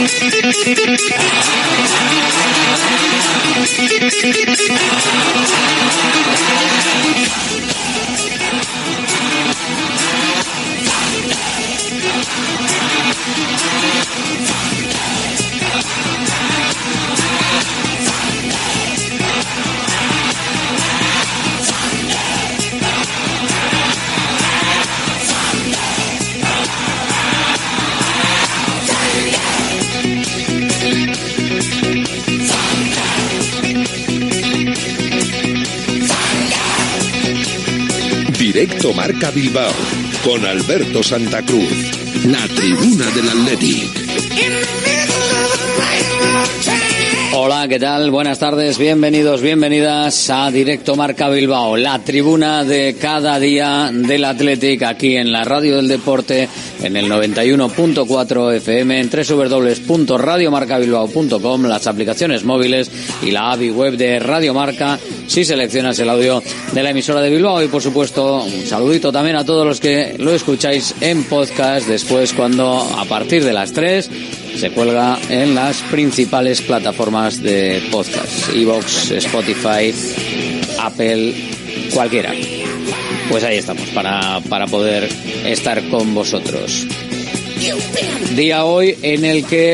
Directo Marca Bilbao con Alberto Santa Cruz. La tribuna del Athletic. Hola, ¿qué tal? Buenas tardes, bienvenidos, bienvenidas a Directo Marca Bilbao, la tribuna de cada día del Athletic, aquí en la Radio del Deporte, en el 91.4 FM, en www.radiomarcabilbao.com, las aplicaciones móviles y la API web de Radio Marca, si seleccionas el audio de la emisora de Bilbao. Y por supuesto, un saludito también a todos los que lo escucháis en podcast, después cuando a partir de las 3 se cuelga en las principales plataformas de podcast, iVoox, Spotify, Apple, cualquiera. Pues ahí estamos para poder estar con vosotros. Día hoy en el que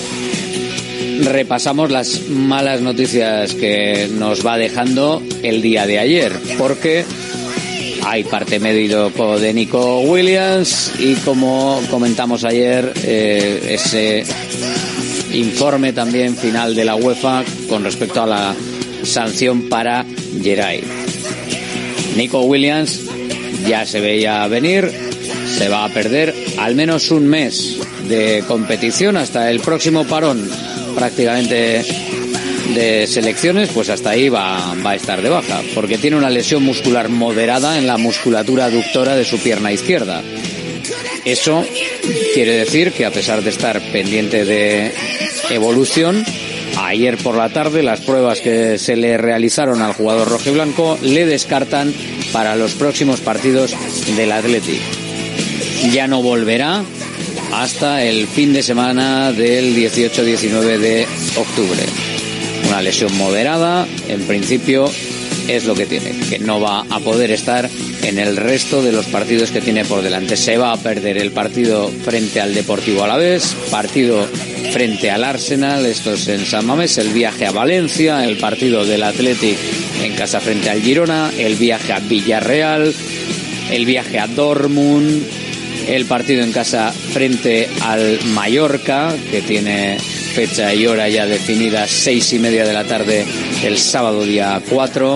repasamos las malas noticias que nos va dejando el día de ayer, porque hay parte médico de Nico Williams y, como comentamos ayer, ese informe también final de la UEFA con respecto a la sanción para Geray. Nico Williams ya se veía venir, se va a perder al menos un mes de competición hasta el próximo parón prácticamente de selecciones, pues hasta ahí va a estar de baja, porque tiene una lesión muscular moderada en la musculatura aductora de su pierna izquierda. Eso quiere decir que, a pesar de estar pendiente de evolución, ayer por la tarde las pruebas que se le realizaron al jugador rojiblanco le descartan para los próximos partidos del Athletic. Ya no volverá hasta el fin de semana del 18-19 de octubre. Una lesión moderada, en principio, es lo que tiene, que no va a poder estar en el resto de los partidos que tiene por delante. Se va a perder el partido frente al Deportivo Alavés, partido frente al Arsenal, esto es en San Mamés, el viaje a Valencia, el partido del Athletic en casa frente al Girona, el viaje a Villarreal, el viaje a Dortmund, el partido en casa frente al Mallorca, que tiene fecha y hora ya definidas, 6:30 de la tarde el sábado día 4,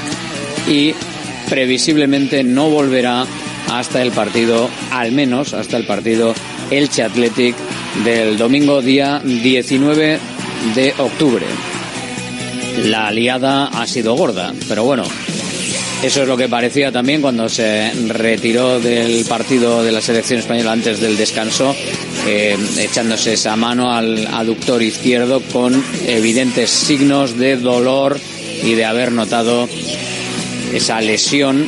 y previsiblemente no volverá hasta el partido, al menos hasta el partido Elche Athletic del domingo día 19 de octubre. La liada ha sido gorda, pero bueno, eso es lo que parecía también cuando se retiró del partido de la selección española antes del descanso, echándose esa mano al aductor izquierdo con evidentes signos de dolor y de haber notado esa lesión,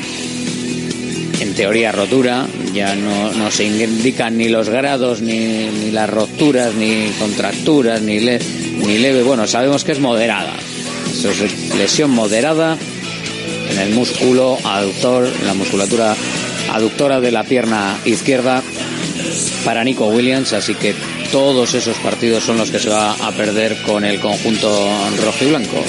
en teoría rotura. Ya no se indican ni los grados, ni las roturas, ni contracturas, ni leve. Bueno, sabemos que es moderada. Eso es lesión moderada en el músculo aductor, en la musculatura aductora de la pierna izquierda para Nico Williams, así que todos esos partidos son los que se va a perder con el conjunto rojiblanco.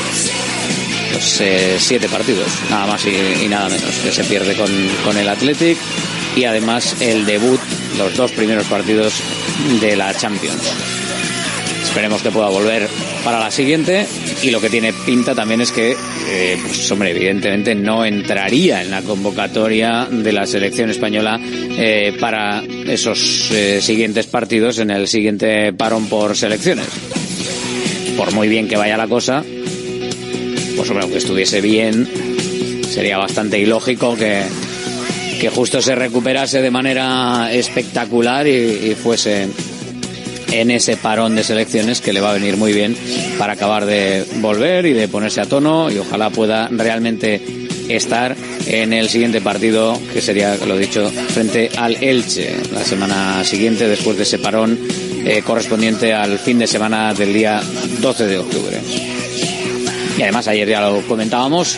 Pues 7 partidos, nada más y nada menos, que se pierde con el Athletic, y además el debut, los 2 primeros partidos de la Champions. Esperemos que pueda volver para la siguiente, y lo que tiene pinta también es que, pues hombre, evidentemente no entraría en la convocatoria de la selección española para esos siguientes partidos en el siguiente parón por selecciones. Por muy bien que vaya la cosa, pues hombre, aunque estuviese bien, sería bastante ilógico que justo se recuperase de manera espectacular y fuese en ese parón de selecciones, que le va a venir muy bien para acabar de volver y de ponerse a tono, y ojalá pueda realmente estar en el siguiente partido, que sería, lo dicho, frente al Elche la semana siguiente, después de ese parón correspondiente al fin de semana del día 12 de octubre. Y además ayer ya lo comentábamos,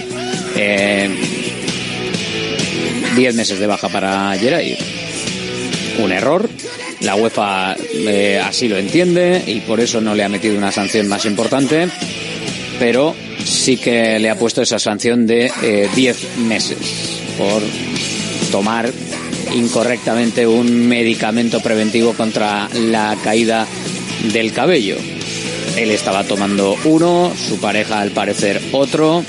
10 meses de baja para Geray. Un error, la UEFA así lo entiende y por eso no le ha metido una sanción más importante, pero sí que le ha puesto esa sanción de 10 meses por tomar incorrectamente un medicamento preventivo contra la caída del cabello. Él estaba tomando uno, su pareja al parecer otro,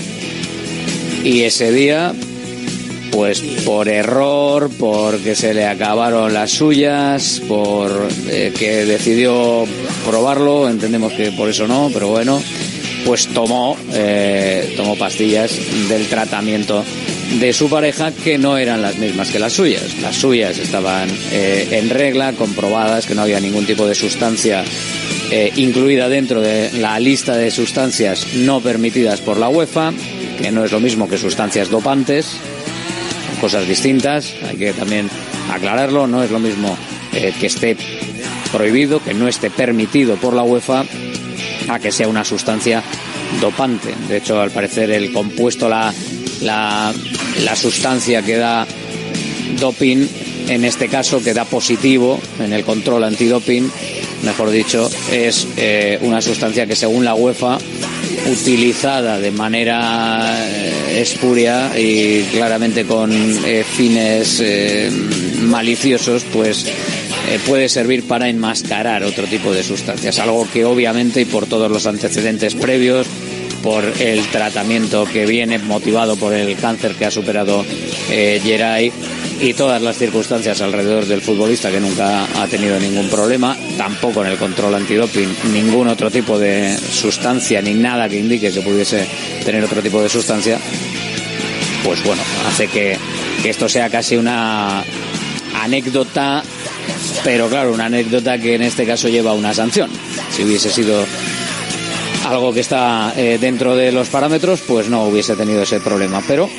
y ese día, pues por error, porque se le acabaron las suyas, por que decidió probarlo, entendemos que por eso no, pero bueno, pues tomó pastillas del tratamiento de su pareja que no eran las mismas que las suyas. Las suyas estaban en regla, comprobadas, que no había ningún tipo de sustancia incluida dentro de la lista de sustancias no permitidas por la UEFA, que no es lo mismo que sustancias dopantes, cosas distintas, hay que también aclararlo, no es lo mismo que esté prohibido, que no esté permitido por la UEFA, a que sea una sustancia dopante. De hecho, al parecer el compuesto, la sustancia que da doping, en este caso que da positivo en el control antidoping, mejor dicho, es una sustancia que según la UEFA, utilizada de manera espuria y claramente con fines maliciosos, pues puede servir para enmascarar otro tipo de sustancias, algo que obviamente, y por todos los antecedentes previos, por el tratamiento que viene motivado por el cáncer que ha superado Geray y todas las circunstancias alrededor del futbolista, que nunca ha tenido ningún problema, tampoco en el control antidoping ningún otro tipo de sustancia ni nada que indique que pudiese tener otro tipo de sustancia, pues bueno, hace que esto sea casi una anécdota, pero claro, una anécdota que en este caso lleva una sanción. Si hubiese sido algo que está dentro de los parámetros, pues no hubiese tenido ese problema, pero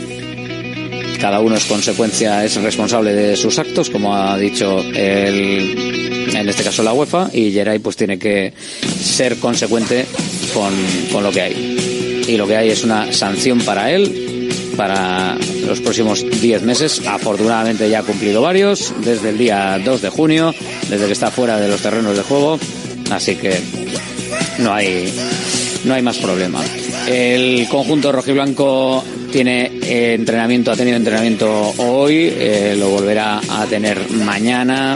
cada uno es responsable de sus actos, como ha dicho en este caso la UEFA, y Geray pues tiene que ser consecuente con lo que hay. Y lo que hay es una sanción para él, para los próximos 10 meses. Afortunadamente ya ha cumplido varios, desde el día 2 de junio, desde que está fuera de los terrenos de juego, así que no hay más problema. El conjunto rojiblanco ha tenido entrenamiento hoy, lo volverá a tener mañana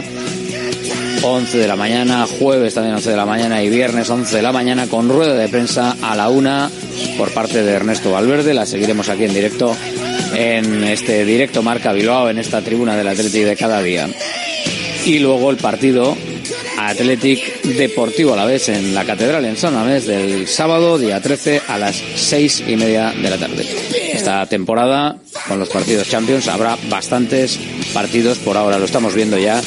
11 de la mañana, jueves también 11 de la mañana y viernes 11 de la mañana, con rueda de prensa a la 1 por parte de Ernesto Valverde. La seguiremos aquí en directo, en este directo Marca Bilbao, en esta tribuna del Athletic de cada día. Y luego el partido Athletic Deportivo Alavés en la Catedral en San Mamés del sábado, día 13, a las 6:30 de la tarde. Esta temporada, con los partidos Champions, habrá bastantes partidos, por ahora lo estamos viendo ya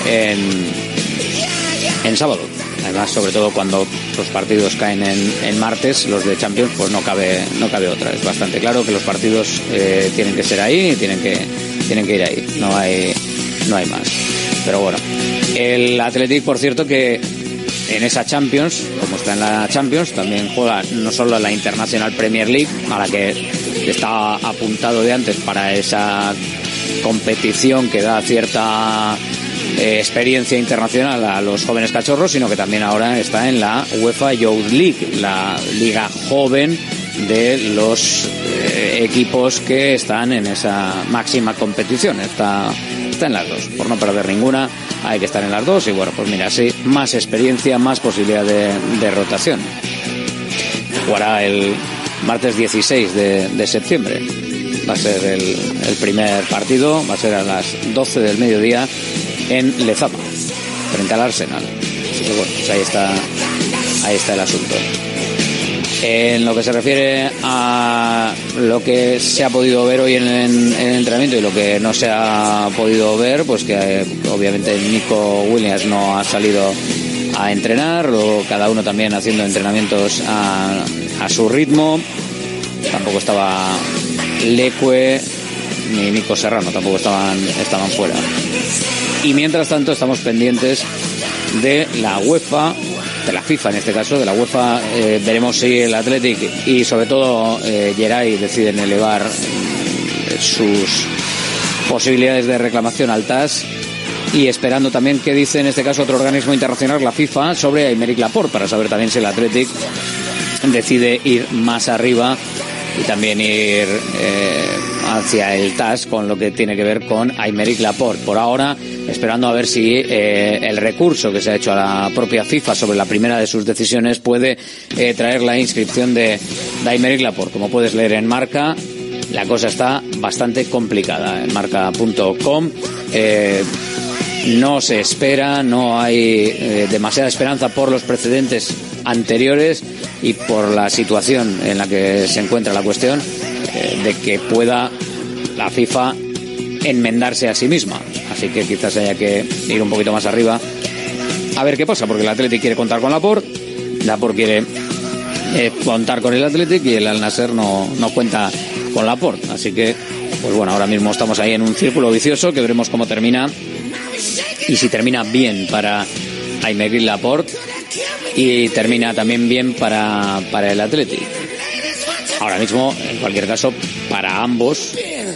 en sábado. Además, sobre todo cuando los partidos caen en martes, los de Champions, pues no cabe otra. Es bastante claro que los partidos tienen que ser ahí y tienen que ir ahí. No hay más. Pero bueno, el Athletic, por cierto, que en esa Champions, como está en la Champions, también juega no solo en la International Premier League, a la que está apuntado de antes para esa competición que da cierta experiencia internacional a los jóvenes cachorros, sino que también ahora está en la UEFA Youth League, la liga joven de los equipos que están en esa máxima competición. Está en las dos, por no perder ninguna, hay que estar en las dos, y bueno, pues mira, sí, más experiencia, más posibilidad de rotación. Jugará el martes 16 de septiembre, va a ser el primer partido, va a ser a las 12 del mediodía en Lezama, frente al Arsenal. Así que bueno, pues ahí está el asunto. En lo que se refiere a lo que se ha podido ver hoy en el entrenamiento y lo que no se ha podido ver, pues que obviamente Nico Williams no ha salido a entrenar, o cada uno también haciendo entrenamientos a su ritmo. Tampoco estaba Leque ni Nico Serrano, tampoco estaban fuera. Y mientras tanto estamos pendientes de la UEFA, de la FIFA en este caso, de la UEFA. Veremos si el Athletic y sobre todo Geray deciden elevar sus posibilidades de reclamación al TAS, y esperando también qué dice en este caso otro organismo internacional, la FIFA, sobre Aymeric Laporte, para saber también si el Athletic decide ir más arriba y también ir hacia el TAS con lo que tiene que ver con Aymeric Laporte. Por ahora, esperando a ver si el recurso que se ha hecho a la propia FIFA sobre la primera de sus decisiones puede traer la inscripción de Aymeric Laporte. Como puedes leer en Marca, la cosa está bastante complicada. En marca.com no se espera, no hay demasiada esperanza por los precedentes anteriores y por la situación en la que se encuentra la cuestión, de que pueda la FIFA enmendarse a sí misma. Así que quizás haya que ir un poquito más arriba a ver qué pasa, porque el Athletic quiere contar con Laporte quiere contar con el Athletic, y el Al Nassr no cuenta con Laporte. Así que, pues bueno, ahora mismo estamos ahí en un círculo vicioso que veremos cómo termina, y si termina bien para Aymeric Laporte y termina también bien para el Athletic. Ahora mismo, en cualquier caso, para ambos,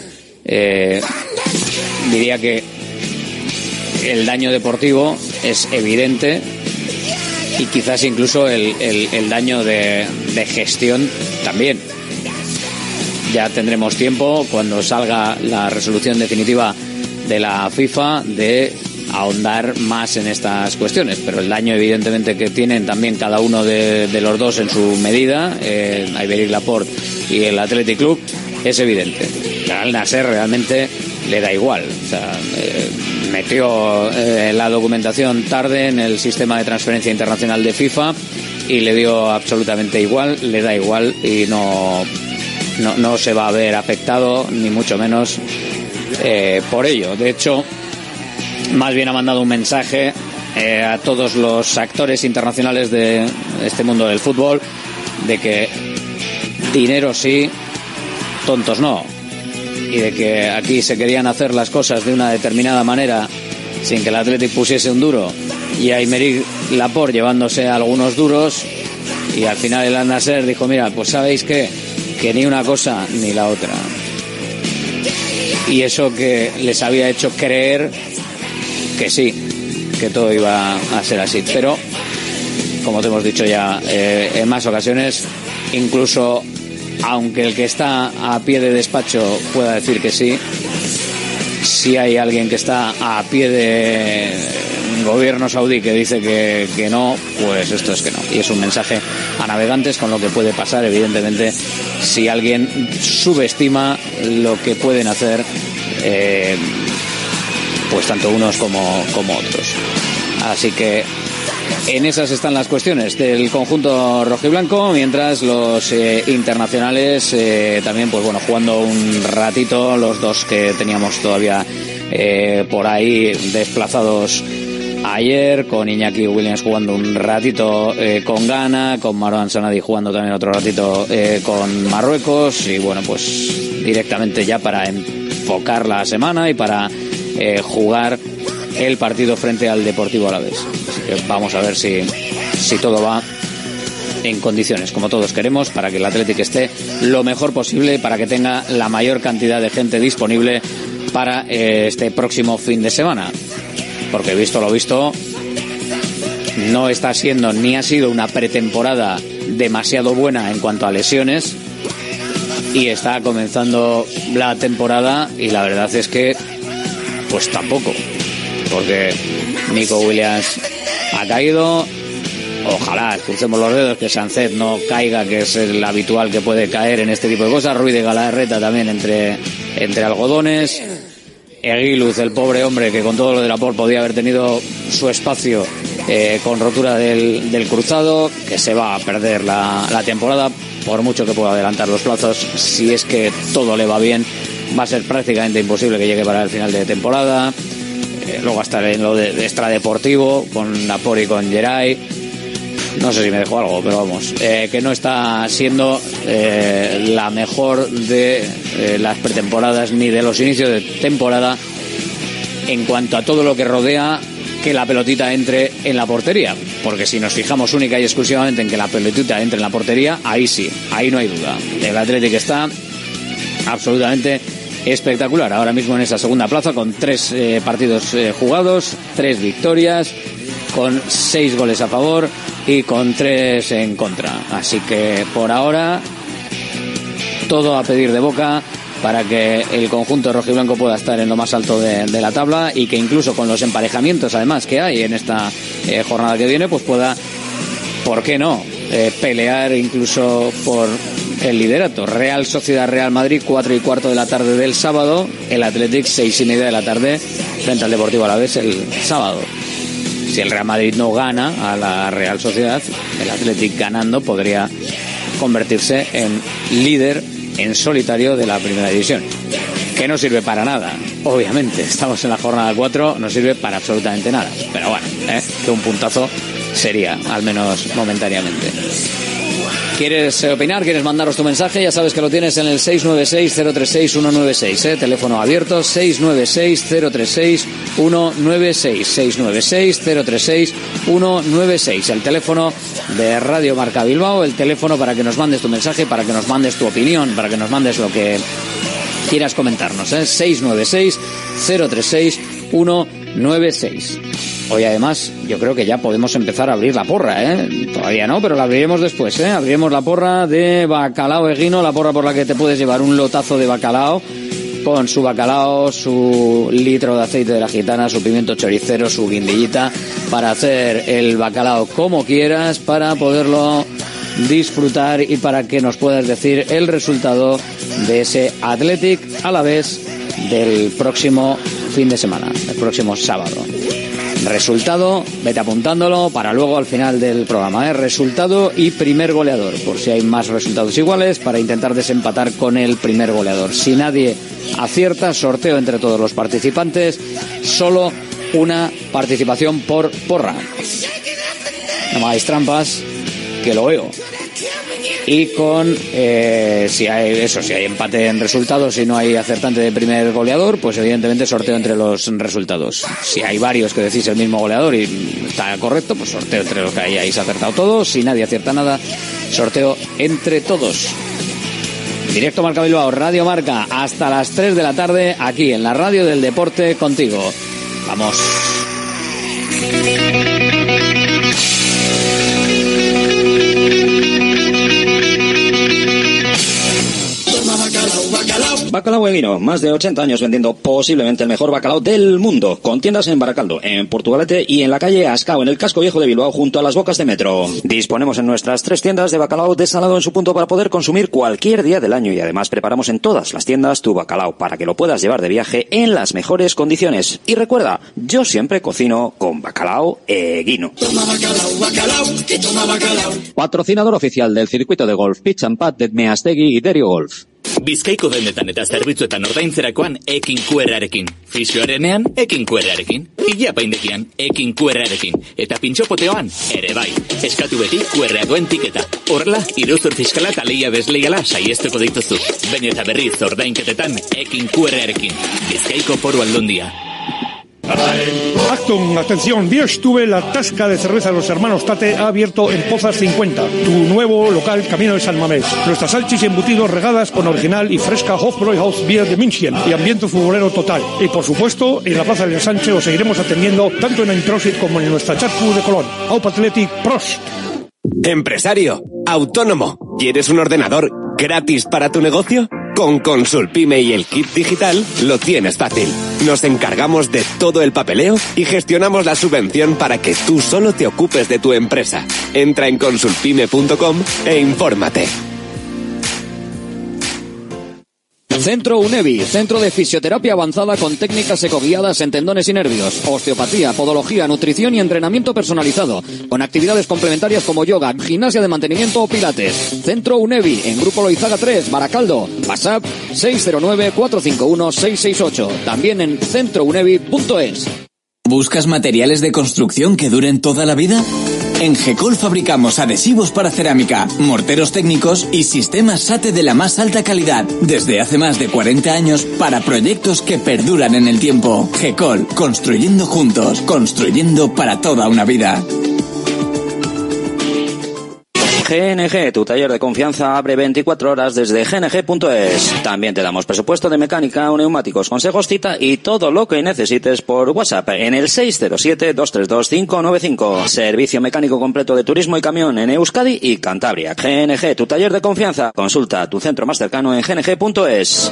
diría que el daño deportivo es evidente, y quizás incluso el daño de gestión también. Ya tendremos tiempo, cuando salga la resolución definitiva de la FIFA, de ahondar más en estas cuestiones, pero el daño evidentemente que tienen también cada uno de los dos en su medida, Aymeric Laporte y el Athletic Club, es evidente. Al Nassr realmente le da igual, o sea, metió la documentación tarde en el sistema de transferencia internacional de FIFA y le dio absolutamente igual, le da igual, y no se va a ver afectado, ni mucho menos por ello. De hecho, más bien ha mandado un mensaje a todos los actores internacionales de este mundo del fútbol, de que dinero sí, tontos no, y de que aquí se querían hacer las cosas de una determinada manera sin que el Athletic pusiese un duro, y Aymeric Laporte llevándose algunos duros, y al final el Al Nassr dijo: mira, pues sabéis qué, que ni una cosa ni la otra. Y eso que les había hecho creer que sí, que todo iba a ser así. Pero, como te hemos dicho ya en más ocasiones, incluso aunque el que está a pie de despacho pueda decir que sí, si hay alguien que está a pie de gobierno saudí que dice que no, pues esto es que no. Y es un mensaje a navegantes con lo que puede pasar, evidentemente, si alguien subestima lo que pueden hacer pues tanto unos como otros. Así que en esas están las cuestiones del conjunto rojiblanco, mientras los internacionales también, pues bueno, jugando un ratito, los dos que teníamos todavía por ahí desplazados ayer, con Iñaki Williams jugando un ratito con Ghana, con Marouane Sanadi jugando también otro ratito con Marruecos, y bueno, pues directamente ya para enfocar la semana y para jugar el partido frente al Deportivo Alavés. Así que vamos a ver si todo va en condiciones, como todos queremos, para que el Athletic esté lo mejor posible, para que tenga la mayor cantidad de gente disponible para este próximo fin de semana. Porque visto lo visto, no está siendo ni ha sido una pretemporada demasiado buena en cuanto a lesiones, y está comenzando la temporada y la verdad es que pues tampoco, porque Nico Williams ha caído. Ojalá, crucemos los dedos, que Sancet no caiga, que es el habitual que puede caer en este tipo de cosas. Ruiz de Galarreta también entre algodones. Eguiluz, el pobre hombre, que con todo lo de Laporte podía haber tenido su espacio con rotura del cruzado, que se va a perder la temporada, por mucho que pueda adelantar los plazos. Si es que todo le va bien, va a ser prácticamente imposible que llegue para el final de temporada. Luego hasta en lo de extradeportivo, con Laporte y con Geray. No sé si me dejo algo, pero vamos, que no está siendo la mejor de las pretemporadas ni de los inicios de temporada en cuanto a todo lo que rodea que la pelotita entre en la portería, porque si nos fijamos única y exclusivamente en que la pelotita entre en la portería, ahí sí, ahí no hay duda. El Athletic está absolutamente espectacular ahora mismo en esa segunda plaza, con 3 partidos jugados, 3 victorias, con 6 goles a favor y con 3 en contra. Así que por ahora todo a pedir de boca para que el conjunto rojiblanco pueda estar en lo más alto de la tabla, y que incluso con los emparejamientos además que hay en esta jornada que viene, pues pueda, ¿por qué no?, pelear incluso por el liderato. Real Sociedad Real Madrid, 4:15 de la tarde del sábado, el Athletic 6:30 de la tarde frente al Deportivo Alavés el sábado. Si el Real Madrid no gana a la Real Sociedad, el Athletic ganando podría convertirse en líder en solitario de la primera división, que no sirve para nada, obviamente. Estamos en la jornada 4, no sirve para absolutamente nada, pero bueno, que un puntazo sería, al menos momentáneamente. ¿Quieres opinar? ¿Quieres mandaros tu mensaje? Ya sabes que lo tienes en el 696-036-196, teléfono abierto, 696-036-196, 696-036-196, el teléfono de Radio Marca Bilbao, el teléfono para que nos mandes tu mensaje, para que nos mandes tu opinión, para que nos mandes lo que quieras comentarnos, 696-036-196. Hoy además yo creo que ya podemos empezar a abrir la porra, todavía no, pero la abriremos después, abriremos la porra de Bacalao Eguino, la porra por la que te puedes llevar un lotazo de bacalao, con su bacalao, su litro de aceite de la gitana, su pimiento choricero, su guindillita, para hacer el bacalao como quieras, para poderlo disfrutar y para que nos puedas decir el resultado de ese Athletic Alavés del próximo fin de semana, el próximo sábado. Resultado, vete apuntándolo para luego al final del programa, resultado y primer goleador, por si hay más resultados iguales, para intentar desempatar con el primer goleador. Si nadie acierta, sorteo entre todos los participantes, solo una participación por porra. No me hagáis trampas, que lo veo. Y con si hay empate en resultados, si no hay acertante de primer goleador, pues evidentemente sorteo entre los resultados. Si hay varios que decís el mismo goleador y está correcto, pues sorteo entre los que hayáis acertado todos. Si nadie acierta nada, sorteo entre todos. Directo Marca Bilbao, Radio Marca, hasta las 3 de la tarde, aquí en la Radio del Deporte, contigo. Vamos. Bacalao Eguino, más de 80 años vendiendo posiblemente el mejor bacalao del mundo, con tiendas en Baracaldo, en Portugalete y en la calle Ascao, en el casco viejo de Bilbao, junto a las bocas de metro. Disponemos en nuestras 3 tiendas de bacalao desalado en su punto para poder consumir cualquier día del año, y además preparamos en todas las tiendas tu bacalao para que lo puedas llevar de viaje en las mejores condiciones. Y recuerda, yo siempre cocino con Bacalao Eguino. Toma bacalao, bacalao, que toma bacalao. Patrocinador oficial del circuito de golf Pitch and Putt de Meaztegui y Derio Golf. Bizkaiko dendetan eta zerbitzuetan ordaintzerakoan ekin QR-arekin. Fisioarenean ekin QR-arekin. Ilapaindekian ekin QR-arekin. Eta pintxopoteoan ere bai. Eskatu beti QR-a duen tiketa. Horrela, iruzur fiskala eta lehia desleiala saiestuko dituzu. Baina eta berriz ordainketetan ekin QR-arekin. Bizkaiko Foru Aldundia. Acton, atención, bien estuve, la tasca de cerveza de los hermanos Tate ha abierto en Pozas 50, tu nuevo local camino de San Mamés. Nuestras salchis y embutidos regadas con original y fresca Hofbräuhaus Bier de München y ambiente futbolero total. Y por supuesto, en la Plaza del Sánchez os seguiremos atendiendo tanto en Introsit como en nuestra Chatfu de Colón. Aup Athletic, Prost. Empresario, autónomo, ¿quieres un ordenador gratis para tu negocio? Con Consulpime y el kit digital lo tienes fácil. Nos encargamos de todo el papeleo y gestionamos la subvención para que tú solo te ocupes de tu empresa. Entra en consulpime.com e infórmate. Centro UNEVI, centro de fisioterapia avanzada con técnicas ecoguiadas en tendones y nervios, osteopatía, podología, nutrición y entrenamiento personalizado, con actividades complementarias como yoga, gimnasia de mantenimiento o pilates. Centro UNEVI, en Grupo Loizaga 3, Baracaldo, WhatsApp 609-451-668, también en centrounevi.es. ¿Buscas materiales de construcción que duren toda la vida? En GECOL fabricamos adhesivos para cerámica, morteros técnicos y sistemas SATE de la más alta calidad, desde hace más de 40 años para proyectos que perduran en el tiempo. GECOL, construyendo juntos, construyendo para toda una vida. GNG, tu taller de confianza, abre 24 horas desde gng.es. También te damos presupuesto de mecánica o neumáticos, consejos, cita y todo lo que necesites por WhatsApp en el 607-232-595. Servicio mecánico completo de turismo y camión en Euskadi y Cantabria. GNG, tu taller de confianza. Consulta tu centro más cercano en gng.es.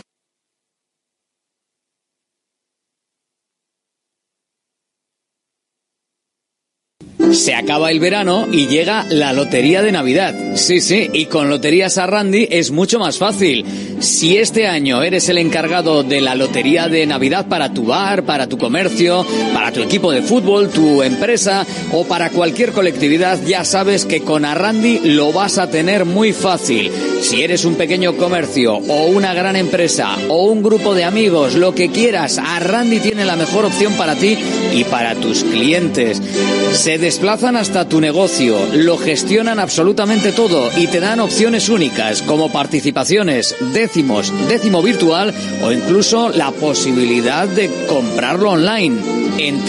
Se acaba el verano y llega la lotería de Navidad. Sí, y con Loterías Arrandi es mucho más fácil. Si este año eres el encargado de la lotería de Navidad para tu bar, para tu comercio, para tu equipo de fútbol, tu empresa o para cualquier colectividad, ya sabes que con Arrandi lo vas a tener muy fácil. Si eres un pequeño comercio o una gran empresa o un grupo de amigos, lo que quieras, Arrandi tiene la mejor opción para ti y para tus clientes. Se desplazan hasta tu negocio, lo gestionan absolutamente todo y te dan opciones únicas como participaciones, décimos, décimo virtual o incluso la posibilidad de comprarlo online en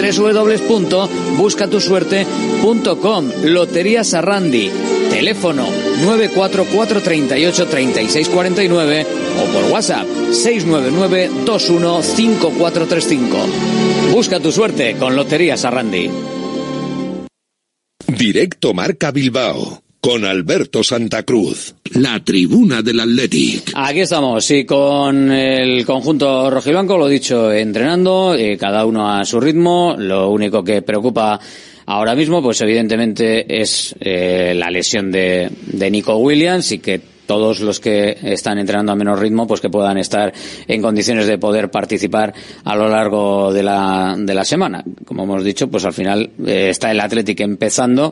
www.buscatusuerte.com. Loterías Arrandi, teléfono 944 38 36 49 o por WhatsApp 699 21 5435. Busca tu suerte con Loterías Arrandi. Directo Marca Bilbao, con Alberto Santa Cruz, la tribuna del Athletic. Aquí estamos, y con el conjunto rojiblanco, lo dicho, entrenando, cada uno a su ritmo. Lo único que preocupa ahora mismo, pues evidentemente es la lesión de Nico Williams, y que todos los que están entrenando a menos ritmo, pues que puedan estar en condiciones de poder participar a lo largo de la semana. Como hemos dicho, pues al final está el Athletic empezando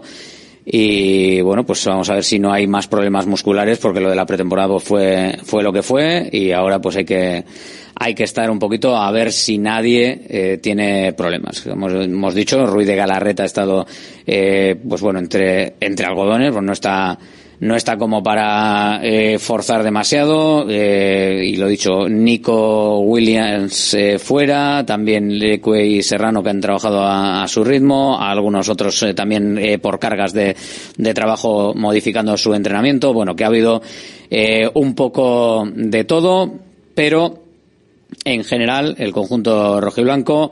y bueno, pues vamos a ver si no hay más problemas musculares, porque lo de la pretemporada fue lo que fue, y ahora pues hay que estar un poquito a ver si nadie tiene problemas. Como hemos dicho, Ruiz de Galarreta ha estado pues bueno, entre algodones, pues no está como para forzar demasiado, y lo dicho, Nico Williams fuera, también Leque y Serrano, que han trabajado a su ritmo, algunos otros también por cargas de trabajo modificando su entrenamiento. Bueno, que ha habido un poco de todo, pero en general el conjunto rojiblanco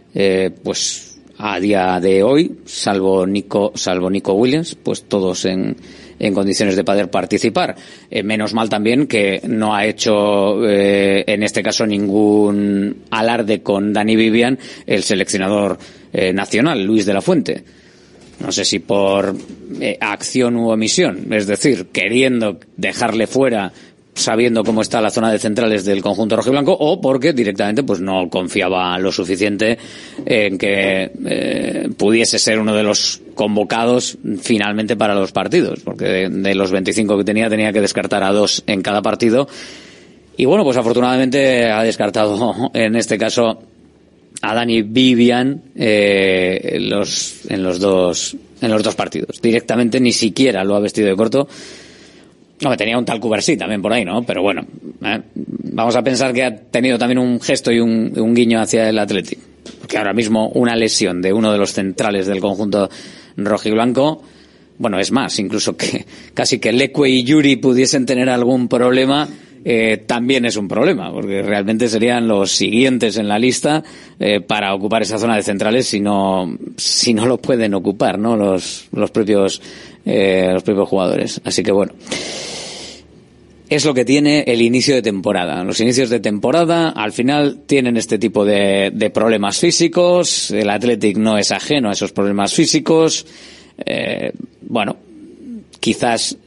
pues a día de hoy, salvo Nico Williams, pues todos en condiciones de poder participar. Menos mal también que no ha hecho en este caso ningún alarde con Dani Vivian el seleccionador nacional, Luis de la Fuente. No sé si por acción u omisión, es decir, queriendo dejarle fuera sabiendo cómo está la zona de centrales del conjunto rojiblanco, o porque directamente pues no confiaba lo suficiente en que pudiese ser uno de los convocados finalmente para los partidos, porque de los 25 que tenía que descartar a 2 en cada partido. Y bueno, pues afortunadamente ha descartado en este caso a Dani Vivian en los dos partidos. Directamente ni siquiera lo ha vestido de corto. No, tenía un tal Cubarsí también por ahí, ¿no? Pero bueno, vamos a pensar que ha tenido también un gesto y un guiño hacia el Athletic. Porque ahora mismo una lesión de uno de los centrales del conjunto rojiblanco, bueno, es más, incluso que casi que Leque y Yuri pudiesen tener algún problema, también es un problema, porque realmente serían los siguientes en la lista para ocupar esa zona de centrales si no lo pueden ocupar, ¿no? Los propios jugadores. Así que bueno, es lo que tiene el inicio de temporada. Los inicios de temporada al final tienen este tipo de problemas físicos. El Athletic no es ajeno a esos problemas físicos. Bueno, quizás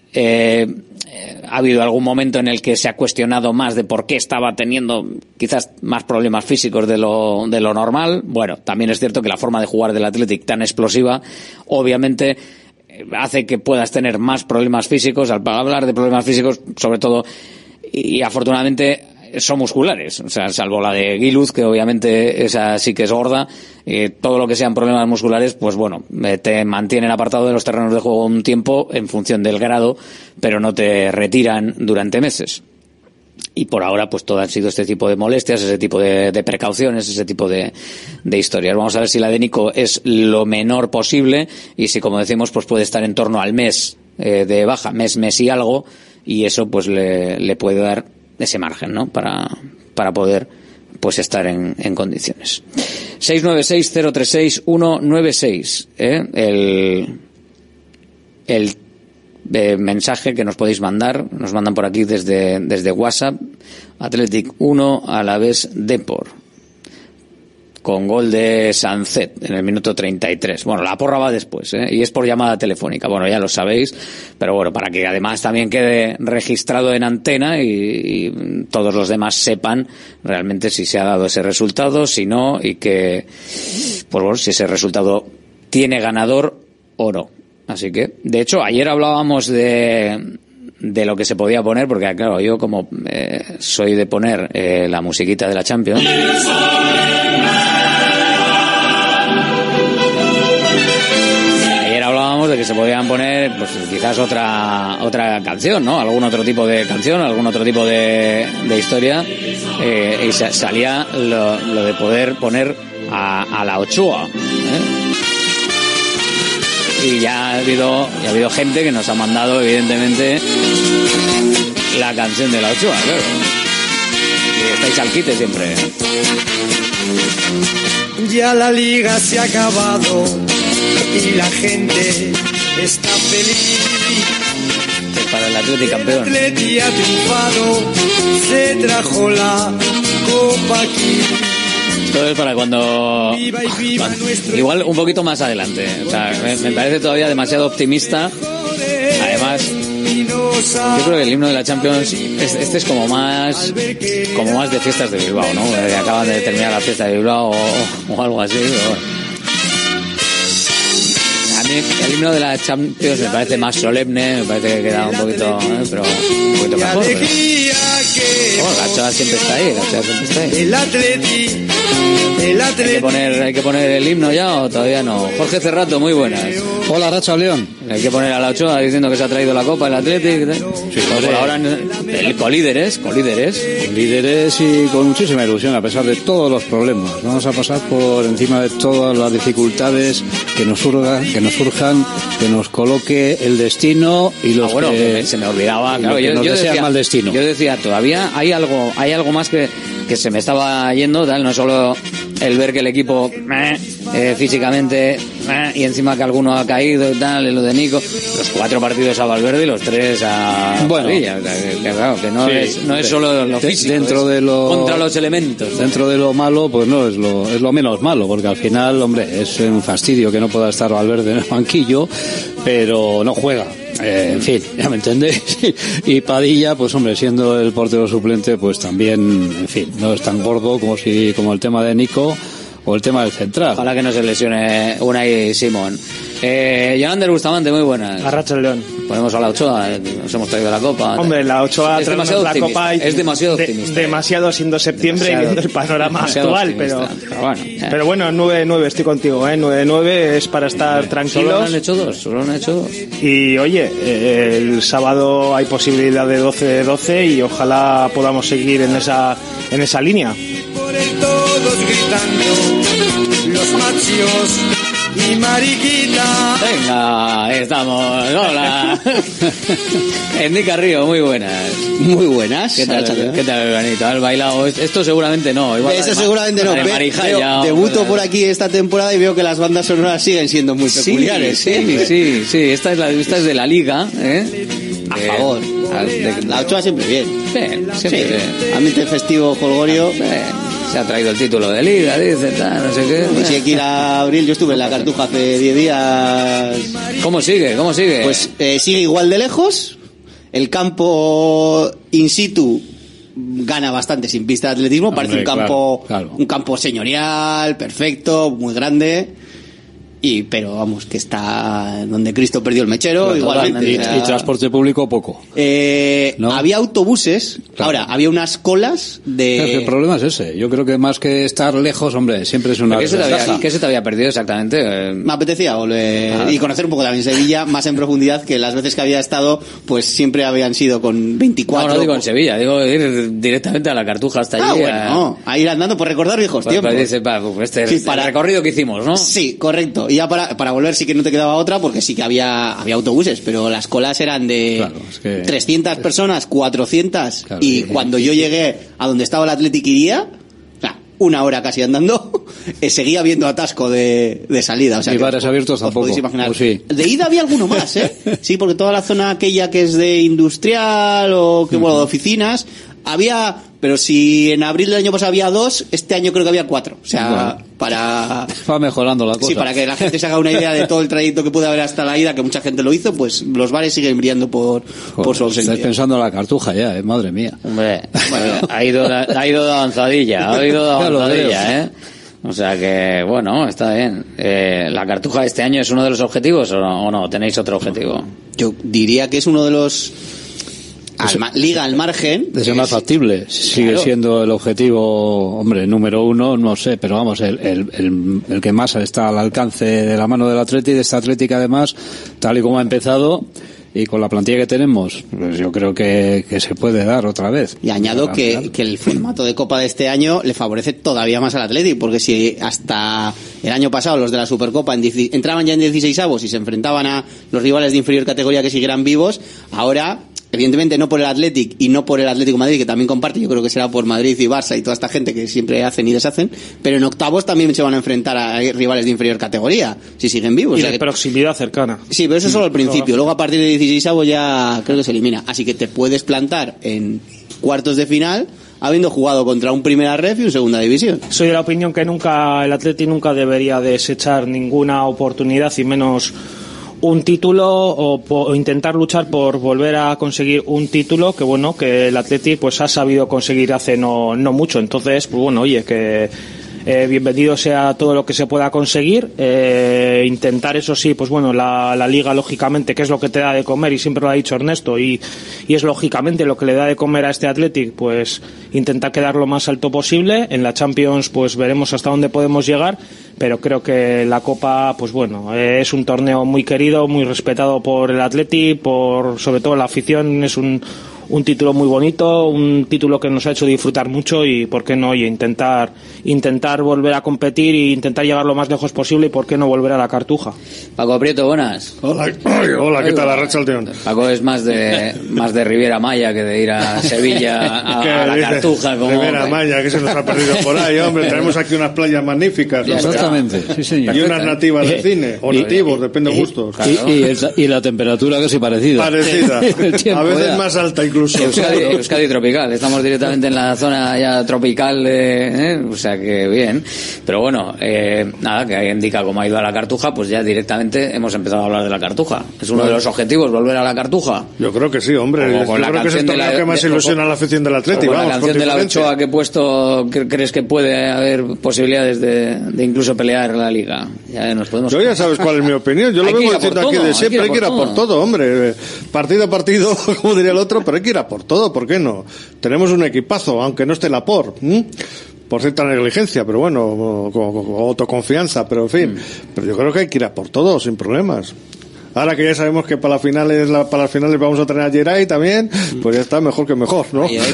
ha habido algún momento en el que se ha cuestionado más de por qué estaba teniendo quizás más problemas físicos de lo normal. Bueno, también es cierto que la forma de jugar del Athletic tan explosiva, obviamente, hace que puedas tener más problemas físicos. Al hablar de problemas físicos, sobre todo, y afortunadamente son musculares, o sea, salvo la de Guiluz, que obviamente esa sí que es gorda. Todo lo que sean problemas musculares, pues bueno, te mantienen apartado de los terrenos de juego un tiempo en función del grado, pero no te retiran durante meses. Y por ahora, pues todo han sido este tipo de molestias, ese tipo de precauciones, ese tipo de historias. Vamos a ver si la de Nico es lo menor posible y si, como decimos, pues puede estar en torno al mes de baja, mes y algo, y eso pues le puede dar ese margen, ¿no? Para poder pues estar en condiciones. 696-036-196, el mensaje que nos podéis mandar, nos mandan por aquí desde WhatsApp. Athletic 1, Alavés Depor, con gol de Sancet en el minuto 33. Bueno, la porra va después, y es por llamada telefónica. Bueno, ya lo sabéis, pero bueno, para que además también quede registrado en antena y todos los demás sepan realmente si se ha dado ese resultado, si no, y que, pues bueno, si ese resultado tiene ganador o no. Así que, de hecho, ayer hablábamos de lo que se podía poner, porque claro, yo como soy de poner la musiquita de la Champions. Ayer hablábamos de que se podían poner, pues quizás otra canción, ¿no? Algún otro tipo de canción, algún otro tipo de historia, y salía lo de poder poner a la Ochoa, Y ya ha habido gente que nos ha mandado, evidentemente, la canción de la Ochoa, claro. Y estáis al quite siempre. Ya la liga se ha acabado y la gente está feliz. Es para el Atleti campeón. El Atleti ha triunfado, se trajo la copa aquí. Esto es para cuando igual un poquito más adelante. O sea, me parece todavía demasiado optimista. Además, yo creo que el himno de la Champions este es como más de fiestas de Bilbao, ¿no? Acaban de terminar la fiesta de Bilbao o algo así. Pero bueno. A mí el himno de la Champions me parece más solemne, me parece que queda un poquito, pero un poquito mejor. Pero... Bueno, la Ochoa siempre está ahí, El Atleti. ¿Hay que poner el himno ya o todavía no? Jorge Cerrato, muy buenas. Hola, Racha León. Hay que poner a la Ochoa diciendo que se ha traído la copa el Athletic. Sí, pues por ahora colíderes y con muchísima ilusión a pesar de todos los problemas. Vamos a pasar por encima de todas las dificultades que nos surjan, que nos coloque el destino y los que se me olvidaba, claro, yo decía mal destino. Yo decía, todavía hay algo más que se me estaba yendo, tal, no solo el ver que el equipo físicamente y encima que alguno ha caído y tal, lo de Nico, los 4 partidos a Valverde y los 3 a Padilla, que no es solo lo físico, dentro de lo contra los elementos. Dentro de lo malo, pues no es lo menos malo, porque al final, hombre, es un fastidio que no pueda estar Valverde en el banquillo, pero no juega. En fin, ya me entendéis. Y Padilla, pues hombre, siendo el portero suplente, pues también, en fin, no es tan gordo como el tema de Nico o el tema del central. Ojalá que no se lesione Unai Simón. Jonander Bustamante, muy buenas. Arracha el León. Ponemos a la Ochoa, nos hemos traído la copa. Hombre, la Ochoa es demasiado la optimista. Copa es demasiado optimista. Demasiado siendo septiembre y viendo el panorama actual, pero bueno, 9-9 estoy contigo, 9-9 es para estar tranquilos. Solo han hecho dos. Y oye, el sábado hay posibilidad de 12-12 y ojalá podamos seguir en esa línea. Por el todos gritando, los machos y mariquita. Venga, estamos. Hola. Enrique Río, muy buenas. Muy buenas. ¿Qué tal, Benito? ¿Has bailado? Esto seguramente no. Eso seguramente no. Debuto por aquí esta temporada y veo que las bandas sonoras siguen siendo muy peculiares. Sí. Esta es de la Liga, A favor. La Ochoa siempre bien. Siempre bien. Ambiente festivo, jolgorio. Se ha traído el título de Liga, dice, no sé qué. Pues si hay que ir a abril, yo estuve en la Cartuja hace 10 días. ¿Cómo sigue? Pues sigue igual de lejos. El campo in situ gana bastante sin pista de atletismo. Parece un campo señorial, perfecto, muy grande. pero vamos, que está donde Cristo perdió el mechero, claro, igualmente. Y transporte público poco. ¿No? Había autobuses, claro. Ahora, había unas colas de... El problema es ese. Yo creo que más que estar lejos, hombre, siempre es una... ¿Qué se te había perdido exactamente? Me apetecía volver y conocer un poco también Sevilla, más en profundidad, que las veces que había estado, pues siempre habían sido con 24... No digo en Sevilla, digo ir directamente a la Cartuja hasta allí. A ir andando por recordar viejos tiempos. Para el recorrido que hicimos, ¿no? Sí, correcto. Y ya para volver sí que no te quedaba otra, porque sí que había autobuses, pero las colas eran de 300 personas, 400, claro, y cuando yo llegué a donde estaba el Athletic Iría, o sea, 1 hora casi andando, seguía habiendo atasco de salida. O sea, y bares abiertos tampoco. Podéis imaginar. Sí. De ida había alguno más, Sí, porque toda la zona aquella que es de industrial o que de oficinas, había, pero si en abril del año pasado había 2, este año creo que había 4. O sea, va mejorando la cosa. Sí, para que la gente se haga una idea de todo el trayecto que puede haber hasta la ida, que mucha gente lo hizo, pues los bares siguen brillando por su ausencia. Estáis pensando en la Cartuja ya, madre mía. Hombre, ha ido de avanzadilla, O sea que, bueno, está bien. ¿La Cartuja este año es uno de los objetivos o no? ¿Tenéis otro objetivo? Yo diría que es uno de los... Liga al margen. Es más factible. Sigue siendo el objetivo, hombre, número 1, no sé, pero vamos, el que más está al alcance de la mano del Atleti, de esta Atlética además, tal y como ha empezado, y con la plantilla que tenemos, pues yo creo que se puede dar otra vez. Y añado que el formato de Copa de este año le favorece todavía más al Atleti, porque si hasta el año pasado los de la Supercopa entraban ya en 16avos y se enfrentaban a los rivales de inferior categoría que siguieran vivos, ahora... Evidentemente no por el Athletic y no por el Atlético de Madrid, que también comparte, yo creo que será por Madrid y Barça y toda esta gente que siempre hacen y deshacen, pero en octavos también se van a enfrentar a rivales de inferior categoría, si siguen vivos. Y de proximidad cercana. Sí, pero eso es solo al principio, luego a partir de 16avos ya creo que se elimina, así que te puedes plantar en cuartos de final habiendo jugado contra un Primera Ref y un Segunda División. Soy de la opinión que el Atleti nunca debería desechar ninguna oportunidad y menos un título o intentar luchar por volver a conseguir un título que el Atleti pues ha sabido conseguir hace no mucho. Entonces, pues bueno, oye, que bienvenido sea todo lo que se pueda conseguir, intentar, eso sí, pues bueno, la Liga lógicamente, que es lo que te da de comer, y siempre lo ha dicho Ernesto, y es lógicamente lo que le da de comer a este Athletic, pues intentar quedar lo más alto posible. En la Champions pues veremos hasta dónde podemos llegar, pero creo que la Copa, pues bueno, es un torneo muy querido, muy respetado por el Athletic, sobre todo la afición. Es un título muy bonito, un título que nos ha hecho disfrutar mucho, y por qué no, intentar volver a competir e intentar llegar lo más lejos posible, y por qué no volver a la Cartuja. Paco Prieto, buenas. Hola, ¿qué tal? Arratsaldeon. Paco es más de Riviera Maya que de ir a Sevilla a la Cartuja. Riviera Maya, que se nos ha perdido por ahí, hombre. Tenemos aquí unas playas magníficas. Exactamente, sí señor. Y unas nativas de cine, o nativos, depende de gustos. Y la temperatura casi parecida. A veces más alta incluso. Euskadi tropical, estamos directamente en la zona ya tropical, o sea que bien. Pero bueno, nada, que ahí indica cómo ha ido a la Cartuja, pues ya directamente hemos empezado a hablar de la Cartuja. ¿Es uno de los objetivos volver a la Cartuja? Yo creo que sí, hombre. Yo creo que es el torneo que más ilusiona a la afición del Atlético. Con la canción de la Ochoa que he puesto, ¿crees que puede haber posibilidades de incluso pelear la Liga? Yo ya sabes cuál es mi opinión. Yo lo vengo diciendo aquí de siempre. Hay que ir a por todo, hombre. Partido a partido, como diría el otro, pero hay que ir a por todo. ¿Por qué no? Tenemos un equipazo, aunque no esté por cierta negligencia, pero bueno, con autoconfianza, pero en fin. Pero yo creo que hay que ir a por todo, sin problemas. Ahora que ya sabemos que para las finales vamos a tener a Geray también, pues ya está mejor que mejor, ¿no? Sí.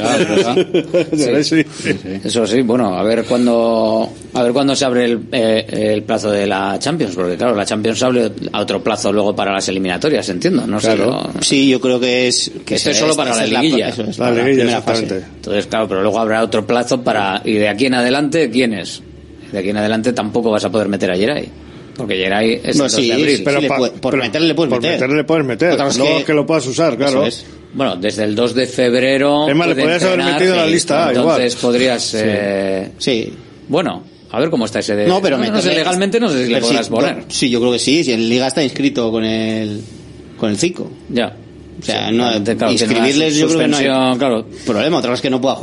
Eso sí, bueno, a ver cuándo se abre el plazo de la Champions, porque claro, la Champions abre a otro plazo luego para las eliminatorias, entiendo, ¿no? Claro. Sí, yo creo que es solo para la liguilla. La liguilla, exactamente. Entonces, claro, pero luego habrá otro plazo y de aquí en adelante, ¿quiénes? De aquí en adelante tampoco vas a poder meter a Geray. Porque Geray es el 2 de abril. Pero por meterle le puedes meter. Luego que lo puedas usar, claro. Bueno, desde el 2 de febrero... Es más, le podrías haber metido en la lista A, igual. Entonces podrías... Sí. Bueno, a ver cómo está ese... No, pero no sé, legalmente no sé si le podrás poner. Sí, yo creo que sí. Si en Liga está inscrito con el CICO. Ya. O sea, inscribirles yo creo que no hay problema. Otra cosa es que no pueda jugar.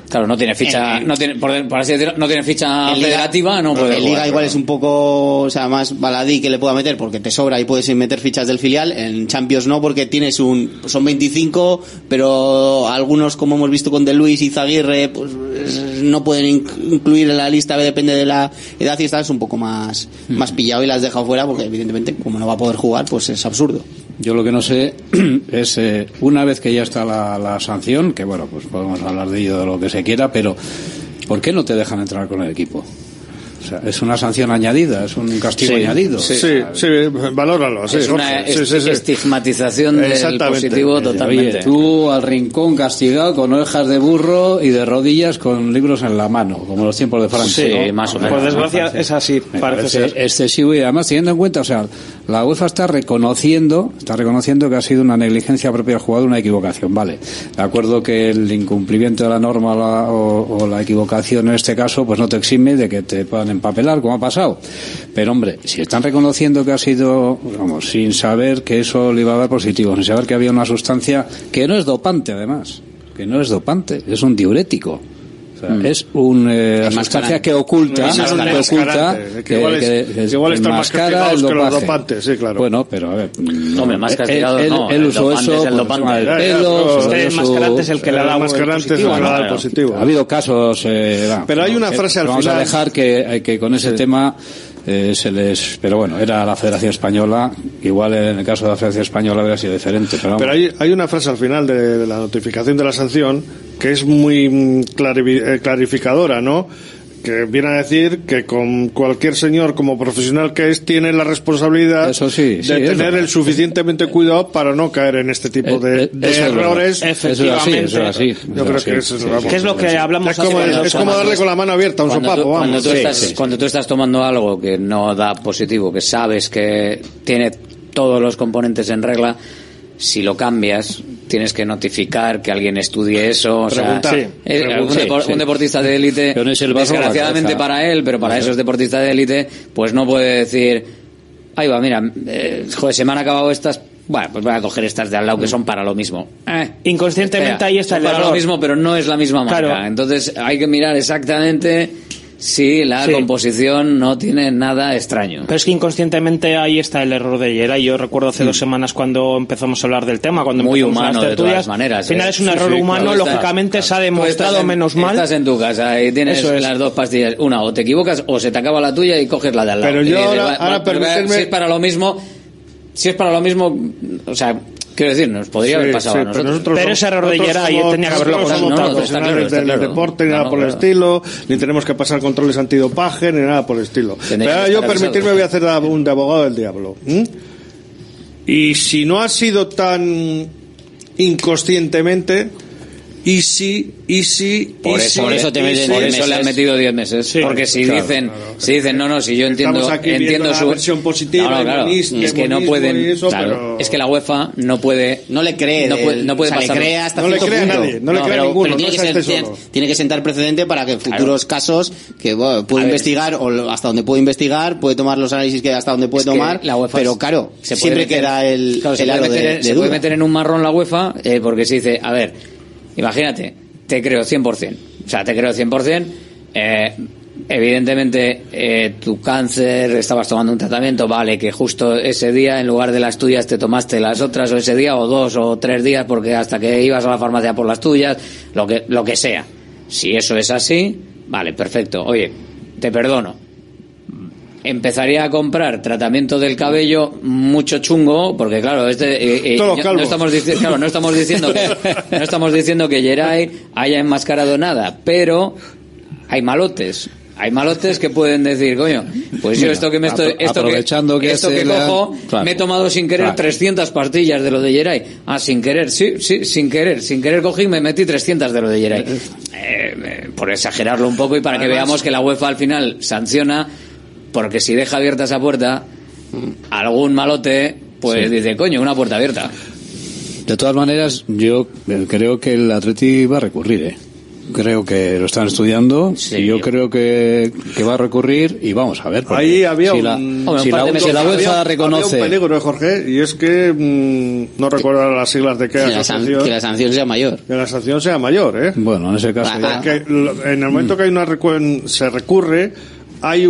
Claro, no tiene ficha, no tiene, por así decirlo, no tiene ficha federativa, no puede en Liga igual es un poco, o sea, más baladí que le pueda meter porque te sobra y puedes meter fichas del filial. En Champions no, porque tienes son 25, pero algunos, como hemos visto con De Luis y Zaguirre, pues no pueden incluir en la lista, depende de la edad, y estás un poco más pillado y las has dejado fuera porque evidentemente como no va a poder jugar, pues es absurdo. Yo lo que no sé es, una vez que ya está la sanción, que bueno, pues podemos hablar de ello de lo que se quiera, pero ¿por qué no te dejan entrar con el equipo? O sea, es una sanción añadida, es un castigo añadido. Sí, valóralo. Es una estigmatización del positivo totalmente. Oye, tú al rincón castigado con orejas de burro y de rodillas con libros en la mano, como los tiempos de Franco. Sí, ¿no? Más o menos. Por desgracia es así, parece ser. Excesivo, y además teniendo en cuenta, o sea, la UEFA está reconociendo que ha sido una negligencia propia del jugador, una equivocación, vale. De acuerdo que el incumplimiento de la norma o la equivocación en este caso, pues no te exime de que te puedan empapelar, como ha pasado. Pero hombre, si están reconociendo que ha sido, vamos, sin saber que eso le iba a dar positivo, sin saber que había una sustancia que no es dopante, además, que no es dopante, es un diurético. O sea, es una sustancia que oculta, que igual está más castigado que los dopantes, sí, claro. Bueno, pero a ver, hombre, más castigado no, él usó eso, es el dopante. El mascarante es el que le ha dado el positivo. Ha habido casos, pero hay una frase al vamos final. Vamos a dejar que con ese tema pero bueno, era la Federación Española, igual en el caso de la Federación Española habría sido diferente, pero hay una frase al final de la notificación de la sanción que es muy clarificadora, ¿no? Que viene a decir que con cualquier señor como profesional que es tiene la responsabilidad de tener el suficientemente cuidado para no caer en este tipo de errores. Efectivamente. Eso es así. Yo creo que eso es, ¿qué es lo que hablamos? Es como darle con la mano abierta a un sopapo, vamos. Cuando tú estás tomando algo que no da positivo, que sabes que tiene todos los componentes en regla, si lo cambias tienes que notificar que alguien estudie eso, o sea, un deportista de élite, desgraciadamente para él, pero para esos deportistas de élite, pues no puede decir, ahí va, mira, se me han acabado estas, bueno, pues voy a coger estas de al lado que son para lo mismo. Inconscientemente ahí está el error. Para lo mismo, pero no es la misma marca. Claro. Entonces hay que mirar exactamente si la composición no tiene nada extraño. Pero es que inconscientemente ahí está el error de Geray. Yo recuerdo hace 2 semanas cuando empezamos a hablar del tema, cuando muy empezamos humano las de todas maneras. Al final es un error humano, lógicamente se ha demostrado menos mal. Estás en tu casa y tienes las 2 pastillas, una o te equivocas o se te acaba la tuya y coges la de al lado. Pero yo ahora si es para lo mismo, o sea, quiero decir, nos podría haber pasado a nosotros. Pero ese error de Geray tenía que haberlo pasado. No somos profesionales del deporte ni nada por el estilo, ni tenemos que pasar controles antidopaje ni nada por el estilo. Pero yo permitirme voy a hacer un de abogado del diablo. Y si no ha sido tan inconscientemente, por eso le han metido 10 meses, porque si dicen no, si yo entiendo su versión positiva, claro, es que no pueden, es que la UEFA no le cree pasar, le cree hasta no le cree a nadie, no le cree a ninguno, pero tiene que sentar precedente para que en futuros casos que puede investigar o hasta donde puede investigar, puede tomar los análisis que hasta donde puede tomar, pero claro, siempre queda el aro de se puede meter en un marrón la UEFA, porque se dice, a ver, imagínate, te creo 100%. O sea, te creo 100%. Evidentemente, tu cáncer, estabas tomando un tratamiento, vale, que justo ese día, en lugar de las tuyas, te tomaste las otras, o ese día, o 2 o 3 días, porque hasta que ibas a la farmacia por las tuyas, lo que sea. Si eso es así, vale, perfecto. Oye, te perdono. Empezaría a comprar tratamiento del cabello mucho chungo, porque claro, no estamos diciendo que Geray haya enmascarado nada, pero hay malotes que pueden decir, coño, pues yo esto que cojo, me he tomado sin querer 300 pastillas de lo de Geray. Sin querer cogí y me metí 300 de lo de Geray. Por exagerarlo un poco y para que veamos que la UEFA al final sanciona. Porque si deja abierta esa puerta, algún malote, pues dice, coño, una puerta abierta. De todas maneras, yo creo que el Atleti va a recurrir, creo que lo están estudiando, Sí, y yo creo que va a recurrir, y vamos a ver. Ahí había si la UEFA reconoce... Había un peligro, Jorge, y es que no recuerdo las siglas de qué que la sanción sea mayor. Que la sanción sea mayor, ¿eh? Bueno, en ese caso ya... Que en el momento que hay se recurre, hay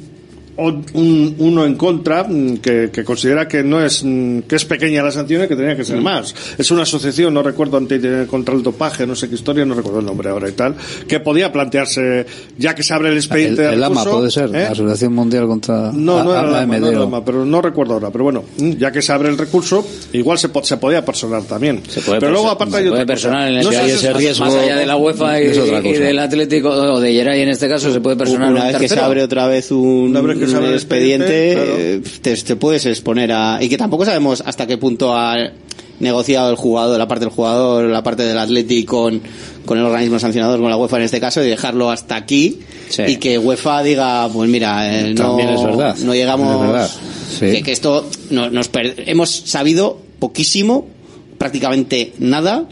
uno en contra que considera que no es que es pequeña la sanción y que tenía que ser más. Es una asociación, no recuerdo, contra el dopaje, no sé qué historia, no recuerdo el nombre ahora y tal, que podía plantearse, ya que se abre el expediente el de AMA recurso, puede ser, la Asociación Mundial contra no era AMD, el AMA, pero no recuerdo ahora, pero bueno, ya que se abre el recurso, igual se podía personar también. Pero luego aparte hay otra personar en cosa. el ese riesgo, más allá de la UEFA y del Atlético, o de Geray en este caso, se puede personar una vez que se abre otra vez un expediente, te puedes exponer a... Y que tampoco sabemos hasta qué punto ha negociado el jugador, la parte del jugador, la parte del Atlético con el organismo sancionador, con la UEFA en este caso, y dejarlo hasta aquí, y que UEFA diga, pues mira, también es verdad, no llegamos... Es verdad, sí. Que esto hemos sabido poquísimo, prácticamente nada,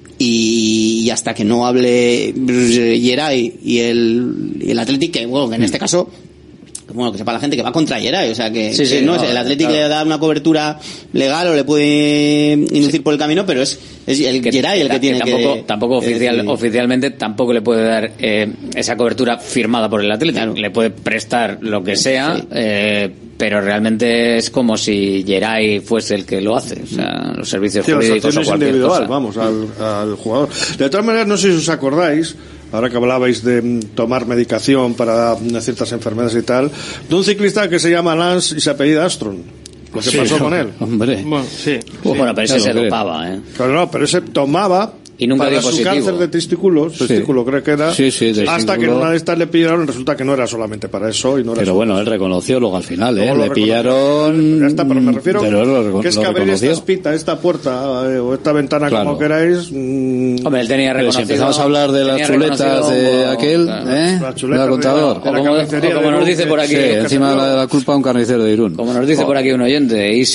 y hasta que no hable Geray y el Atlético, que bueno, que en este caso... Bueno, que sepa la gente que va contra Geray, o sea que, el Atlético le da una cobertura legal o le puede inducir por el camino, pero es el Geray el que tiene tampoco oficialmente tampoco le puede dar esa cobertura firmada por el Atlético. Claro. Le puede prestar lo que sea, pero realmente es como si Geray fuese el que lo hace, o sea, los servicios jurídicos o cualquier individual, cosa. vamos, al jugador. De todas maneras, no sé si os acordáis, ahora que hablabais de tomar medicación para ciertas enfermedades y tal, de un ciclista que se llama Lance y se apellida Armstrong. Lo que pasó con él. Hombre. Bueno, Bueno, pero ese se dopaba, ¿eh? Claro, no, pero ese tomaba y nunca para dio su positivo. cáncer de testículo creo que era, hasta que en una de estas le pillaron, resulta que no era solamente para eso y no era pero bueno, él reconoció luego al final, le pillaron, ya está, pero me refiero que es que abrir esta espita, esta puerta o esta ventana, claro, como queráis, hombre, él tenía reconocido. Si empezamos a hablar de las chuletas de aquel, la chuleta del contador, o como nos dice por aquí, encima de la culpa un carnicero de Irún, como nos dice por aquí un oyente, y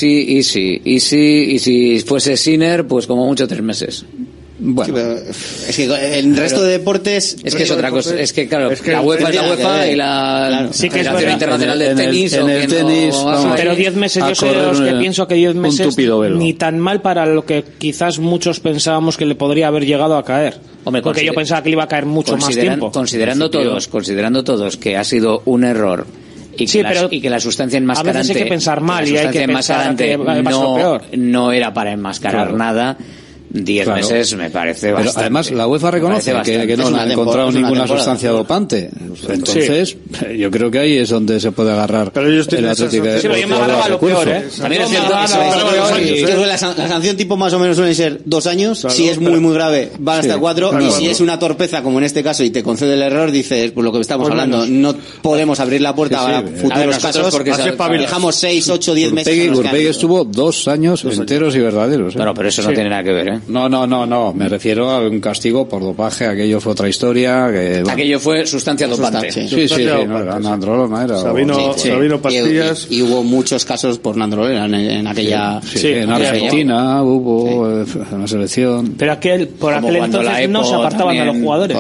si fuese Sinner, pues como mucho 3 meses. Bueno, es que el resto de deportes es que es otra cosa, es que claro, la UEFA es la UEFA y la Federación Internacional de Tenis en el tenis, pero 10 meses, yo soy de los que pienso que 10 meses ni tan mal para lo que quizás muchos pensábamos que le podría haber llegado a caer. Hombre, porque yo pensaba que le iba a caer mucho más tiempo. Considerando todos que ha sido un error y que la sustancia enmascarante, a veces hay que pensar mal y hay que pensar que no era para enmascarar nada. 10 meses me parece bastante. Pero además la UEFA reconoce que no ha encontrado ninguna sustancia dopante. Entonces, yo creo que ahí es donde se puede agarrar el Atlético. Sí, pero yo me agarraba lo peor, ¿eh? También es cierto que la sanción tipo más o menos suele ser 2 años. Claro, si es muy grave, va hasta 4. Y si es una torpeza, como en este caso, y te concede el error, dices, pues lo que estamos hablando, no podemos abrir la puerta a futuros casos, porque dejamos 6, 8, 10 meses. Urpegui estuvo 2 años enteros y verdaderos. Bueno, pero eso no tiene nada que ver, ¿eh? No, me refiero a un castigo por dopaje, aquello fue otra historia. Aquello fue sustancia dopante. Sí, no era nandrolona, era. Sabino Pastillas. Y hubo muchos casos por nandrolona en aquella. En Argentina hubo en la selección. Pero por aquel entonces no se apartaban de los jugadores.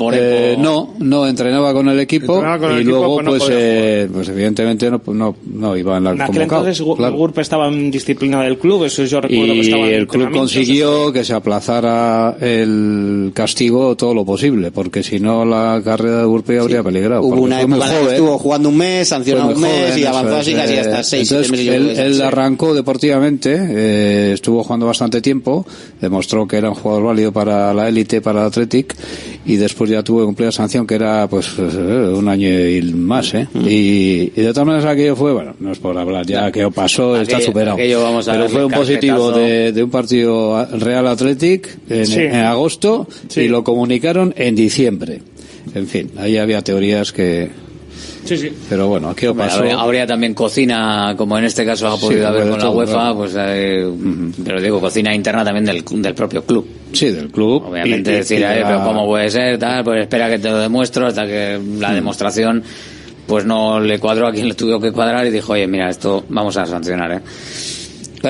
No, entrenaba con el equipo y luego, pues evidentemente no iba en la convocado. En aquel entonces Gurpe estaba en disciplina del club, eso yo recuerdo que estaba en el club consiguió que se aplazara el castigo todo lo posible, porque si no la carrera de Gurpe habría peligrado. Hubo una época en la que estuvo jugando un mes, sancionado un mes y avanzó así casi hasta 6-7 meses. Él arrancó deportivamente, estuvo jugando bastante tiempo, demostró que era un jugador válido para la élite, para el Athletic, y después ya tuvo que cumplir la sanción que era pues 1 año y más, y de todas maneras aquello fue, bueno, no es por hablar, ya aquello pasó, está superado, pero fue un positivo de un partido Real Athletic en agosto y lo comunicaron en diciembre. En fin, ahí había teorías que... Sí. Pero bueno, aquí pasó. Habría también cocina, como en este caso ha podido haber con la UEFA, claro. Pues pero digo, cocina interna también del propio club. Sí, del club. Obviamente decir, pero ¿cómo puede ser? Tal, pues espera que te lo demuestro, hasta que la demostración pues no le cuadró a quien le tuvo que cuadrar y dijo, oye, mira, esto vamos a sancionar, Pero bueno,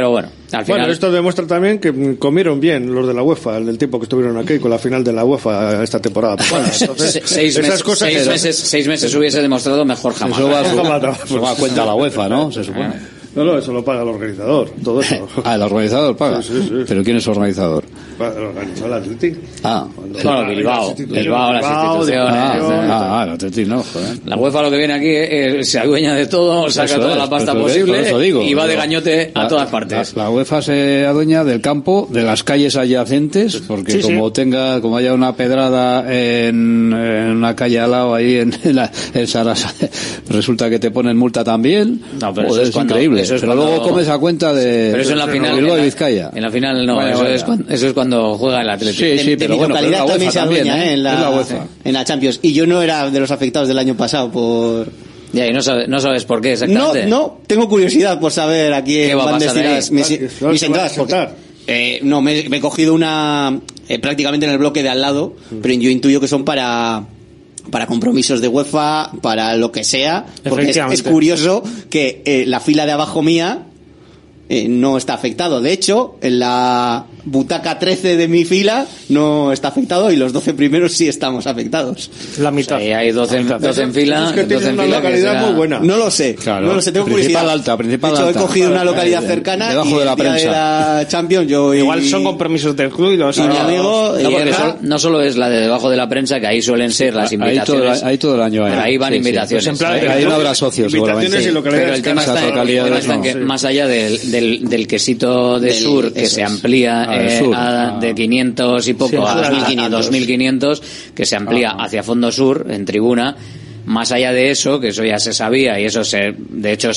Al final... Bueno, esto demuestra también que comieron bien los de la UEFA, el del tiempo que estuvieron aquí con la final de la UEFA esta temporada. Bueno, entonces, 6 meses hubiese demostrado mejor jamás. Eso va a cuenta la UEFA, ¿no? Se supone. No, eso lo paga el organizador, todo eso. El organizador paga. Sí. ¿Pero quién es el organizador? El organizador del Athletic. Bueno, Bilbao, las instituciones. El Athletic no, joder. La UEFA lo que viene aquí se adueña de todo, saca toda la pasta posible y va de gañote a todas partes. La UEFA se adueña del campo, de las calles adyacentes, porque como haya una pedrada en una calle al lado ahí en Sarasa, resulta que te ponen multa también. No, pero es increíble. Pero luego comes a cuenta de pero eso en la final, Bilbao y Vizcaya. En la final no, eso es cuando juega el Atlético. Sí, pero bueno, localidad pero también se adueña en la UEFA. En la Champions. Y yo no era de los afectados del año pasado por... Ya, y no sabes por qué exactamente. No, tengo curiosidad por saber a quién van destinadas mis entradas. No, me he cogido una prácticamente en el bloque de al lado, pero yo intuyo que son para compromisos de UEFA, para lo que sea, porque es curioso que la fila de abajo mía no está afectado. De hecho, en la butaca 13 de mi fila no está afectado y los 12 primeros sí estamos afectados. La mitad. Sí, hay 12 en fila. Es que tienes una localidad muy buena. No lo sé. Claro. No lo sé, tengo curiosidad. Principal de hecho, alta. he cogido una localidad cercana debajo y de la el día prensa. de la Champions yo igual son compromisos del club y mi amigo no solo es la de debajo de la prensa, que ahí suelen ser las invitaciones. Ahí todo el año. Pero ahí van invitaciones. Pues ahí no habrá socios, seguramente. Pero el tema está en que más allá del quesito de Sur, que se amplía de 500 y poco a 2.500, que se amplía hacia fondo sur, en tribuna. Más allá de eso, que eso ya se sabía y eso de hecho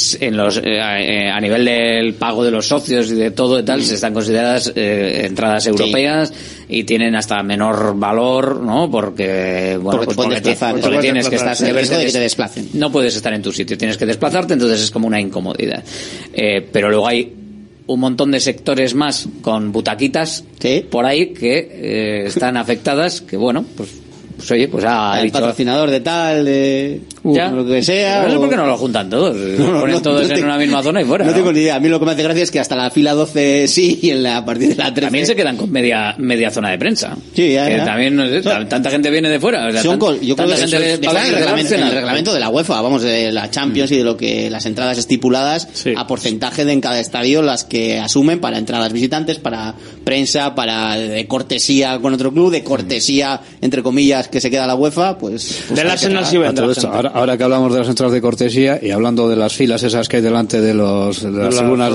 a nivel del pago de los socios y de todo y tal, se están consideradas entradas europeas y tienen hasta menor valor, ¿no? Porque tienes que estar que te desplacen. No puedes estar en tu sitio, tienes que desplazarte, entonces es como una incomodidad. Pero luego hay un montón de sectores más con butaquitas por ahí que están afectadas, que bueno, pues oye, pues el patrocinador de tal, de lo que sea. No sé por qué no lo juntan todos. Ponen todos en una misma zona y fuera. No tengo ni idea. A mí lo que me hace gracia es que hasta la fila 12 sí y a partir de la 13. También se quedan con media zona de prensa. Sí, ya. También, no sé, tanta gente viene de fuera. O sea, yo creo que el reglamento de la UEFA, vamos, de la Champions y de lo que las entradas estipuladas a porcentaje de en cada estadio las que asumen para entradas visitantes, para prensa, para de cortesía con otro club, de cortesía, entre comillas, que se queda la UEFA, pues del Arsenal sí vendrá. Ahora que hablamos de las entradas de cortesía y hablando de las filas esas que hay delante de las tribunas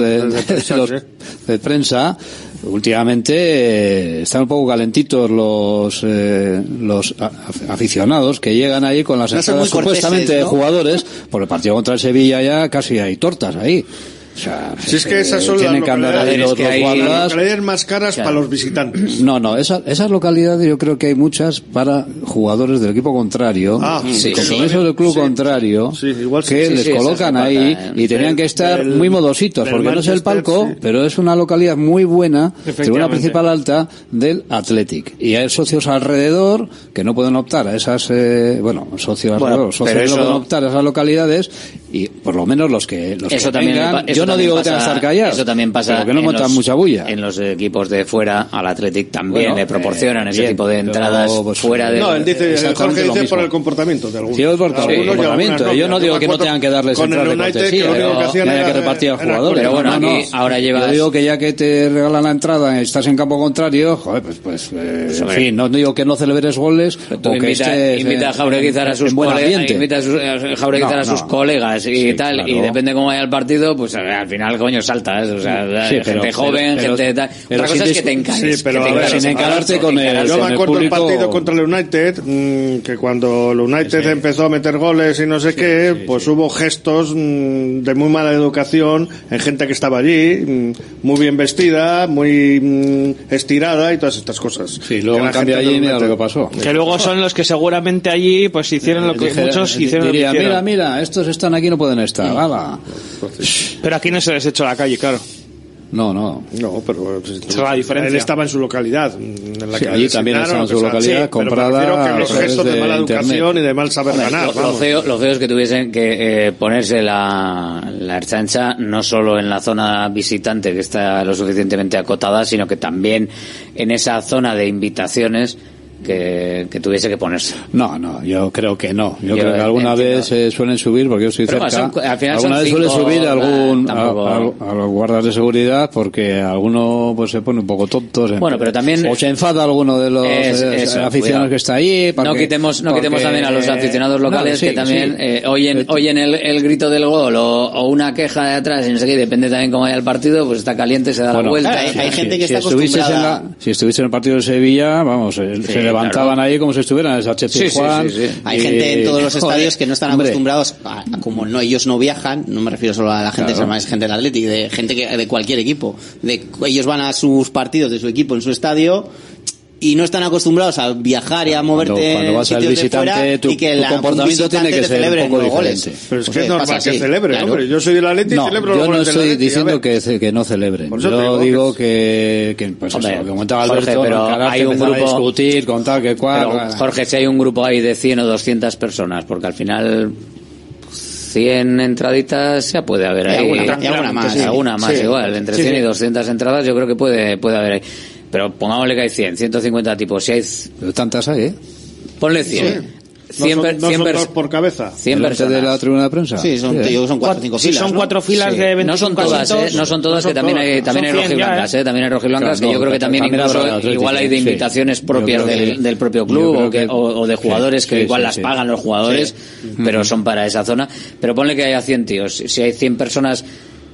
de prensa, últimamente están un poco calentitos los aficionados que llegan ahí con las entradas supuestamente de jugadores. Por el partido contra el Sevilla ya casi hay tortas ahí. O sea, si es que esas son las localidades más caras para los visitantes. No, esas localidades yo creo que hay muchas para jugadores del equipo contrario, compromisos del club contrario, que les colocan ahí y tenían que estar muy modositos, porque no es el palco, pero es una localidad muy buena, tribuna principal alta del Athletic. Y hay socios alrededor que no pueden optar a esas, socios que no pueden optar a esas localidades, y por lo menos los que vengan, yo no digo que tenga que estar callado. Eso también pasa. Porque no montan mucha bulla. En los equipos de fuera, al Athletic también le proporcionan ese tipo de entradas fuera de. No, Jorge dice por el comportamiento de algunos. Sí, por el comportamiento. Yo no digo que no tengan que darles entradas de cortesía, que haya que repartir al jugador. Pero bueno, aquí ahora llevas. Yo digo que ya que te regalan la entrada, estás en campo contrario, joder, pues en fin, no digo que no celebres goles, o que invita a Jaureguizar a sus colegas y tal, y depende cómo vaya el partido, pues al final, coño, saltas, o sea, gente joven, gente tal. Otra cosa es que te encares. Sí, pero sin encararte con el yo me acuerdo del partido contra el United, que cuando el United empezó a meter goles y no sé qué, pues hubo gestos de muy mala educación en gente que estaba allí, muy bien vestida, muy estirada y todas estas cosas. Sí, luego en cambio allí mira lo que pasó. Que luego son los que seguramente allí pues hicieron lo que muchos hicieron. Mira, estos están aquí, no pueden estar. ¡Hala! Pero aquí no se les echó a la calle, claro. No, pero la diferencia. Él estaba en su localidad, en la Sí, que allí también estaba en su localidad, comprada. Pero me refiero que los a través gestos de mala internet. educación y de mal saber ganar. Lo feo es que tuviesen que ponerse la Ertzaintza no solo en la zona visitante, que está lo suficientemente acotada, sino que también en esa zona de invitaciones que tuviese que ponerse. No, yo creo que no. Yo creo que alguna vez suelen subir, porque yo estoy Pero cerca. al final Alguna vez suele subir a los guardas de seguridad, porque alguno pues se pone un poco tonto. Bueno, pero también o se enfada alguno de los aficionados cuidado. que está ahí. No quitemos también a los aficionados locales que también oyen el grito del gol o una queja de atrás y no sé qué, depende también cómo vaya el partido, pues está caliente, se da la vuelta. Hay gente que está acostumbrada. Si estuviese en el partido de Sevilla, vamos, se levantaban ahí como si estuvieran en el Sánchez Pizjuán. Hay gente en todos los estadios que no están acostumbrados como ellos no viajan, no me refiero solo a la gente, es gente del Atleti, de gente de cualquier equipo, ellos van a sus partidos de su equipo en su estadio y no están acostumbrados a viajar y a moverte cuando vas al visitante, tu comportamiento tiene que ser un poco diferente. Pero es que es normal que celebre, hombre. Yo soy del Atleti y celebro los goles del Atleti. Yo no estoy diciendo que no celebren. Yo digo que pues eso, que comentaba Alberto, pero hay un grupo a discutir con tal que cual. Pero, Jorge, si hay un grupo ahí de 100 o 200 personas, porque al final 100 entraditas ya puede haber ahí. Alguna más igual. Entre 100 y 200 entradas yo creo que puede haber ahí. Pero pongámosle que hay 100, 150 tipos. Si hay... Pero tantas hay, ¿eh? Ponle 100. Sí. No son dos por cabeza. 100 personas de la tribuna de prensa. Sí, son 4 o 5 filas. Sí, son 4 filas de 25 No son todas, no son todas, que también hay rojiblancas, también hay rojiblancas, que yo creo que también incluso igual hay de invitaciones propias del propio club o de jugadores que igual las pagan los jugadores, pero son para esa zona. Pero ponle que haya 100 tíos. Si hay 100 personas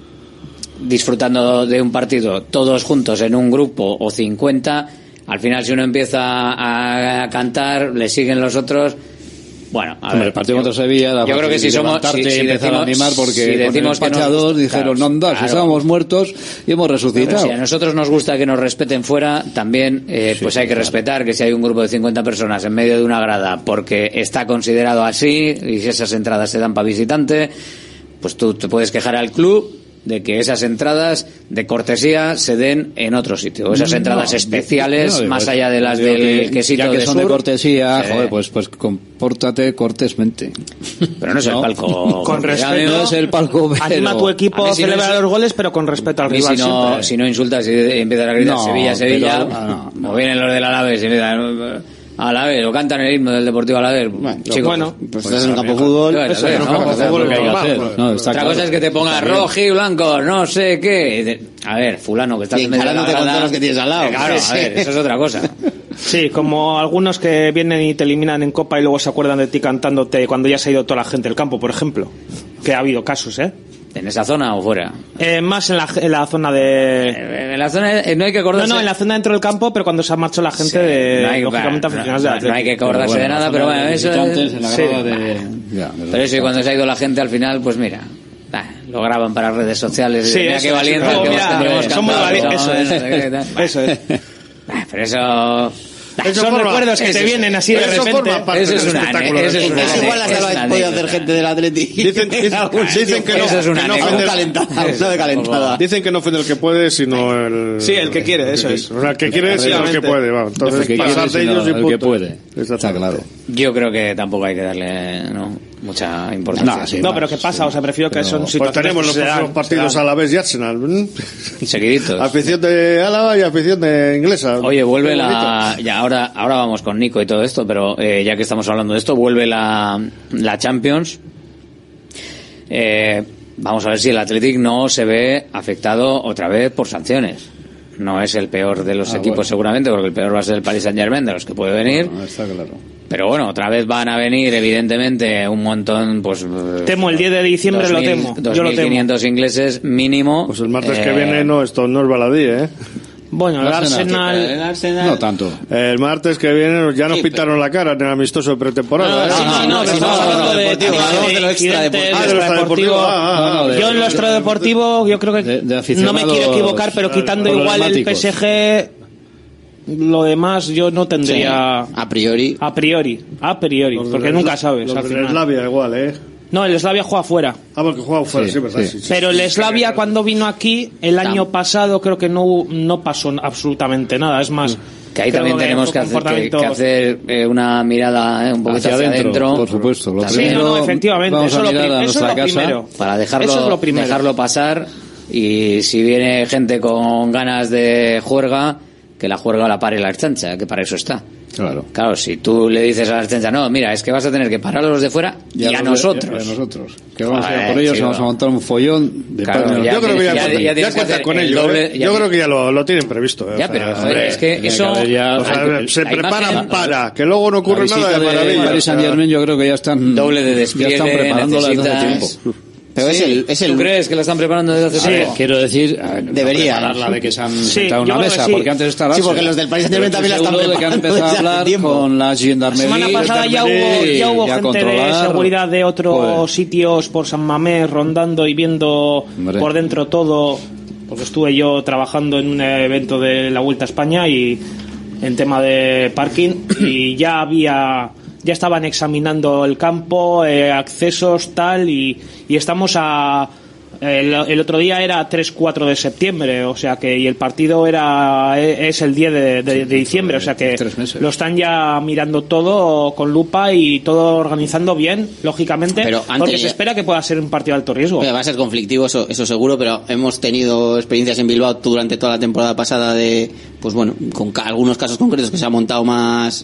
disfrutando de un partido todos juntos en un grupo o 50, al final si uno empieza a cantar, le siguen los otros. Bueno, a ver, el partido contra Sevilla, yo creo que si somos empezar a animar, porque si decimos con el empate dijeron estábamos muertos y hemos resucitado. Si a nosotros nos gusta que nos respeten fuera, también pues hay que respetar que si hay un grupo de 50 personas en medio de una grada porque está considerado así y si esas entradas se dan para visitante, pues tú te puedes quejar al club de que esas entradas de cortesía se den en otro sitio, esas entradas especiales más allá de las del quesito ya que de son sur, de cortesía, pues compórtate cortésmente. Pero no es el palco con respeto, no es el palco, anima a tu equipo a celebrar los goles, pero con respeto al rival. Si no insultas y empiezas a gritar Sevilla, o vienen los del Alavés y empiezan Alavés, o cantan el himno del Deportivo Alavés. Bueno, pues estás en un campo de fútbol. Otra cosa es que te pongas rojo y blanco, no sé qué. A ver, fulano, que estás en medio de la grada, con todos los que tienes al lado. Claro, a ver, eso es otra cosa. Sí, como algunos que vienen y te eliminan en Copa y luego se acuerdan de ti cantándote cuando ya se ha ido toda la gente del campo, por ejemplo. Que ha habido casos, ¿eh? ¿En esa zona o fuera? Más en la zona de... En la zona no hay que acordarse... No, en la zona dentro del campo, pero cuando se ha marchado la gente lógicamente aficionados de Atlético. No hay que acordarse de nada, pero bueno, eso es... Pero eso, y cuando se ha ido la gente al final, pues mira... lo graban para redes sociales. Sí, mira qué valiente que tendremos son muy valientes. Eso es. Pero eso... Son recuerdos que te vienen así de repente. Eso es una igual hasta lo podido hacer gente del Atleti. Dicen que no. Eso es una calentada. Dicen que no ofende el que puede, sino el... Sí, el que quiere, eso es. O sea, el que quiere es el que puede, vamos. Entonces, pasar de ellos y punto. El que puede. Está claro. Yo creo que tampoco hay que darle mucha importancia. No, pero ¿qué pasa? O sea, prefiero que son situaciones... Pues tenemos los próximos partidos Alavés y Arsenal. Seguiditos. Afición de Álava y afición de inglesa. Oye, vuelve ahora vamos con Nico y todo esto, pero ya que estamos hablando de esto, vuelve la Champions. Vamos a ver si el Athletic no se ve afectado otra vez por sanciones. No es el peor de los equipos seguramente, porque el peor va a ser el Paris Saint-Germain, de los que puede venir. Está claro. Pero bueno, otra vez van a venir, evidentemente, un montón, pues... Temo, el 10 de diciembre 2000, lo temo. 2.500 ingleses mínimo. Pues el martes que viene no es baladí, ¿eh? Bueno, el Arsenal... No tanto. El martes que viene ya nos pintaron la cara en el amistoso de pretemporada. Yo en lo extradeportivo, yo creo que no me quiero equivocar, pero quitando igual el PSG... Lo demás yo no tendría... A priori, porque nunca sabes. Los de Eslavia igual, No, el Slavia juega fuera. Ah, porque juega fuera, sí, verdad. Sí. Pero el Slavia cuando vino aquí el año pasado creo que no pasó absolutamente nada. Es más, que ahí también tenemos que hacer una mirada un poquito hacia adentro. Por supuesto. Lo primero, sí, no, efectivamente. Vamos eso a mirar a nuestra casa primero. Para dejarlo pasar. Y si viene gente con ganas de juerga, que la juerga la pare la Ertzaintza, que para eso está. Claro, si tú le dices a la Ertzaintza, no, mira, es que vas a tener que parar a los de fuera y a nosotros. Que vamos a ir por ellos, vamos a montar un follón de yo creo que ya cuentan con ello. Yo creo que ya lo tienen previsto. Ya, pero es que eso... se preparan para, que luego no ocurre nada de maravilla. Paris Saint-Germain yo creo que ya están... Doble de despliegue, ya están preparándola desde hace tiempo. Pero ¿Tú crees que la están preparando desde hace tiempo? Quiero decir, debería prepararla de que se han sentado en una mesa, porque antes estará... Sí, porque los del Paris Saint-Germain también la están preparando. De que han empezado a hablar con la gendarmería. La semana pasada ya hubo gente de seguridad de otros sitios por San Mamés rondando y viendo por dentro todo, porque estuve yo trabajando en un evento de la Vuelta a España y en tema de parking y ya estaban examinando el campo, accesos, tal, y estamos el otro día era 3-4 de septiembre, o sea que, y el partido es el 10 de diciembre, o sea que lo están ya mirando todo con lupa y todo organizando bien, lógicamente, porque se espera que pueda ser un partido de alto riesgo. Va a ser conflictivo, eso seguro, pero hemos tenido experiencias en Bilbao durante toda la temporada pasada de, pues bueno, con algunos casos concretos que se han montado más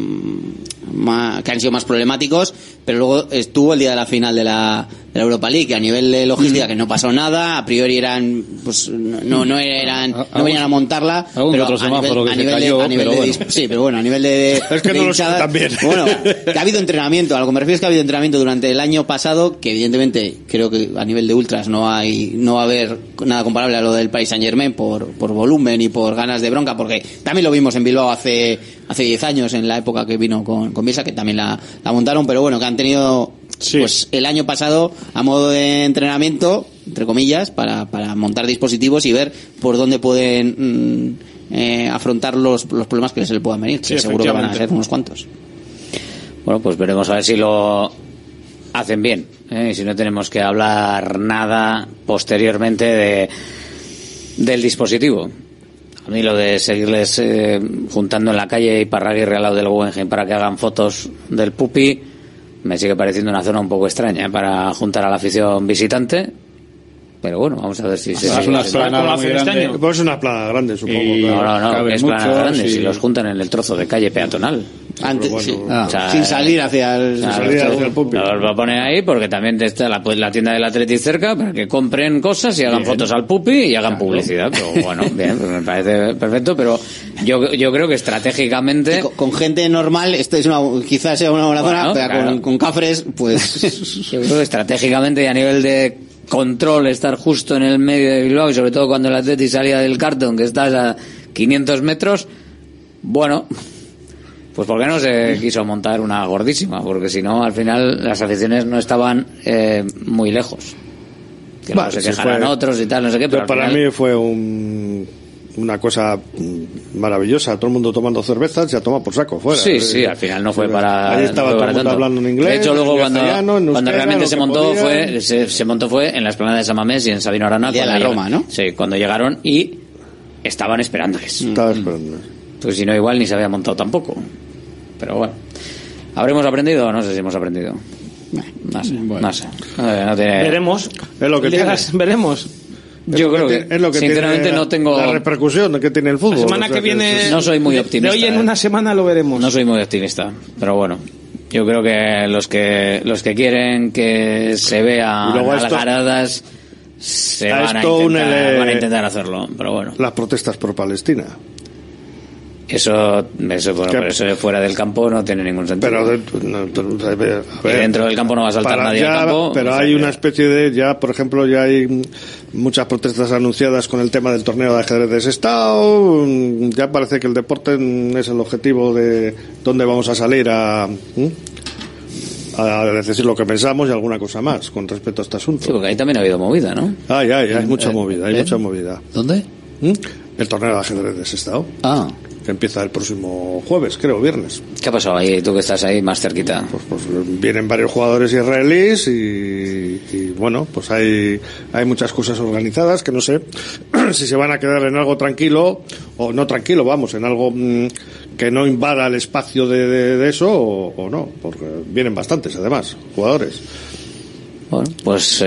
que han sido más problemáticos, pero luego estuvo el día de la final de la Europa League, que a nivel de logística que no pasó nada, a priori eran, pues no venían a montarla, pero a nivel de sí, pero bueno, a nivel de es que no lo sé también. Bueno, que ha habido entrenamiento, a lo que me refiero es que ha habido entrenamiento durante el año pasado, que evidentemente creo que a nivel de ultras no va a haber nada comparable a lo del Paris Saint-Germain por volumen y por ganas de bronca, porque también lo vimos en Bilbao hace 10 años, en la época que vino con Bielsa, que también la montaron, pero bueno, que han tenido pues el año pasado a modo de entrenamiento, entre comillas, para montar dispositivos y ver por dónde pueden afrontar los problemas que se les puedan venir, que seguro que van a ser unos cuantos. Bueno, pues veremos a ver si lo hacen bien, y si no tenemos que hablar nada posteriormente del dispositivo. A mí lo de seguirles juntando en la calle y Parraguirre al lado del Guggenheim para que hagan fotos del pupi me sigue pareciendo una zona un poco extraña para juntar a la afición visitante. Pero bueno, vamos a ver si se... Es una esplanada muy grande. Pues es una esplanada grande, supongo. No, es esplanada grande, si los juntan en el trozo de calle peatonal. Antes, bueno, sí. O sea, sin salir hacia el pupi. Lo ponen ahí porque también está la tienda del Athletic cerca para que compren cosas y hagan fotos al pupi y hagan publicidad. Pero bueno, bien, pues me parece perfecto, pero yo creo que estratégicamente... Sí, con gente normal esto es quizás sea una buena zona, pero con cafres, pues... Yo creo que estratégicamente y a nivel de control estar justo en el medio de Bilbao y sobre todo cuando el Athletic salía del Carlton, que estás a 500 metros, bueno... Pues ¿por qué no se quiso montar una gordísima? Porque si no, al final las aficiones no estaban muy lejos. Que luego se quejarán otros y tal, no sé qué. Pero para mí fue una cosa maravillosa. Todo el mundo tomando cervezas, ya toma por saco fuera. Sí, al final no fue para... Ahí estaba todo el mundo hablando en inglés. De hecho, luego cuando realmente se montó podían. fue en la explanada de San Mamés y en Sabino Arana. De la Roma, ¿no? Sí, cuando llegaron y estaban esperándoles. Estaban esperándoles. Pues si no, igual ni se había montado tampoco. Pero bueno, ¿habremos aprendido? No sé si hemos aprendido. No sé. Veremos. Es lo que veremos. Yo creo que es lo que sinceramente no tengo la repercusión que tiene el fútbol. La semana que viene no soy muy optimista. De hoy en una semana lo veremos. No soy muy optimista, pero bueno. Yo creo que los que quieren que se vea algaradas van a intentar hacerlo, pero bueno. Las protestas por Palestina. Eso fuera del campo no tiene ningún sentido. Pero dentro del campo no va a saltar nadie al campo. Pero hay una especie de, por ejemplo, ya hay muchas protestas anunciadas con el tema del torneo de ajedrez de Sestao. Ya parece que el deporte es el objetivo de dónde vamos a salir a decir lo que pensamos y alguna cosa más con respecto a este asunto. Sí, porque ahí también ha habido movida, ¿no? Hay mucha movida, mucha movida. ¿Dónde? El torneo de ajedrez de Sestao. que empieza el próximo jueves, creo, viernes. ¿Qué ha pasado ahí, tú que estás ahí más cerquita? Pues vienen varios jugadores israelíes y bueno, pues hay muchas cosas organizadas que no sé si se van a quedar en algo tranquilo o no tranquilo, vamos, en algo que no invada el espacio de eso o no, porque vienen bastantes además jugadores. Bueno, pues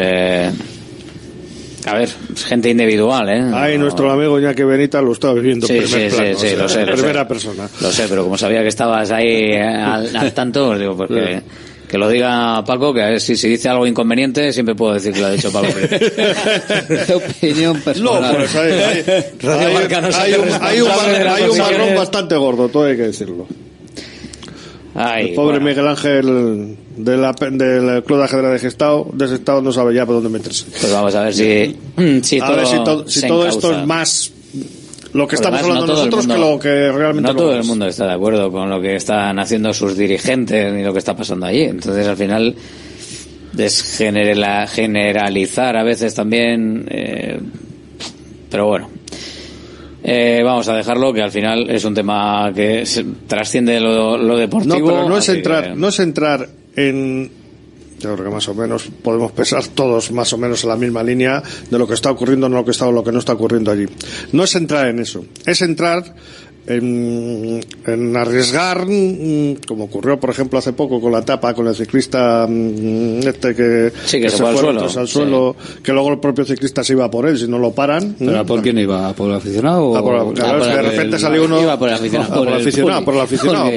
a ver, gente individual, ¿eh? Ahí nuestro amigo Iñaki Benita lo está viviendo en primer plano, sí, lo sé, primera persona. Lo sé, pero como sabía que estabas ahí al tanto, os digo, porque que lo diga Paco, que a ver si dice algo inconveniente, siempre puedo decir que lo ha dicho Paco. Opinión personal. No, pues hay un marrón bastante gordo, todo hay que decirlo. Ay, el pobre Miguel Ángel del Club de Ajedrez de Gestao no sabe ya por dónde meterse. Pues vamos a ver si todo esto es más lo que estamos hablando nosotros que lo que realmente no todo el mundo está de acuerdo con lo que están haciendo sus dirigentes ni lo que está pasando allí. Entonces al final generalizar a veces también, pero bueno. Vamos a dejarlo, que al final es un tema que trasciende lo deportivo. No, pero no es entrar en... Yo creo que más o menos podemos pensar todos más o menos en la misma línea de lo que está ocurriendo, lo que no está ocurriendo allí. No es entrar en eso, es entrar en arriesgar, como ocurrió por ejemplo hace poco con la etapa con el ciclista que se fue al suelo, que luego el propio ciclista se iba por él si no lo paran. ¿Pero por quién iba? ¿Por el aficionado? De repente salió uno iba por el aficionado. Por el aficionado.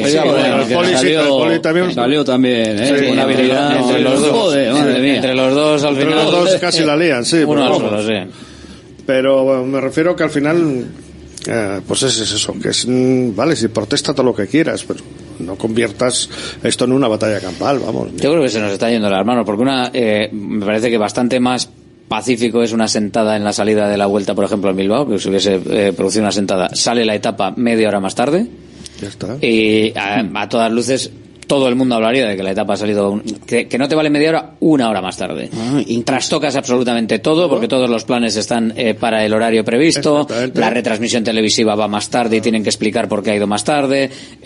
El Poli también salió también, una habilidad entre los dos. Entre los dos al final. Entre los dos casi la lían, sí. Uno al solo, sí. Pero bueno, me refiero que al final pues es eso, que es vale, si protesta todo lo que quieras, pero no conviertas esto en una batalla campal, vamos. Yo creo que se nos está yendo las manos, porque me parece que bastante más pacífico es una sentada en la salida de la Vuelta, por ejemplo, en Bilbao, que se hubiese producido una sentada, sale la etapa media hora más tarde, ya está. Y a todas luces todo el mundo hablaría de que la etapa ha salido que no te vale media hora, una hora más tarde. Y trastocas absolutamente todo, porque todos los planes están para el horario previsto, la retransmisión televisiva va más tarde y tienen que explicar por qué ha ido más tarde,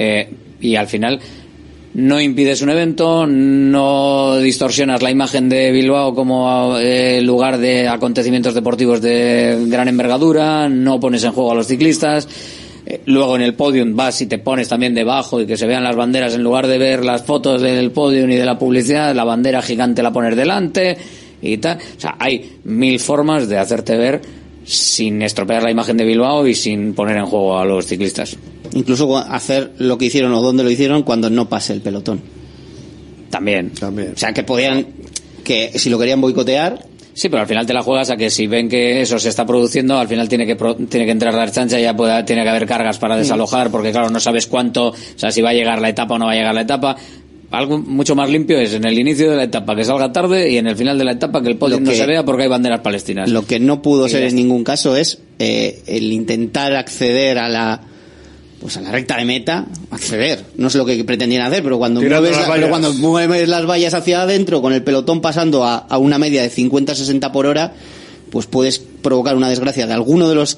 y al final no impides un evento, no distorsionas la imagen de Bilbao como lugar de acontecimientos deportivos de gran envergadura, no pones en juego a los ciclistas. Luego en el podium vas y te pones también debajo y que se vean las banderas, en lugar de ver las fotos del podium y de la publicidad, la bandera gigante la pones delante y tal. O sea, hay 1000 formas de hacerte ver sin estropear la imagen de Bilbao y sin poner en juego a los ciclistas. Incluso hacer lo que hicieron o donde lo hicieron cuando no pase el pelotón. También. O sea, que si lo querían boicotear. Sí, pero al final te la juegas a que si ven que eso se está produciendo, al final tiene que entrar la chancha, ya tiene que haber cargas para desalojar, porque claro, no sabes cuánto, o sea, si va a llegar la etapa o no va a llegar la etapa. Algo mucho más limpio es en el inicio de la etapa que salga tarde y en el final de la etapa que el podio no se vea porque hay banderas palestinas. Lo que no pudo ser en ningún caso es el intentar acceder a la recta de meta, acceder. No sé lo que pretendían hacer, pero cuando mueves las vallas hacia adentro con el pelotón pasando a una media de 50-60 por hora, pues puedes provocar una desgracia de alguno de los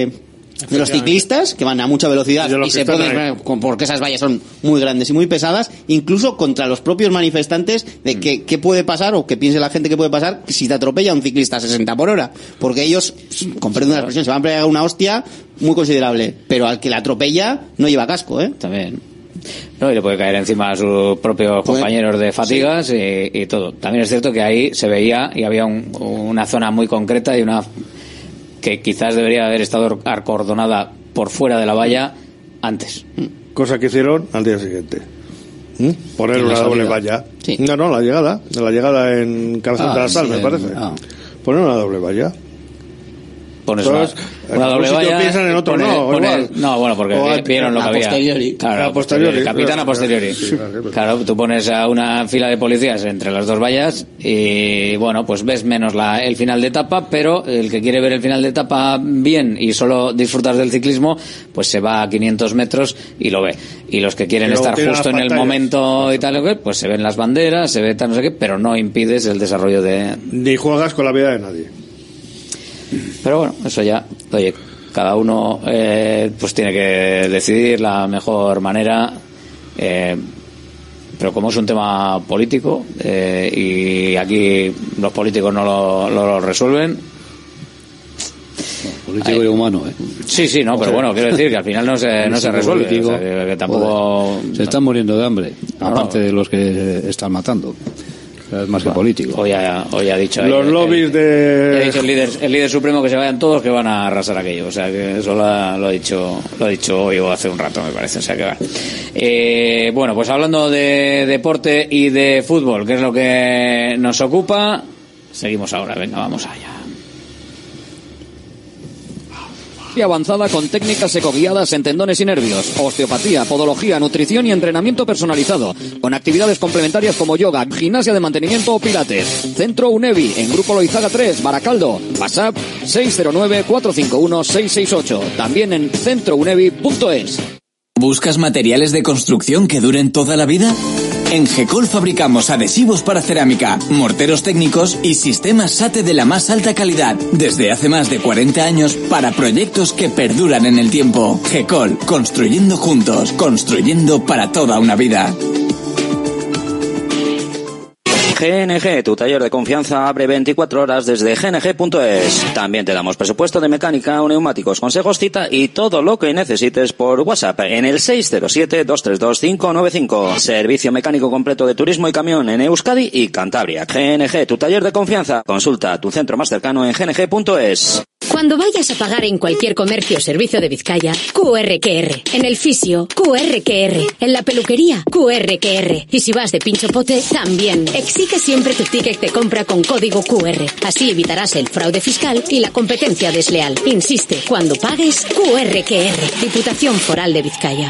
ciclistas que van a mucha velocidad y se pueden, porque esas vallas son muy grandes y muy pesadas, incluso contra los propios manifestantes de qué puede pasar o que piense la gente que puede pasar si te atropella un ciclista a 60 por hora, porque ellos, con perdón de la expresión, se van a pegar una hostia muy considerable, pero al que la atropella no lleva casco, también. No, y le puede caer encima a sus propios compañeros de fatigas y todo. También es cierto que ahí se veía y había una zona muy concreta y una que quizás debería haber estado acordonada por fuera de la valla antes. Cosa que hicieron al día siguiente. Poner una doble valla. Sí. No, la llegada en Calzón de la Sal, me parece. Poner una doble valla. Pones una doble valla. Piensan en otro, no, bueno, porque vieron lo que había. Claro, a posteriori. Capitán a posteriori. Sí. Claro, tú pones a una fila de policías entre las dos vallas y, bueno, pues ves menos el final de etapa, pero el que quiere ver el final de etapa bien y solo disfrutar del ciclismo, pues se va a 500 metros y lo ve. Y los que quieren estar justo en el momento y tal, pues se ven las banderas, se ve tal, no sé qué, pero no impides el desarrollo de... Ni juegas con la vida de nadie. Pero bueno, eso ya, oye, cada uno pues tiene que decidir la mejor manera, pero como es un tema político y aquí los políticos no lo resuelven. Político y humano, Sí, no, pero bueno, quiero decir que al final no se resuelve. Político, o sea, que tampoco... se están muriendo de hambre, aparte de los que están matando. Es más que político. Hoy ha dicho los lobbies de... Ha dicho el líder supremo que se vayan todos, que van a arrasar aquello. O sea que eso lo ha dicho hoy o hace un rato, me parece. O sea que va. Bueno, pues hablando de deporte y de fútbol, que es lo que nos ocupa, seguimos ahora. Venga, vamos allá. Avanzada con técnicas ecoguiadas en tendones y nervios, osteopatía, podología, nutrición y entrenamiento personalizado, con actividades complementarias como yoga, gimnasia de mantenimiento o pilates. Centro UNEVI, en Grupo Loizaga 3, Baracaldo. WhatsApp 609-451-668. También en centrounevi.es. ¿Buscas materiales de construcción que duren toda la vida? En GECOL fabricamos adhesivos para cerámica, morteros técnicos y sistemas SATE de la más alta calidad, desde hace más de 40 años para proyectos que perduran en el tiempo. GECOL, construyendo juntos, construyendo para toda una vida. GNG, tu taller de confianza, abre 24 horas desde gng.es. También te damos presupuesto de mecánica o neumáticos, consejos, cita y todo lo que necesites por WhatsApp en el 607-232-595. Servicio mecánico completo de turismo y camión en Euskadi y Cantabria. GNG, tu taller de confianza. Consulta tu centro más cercano en gng.es. Cuando vayas a pagar en cualquier comercio o servicio de Vizcaya, QRQR. En el fisio, QRQR. En la peluquería, QRQR. Y si vas de pincho pote, también. Exige siempre tu ticket de compra con código QR. Así evitarás el fraude fiscal y la competencia desleal. Insiste, cuando pagues, QRQR. Diputación Foral de Vizcaya.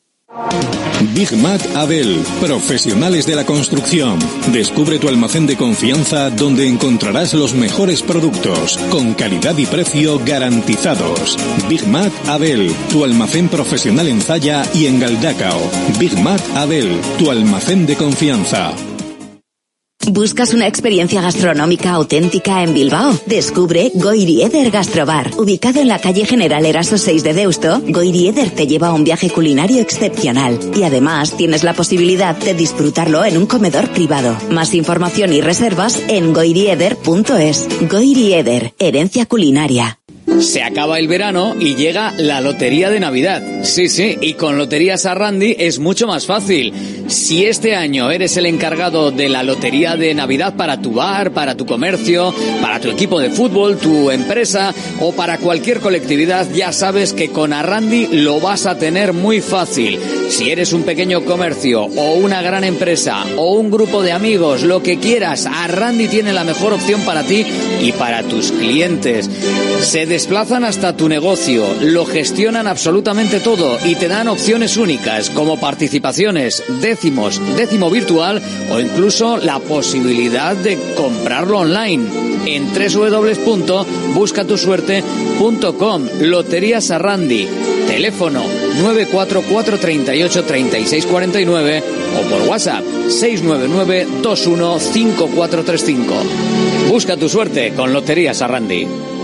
Big Mac Abel, profesionales de la construcción. Descubre tu almacén de confianza donde encontrarás los mejores productos, con calidad y precio garantizados. Big Mac Abel, tu almacén profesional en Zalla y en Galdacao. Big Mac Abel, tu almacén de confianza. ¿Buscas una experiencia gastronómica auténtica en Bilbao? Descubre Goirieder Gastrobar. Ubicado en la calle General Eraso 6 de Deusto, Goirieder te lleva a un viaje culinario excepcional. Y además tienes la posibilidad de disfrutarlo en un comedor privado. Más información y reservas en goirieder.es. Goirieder, herencia culinaria. Se acaba el verano y llega la Lotería de Navidad. Sí, y con Loterías Arrandi es mucho más fácil. Si este año eres el encargado de la Lotería de Navidad para tu bar, para tu comercio, para tu equipo de fútbol, tu empresa o para cualquier colectividad, ya sabes que con Arrandi lo vas a tener muy fácil. Si eres un pequeño comercio o una gran empresa o un grupo de amigos, lo que quieras, Arrandi tiene la mejor opción para ti y para tus clientes. Se desplazan hasta tu negocio, lo gestionan absolutamente todo y te dan opciones únicas como participaciones, décimo virtual o incluso la posibilidad de comprarlo online en www.buscatusuerte.com. Loterías Arrandi, teléfono 944383649 o por WhatsApp 699215435. Busca tu suerte con Loterías Arrandi.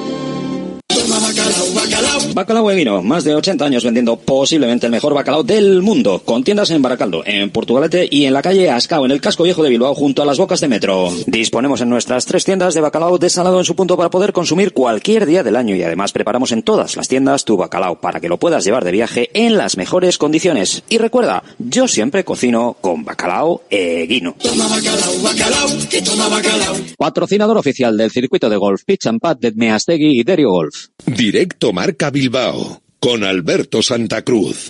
Bacalao e Vino, más de 80 años vendiendo posiblemente el mejor bacalao del mundo, con tiendas en Baracaldo, en Portugalete y en la calle Ascao, en el casco viejo de Bilbao, junto a las bocas de metro. Disponemos en nuestras 3 tiendas de bacalao desalado en su punto para poder consumir cualquier día del año y además preparamos en todas las tiendas tu bacalao para que lo puedas llevar de viaje en las mejores condiciones. Y recuerda, yo siempre cocino con Bacalao e Vino. Toma bacalao, bacalao, que toma bacalao. Patrocinador oficial del circuito de golf Pitch and Pad de Meastegui y Derio Golf. Directo Marca Bilbao, con Alberto Santa Cruz.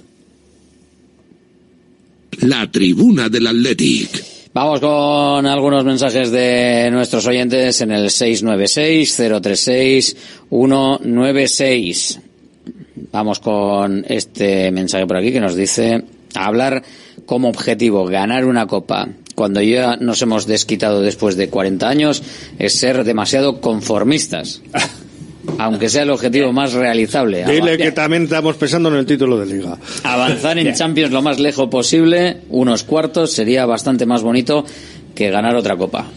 La tribuna del Athletic. Vamos con algunos mensajes de nuestros oyentes en el 696-036-196. Vamos con este mensaje por aquí que nos dice: hablar como objetivo ganar una copa cuando ya nos hemos desquitado después de 40 años es ser demasiado conformistas. Aunque sea el objetivo más realizable. Dile que también estamos pensando en el título de Liga. Avanzar en Champions lo más lejos posible, unos cuartos, sería bastante más bonito que ganar otra copa.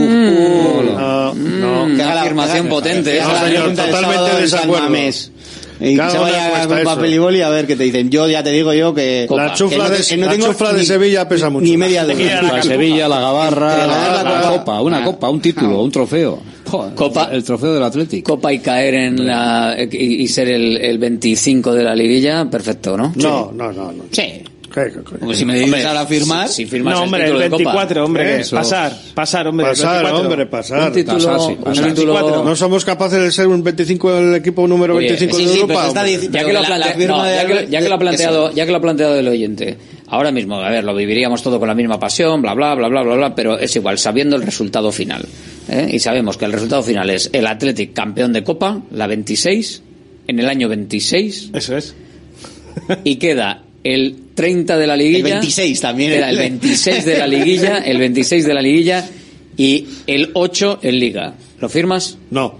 No. Qué afirmación potente. No, señor, totalmente desacuerdo. Y que se vaya con papel y boli a ver qué te dicen. Yo ya te digo que... La chufla de Sevilla pesa mucho. Ni media de la Sevilla, la Gabarra, la Copa, una Copa, un título, un trofeo. Copa, el trofeo del Atlético. Copa y caer en y ser el 25 de la liguilla, perfecto, ¿no? No. Sí. Porque si me dices ahora firmar, si firmas no, hombre, el 24, hombre, pasar, hombre. Pasar. Un título. ¿No somos capaces de ser un 25 el equipo número 25 de Europa? Ya que lo ha planteado el oyente. Ahora mismo, a ver, lo viviríamos todo con la misma pasión, bla, bla, bla, bla, bla, bla, pero es igual, sabiendo el resultado final. Y sabemos que el resultado final es el Athletic campeón de Copa, la 26, en el año 26. Eso es. Y queda el 30 de la liguilla. El 26 también. Queda el 26 de la liguilla, el 26 de la liguilla y el 8 en Liga. ¿Lo firmas? No.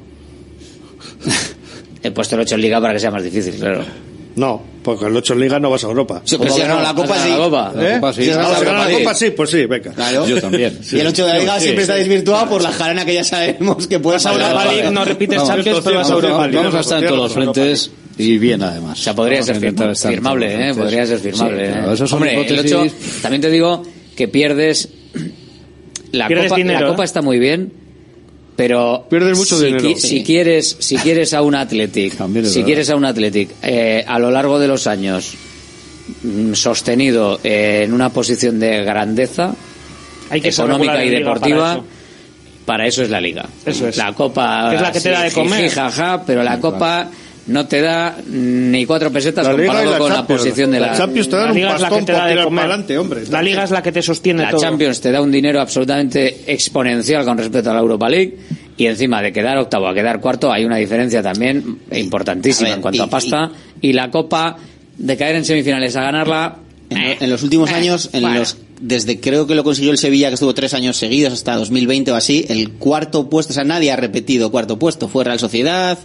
He puesto el 8 en Liga para que sea más difícil, claro. No, porque el 8 en Liga no vas a Europa. Sí, pero si ganó la Copa, sí. La Copa, sí. Si ganó la Copa, sí, pues sí, venga. Claro. Yo también. Y el 8 de la Liga siempre está desvirtuado por la jarana que ya sabemos que puede pasar. Europa League, no repites Champions, pero vas a Europa League. Vamos a estar en todos los frentes y bien, además. O sea, podría ser firmable, podría ser firmable. Sí, claro, hombre, el 8, también te digo que pierdes... La Copa está muy bien, pero pierdes mucho dinero. Si quieres a un Athletic, a lo largo de los años sostenido en una posición de grandeza económica y deportiva, para eso es la Liga. Eso es. La Copa es la que te da de comer, pero la Copa no te da ni 4 pesetas comparado con la posición de la Champions. Te da un pastón por tirar para adelante, hombre. La Liga es la que te sostiene todo. La Champions te da un dinero absolutamente exponencial con respecto a la Europa League, y encima de quedar octavo a quedar cuarto hay una diferencia también importantísima en cuanto a pasta, y la Copa, de caer en semifinales a ganarla en los últimos años, desde creo que lo consiguió el Sevilla, que estuvo 3 años seguidos hasta 2020 o así, el cuarto puesto, o sea, nadie ha repetido cuarto puesto. Fue Real Sociedad,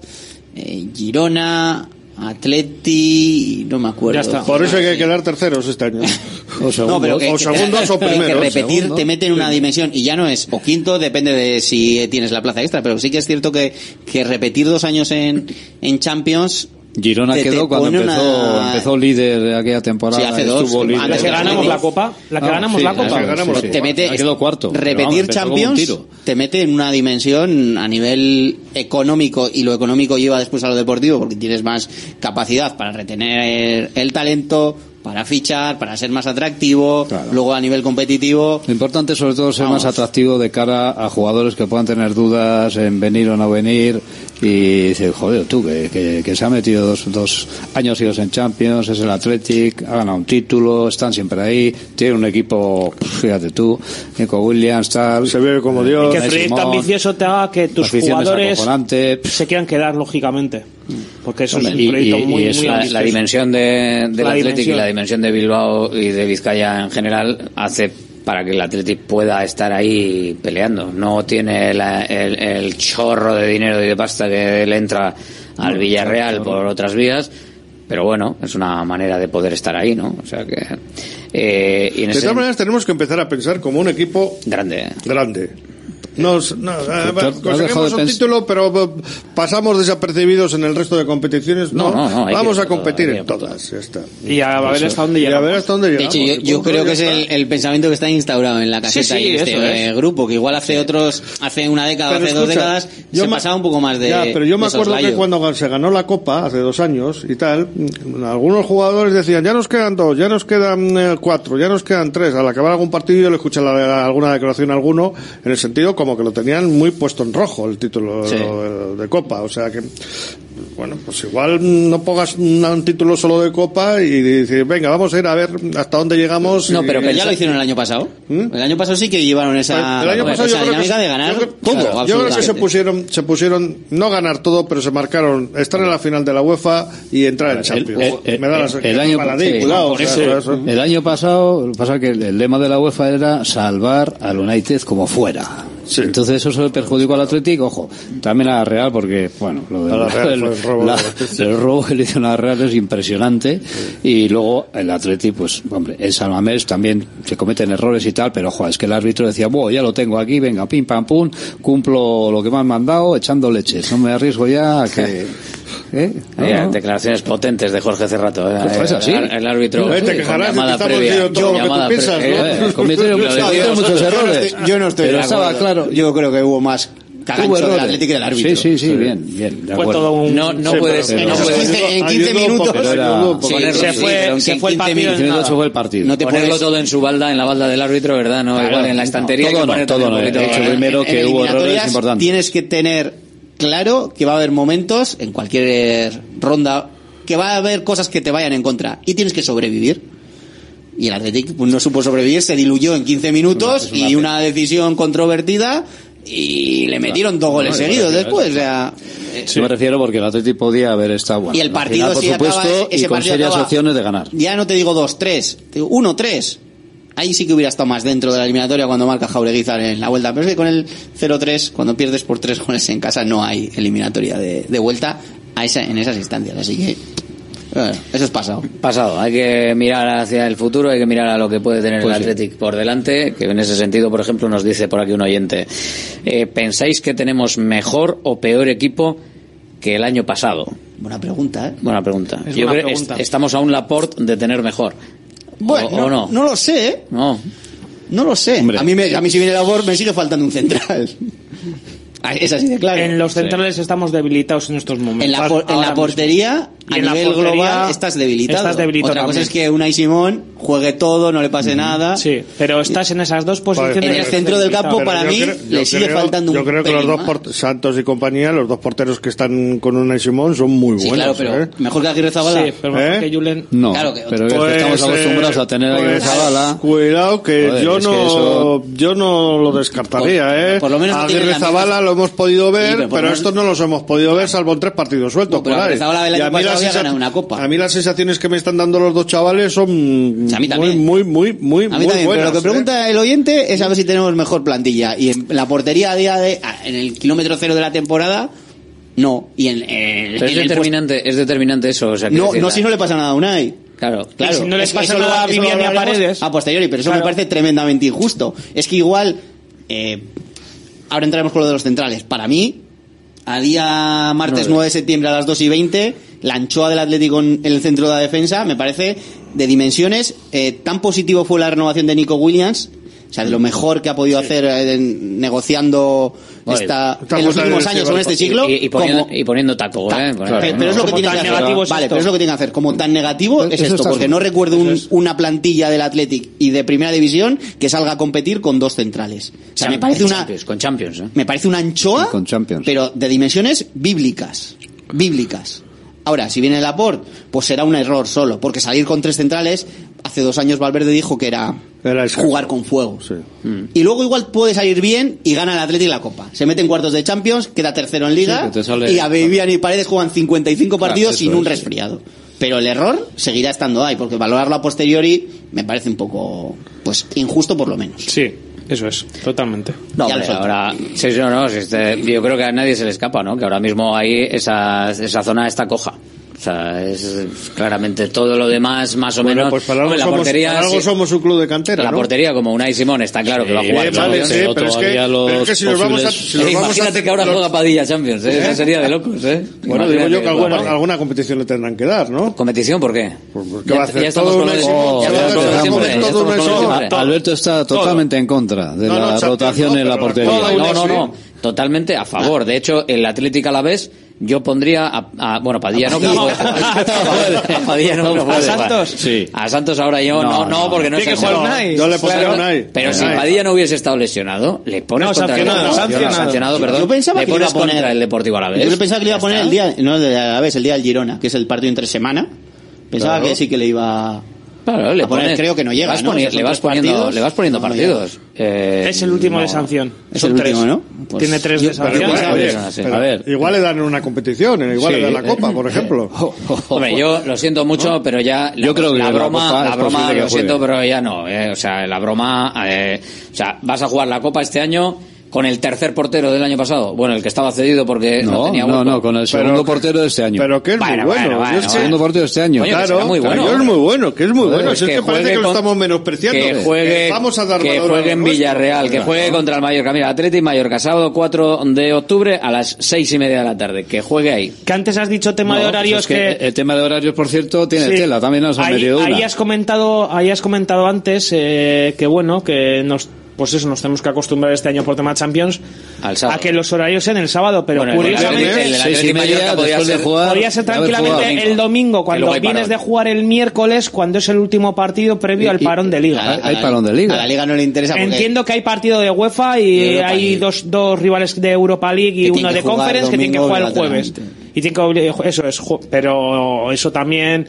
Girona, Atleti, no me acuerdo. Ya está. Por eso hay que quedar terceros este año. O segundos o primeros. Que repetir te mete en una dimensión, y ya no es o quinto, depende de si tienes la plaza extra, pero sí que es cierto que repetir 2 años en Champions. Girona quedó cuando empezó líder de aquella temporada. Sí, hace 2. Estuvo líder. Antes que ganamos la Copa. Te mete, quedó cuarto. Repetir Champions te mete en una dimensión a nivel económico, y lo económico lleva después a lo deportivo, porque tienes más capacidad para retener el talento, para fichar, para ser más atractivo, luego a nivel competitivo. Lo importante es sobre todo ser más atractivo de cara a jugadores que puedan tener dudas en venir o no venir, y dice, joder, tú que se ha metido 2 años seguidos en Champions, es el Athletic, ha ganado un título, están siempre ahí, tiene un equipo, fíjate tú, Nico Williams, tal, se ve como Dios, y que el proyecto ambicioso te haga que tus jugadores se quieran quedar, lógicamente, porque eso es un proyecto muy ambicioso. La dimensión del Athletic y la dimensión de Bilbao y de Vizcaya en general hace para que el Athletic pueda estar ahí peleando. No tiene el chorro de dinero y de pasta que le entra al Villarreal por otras vías, pero bueno, es una manera de poder estar ahí, ¿no? O sea que de todas maneras tenemos que empezar a pensar como un equipo grande. Conseguimos un título, pero pasamos desapercibidos en el resto de competiciones. No, vamos a competir en todas. Ya está. Y a ver hasta dónde llegamos. De hecho, yo creo que es el pensamiento que está instaurado en la caseta y este grupo, que igual hace una década, hace 2 décadas, se pasaba un poco más de. Ya, pero yo me acuerdo que cuando se ganó la Copa, hace 2 años y tal, algunos jugadores decían, ya nos quedan 2, ya nos quedan 4, ya nos quedan 3. Al acabar algún partido yo le escuché alguna declaración a alguno, en el sentido como que lo tenían muy puesto en rojo el título de Copa, o sea que bueno, pues igual no pongas un título solo de Copa y decir, venga, vamos a ir a ver hasta dónde llegamos. No, pero ya lo hicieron el año pasado. El año pasado sí que llevaron esa dinámica de ganar todo. Yo creo que se pusieron no ganar todo, pero se marcaron estar en la final de la UEFA y entrar en Champions. El año pasado pasa que el lema de la UEFA era salvar al United como fuera. Sí. Entonces eso se le perjudicó al Athletic, ojo, también a la Real, porque bueno, el robo que le hizo a la Real es impresionante, y luego el Athletic, pues hombre, en San Mamés también se cometen errores y tal, pero ojo, es que el árbitro decía, ya lo tengo aquí, venga, pim pam pum, cumplo lo que me han mandado echando leches, no me arriesgo ya a que Declaraciones potentes de Jorge Cerrato. Es así. El árbitro. Te quejarás de que estamos diciendo todo lo que tú piensas, ¿no? Cometieron muchos errores. Yo no estoy pero de acuerdo. Estaba claro. Yo creo que hubo más cagancho del Atlético y del árbitro. Sí, bien. De fue acuerdo. todo un... No puedes... En 15 minutos... Se fue el partido. Fue el partido. No te ponerlo puedes... todo en su balda, en la balda del árbitro, ¿verdad? No, Claro, igual en la estantería. Todo no. De hecho, primero que hubo errores importantes. Tienes que tener claro que va a haber momentos en cualquier ronda que va a haber cosas que te vayan en contra y tienes que sobrevivir. Y el Athletic pues, no supo sobrevivir, se diluyó en 15 minutos y una decisión controvertida y le metieron 2 goles seguidos después. O sea, sí. Me refiero porque el Athletic podía haber estado bueno. Y el partido por si supuesto, acaba, ese y con partido serias acaba, opciones de ganar. Ya no te digo 2-3, te digo 1-3. Ahí sí que hubiera estado más dentro de la eliminatoria cuando marca Jaureguizar en la vuelta. Pero es que con el 0-3, cuando pierdes por 3 goles en casa, no hay eliminatoria de vuelta en esas instancias. Así que, bueno, eso es pasado. Pasado. Hay que mirar hacia el futuro, hay que mirar a lo que puede tener el Athletic por delante, que en ese sentido, por ejemplo, nos dice por aquí un oyente. ¿Pensáis que tenemos mejor o peor equipo que el año pasado? Buena pregunta, ¿eh? Buena pregunta. Es Yo buena creo pregunta. Estamos a un Laporte de tener mejor. Bueno, ¿O no? No lo sé, ¿eh? No lo sé. Hombre. A mí si viene la Labor me sigue faltando un central. Es así de claro. En los centrales estamos debilitados en estos momentos. En la portería, a nivel global, estás debilitado. Otra cosa es que Unai Simón juegue todo, no le pase nada. Sí, pero estás en esas dos posiciones. En el centro del campo, para mí, le sigue faltando un Yo creo que los dos Santos y compañía, los dos porteros que están con Unai Simón son muy buenos. Sí, claro, pero mejor que Aguirre Zabala. Sí, pero mejor que Julen. No, claro pero pues, estamos acostumbrados a tener a Aguirre Zabala. Cuidado que Joder, yo no lo descartaría, por lo menos no tiene Aguirre la Zabala lo hemos podido ver, Sí, pero estos no los hemos podido ver salvo en 3 partidos sueltos. Pero por ahí. Zabala el año pasado había ganado una copa. A mí las sensaciones que me están dando los dos chavales son a mí también. muy A mí también, buenas. pero lo que pregunta el oyente es a ver si tenemos mejor plantilla. Y en la portería en el kilómetro 0 de la temporada, no. Y Pero es determinante eso. O sea, no si no le pasa nada a Unai. Claro. Y si no les pasa nada a Vivian y a Paredes. A posteriori, pero eso me parece tremendamente injusto. Es que igual, ahora entraremos con lo de los centrales. Para mí, a día martes 9 de septiembre a las 2:20, la anchoa del Atlético en el centro de la defensa me parece de dimensiones. Tan positivo fue la renovación de Nico Williams, o sea, de lo mejor que ha podido hacer negociando en los últimos años o en este siglo. Y poniendo taco, pero es lo que tiene que hacer. Vale, pero es lo que tiene que hacer. Como tan negativo es esto, porque no recuerdo una plantilla del Athletic y de primera división que salga a competir con 2 centrales. O sea, me parece con Champions, me parece una anchoa, pero de dimensiones bíblicas. Ahora, si viene Laporte, pues será un error solo, porque salir con 3 centrales, hace 2 años Valverde dijo que era jugar con fuego. Sí. Y luego igual puede salir bien y gana el Atlético la Copa. Se mete en cuartos de Champions, queda tercero en Liga, y a Vivian y Paredes juegan 55 partidos sin un resfriado. Pero el error seguirá estando ahí, porque valorarlo a posteriori me parece un poco injusto por lo menos. Sí. Eso es, totalmente. No, hombre, ahora, yo creo que a nadie se le escapa, ¿no? Que ahora mismo ahí esa zona está coja. O sea, es claramente todo lo demás, más o menos. Pues para algo, la somos, portería, para algo somos un club de cantera, la portería, como Unai Simón, está claro que va a jugar Champions. Pero es que si nos vamos a... Imagínate que ahora juega Padilla Champions, eso sería de locos, Bueno, digo yo que alguna competición le tendrán que dar, ¿no? ¿Competición por qué? ¿Qué va a hacer? Todo Alberto está totalmente en contra de la rotación en la portería. No, totalmente a favor. De hecho, el Atlético Alavés yo pondría bueno, Padilla no puede. Padilla no puede. ¿A Santos? Sí. A Santos ahora yo no porque no es Unai. Yo le pondría Unai. Pero si Padilla no hubiese estado lesionado, le pones sancionado, perdón. Yo pensaba que iba a poner contra el Deportivo Alavés. Yo pensaba que le iba a poner el día, no el de Alavés, el día del Girona, que es el partido entre semana. Pensaba que sí que le iba Claro, le poner, creo que no llega, le vas poniendo partidos. Es el último de sanción. Es el último, ¿no? Pues tiene 3 de sanción. A ver, igual le dan una competición, igual le dan la Copa, por ejemplo. Hombre, yo lo siento mucho, pero ya yo creo que la broma lo siento, juegue. pero ya no. O sea, la broma, o sea, vas a jugar la Copa este año con el tercer portero del año pasado, bueno, el que estaba cedido porque no tenía hueco. No, con el segundo portero de este año. Pero que es muy bueno. El segundo portero de este año. Oye, claro, muy bueno. es muy bueno, que es muy bueno. Es Es que parece que lo estamos menospreciando. Que juegue, vamos a dar que valor juegue a en nuestro. Villarreal, que juegue contra el Mallorca. Mira, Atleti Mallorca, sábado 4 de octubre a las 6:30 de la tarde. Que juegue ahí. Que antes has dicho tema de horarios el tema de horarios, por cierto, tiene Sí. tela. También nos han metido una. Ahí has comentado antes que bueno, que nos tenemos que acostumbrar este año por tema Champions a que los horarios sean el sábado, pero Bueno, curiosamente el Atleti Mallorca podría ser tranquilamente el domingo, cuando vienes de jugar el miércoles, cuando es el último partido previo al parón de Liga. Hay parón de Liga. A la Liga no le interesa porque Entiendo que hay partido de UEFA y hay dos rivales de Europa League y uno de Conference que tienen que jugar el jueves. Y tienen que, eso es, pero eso también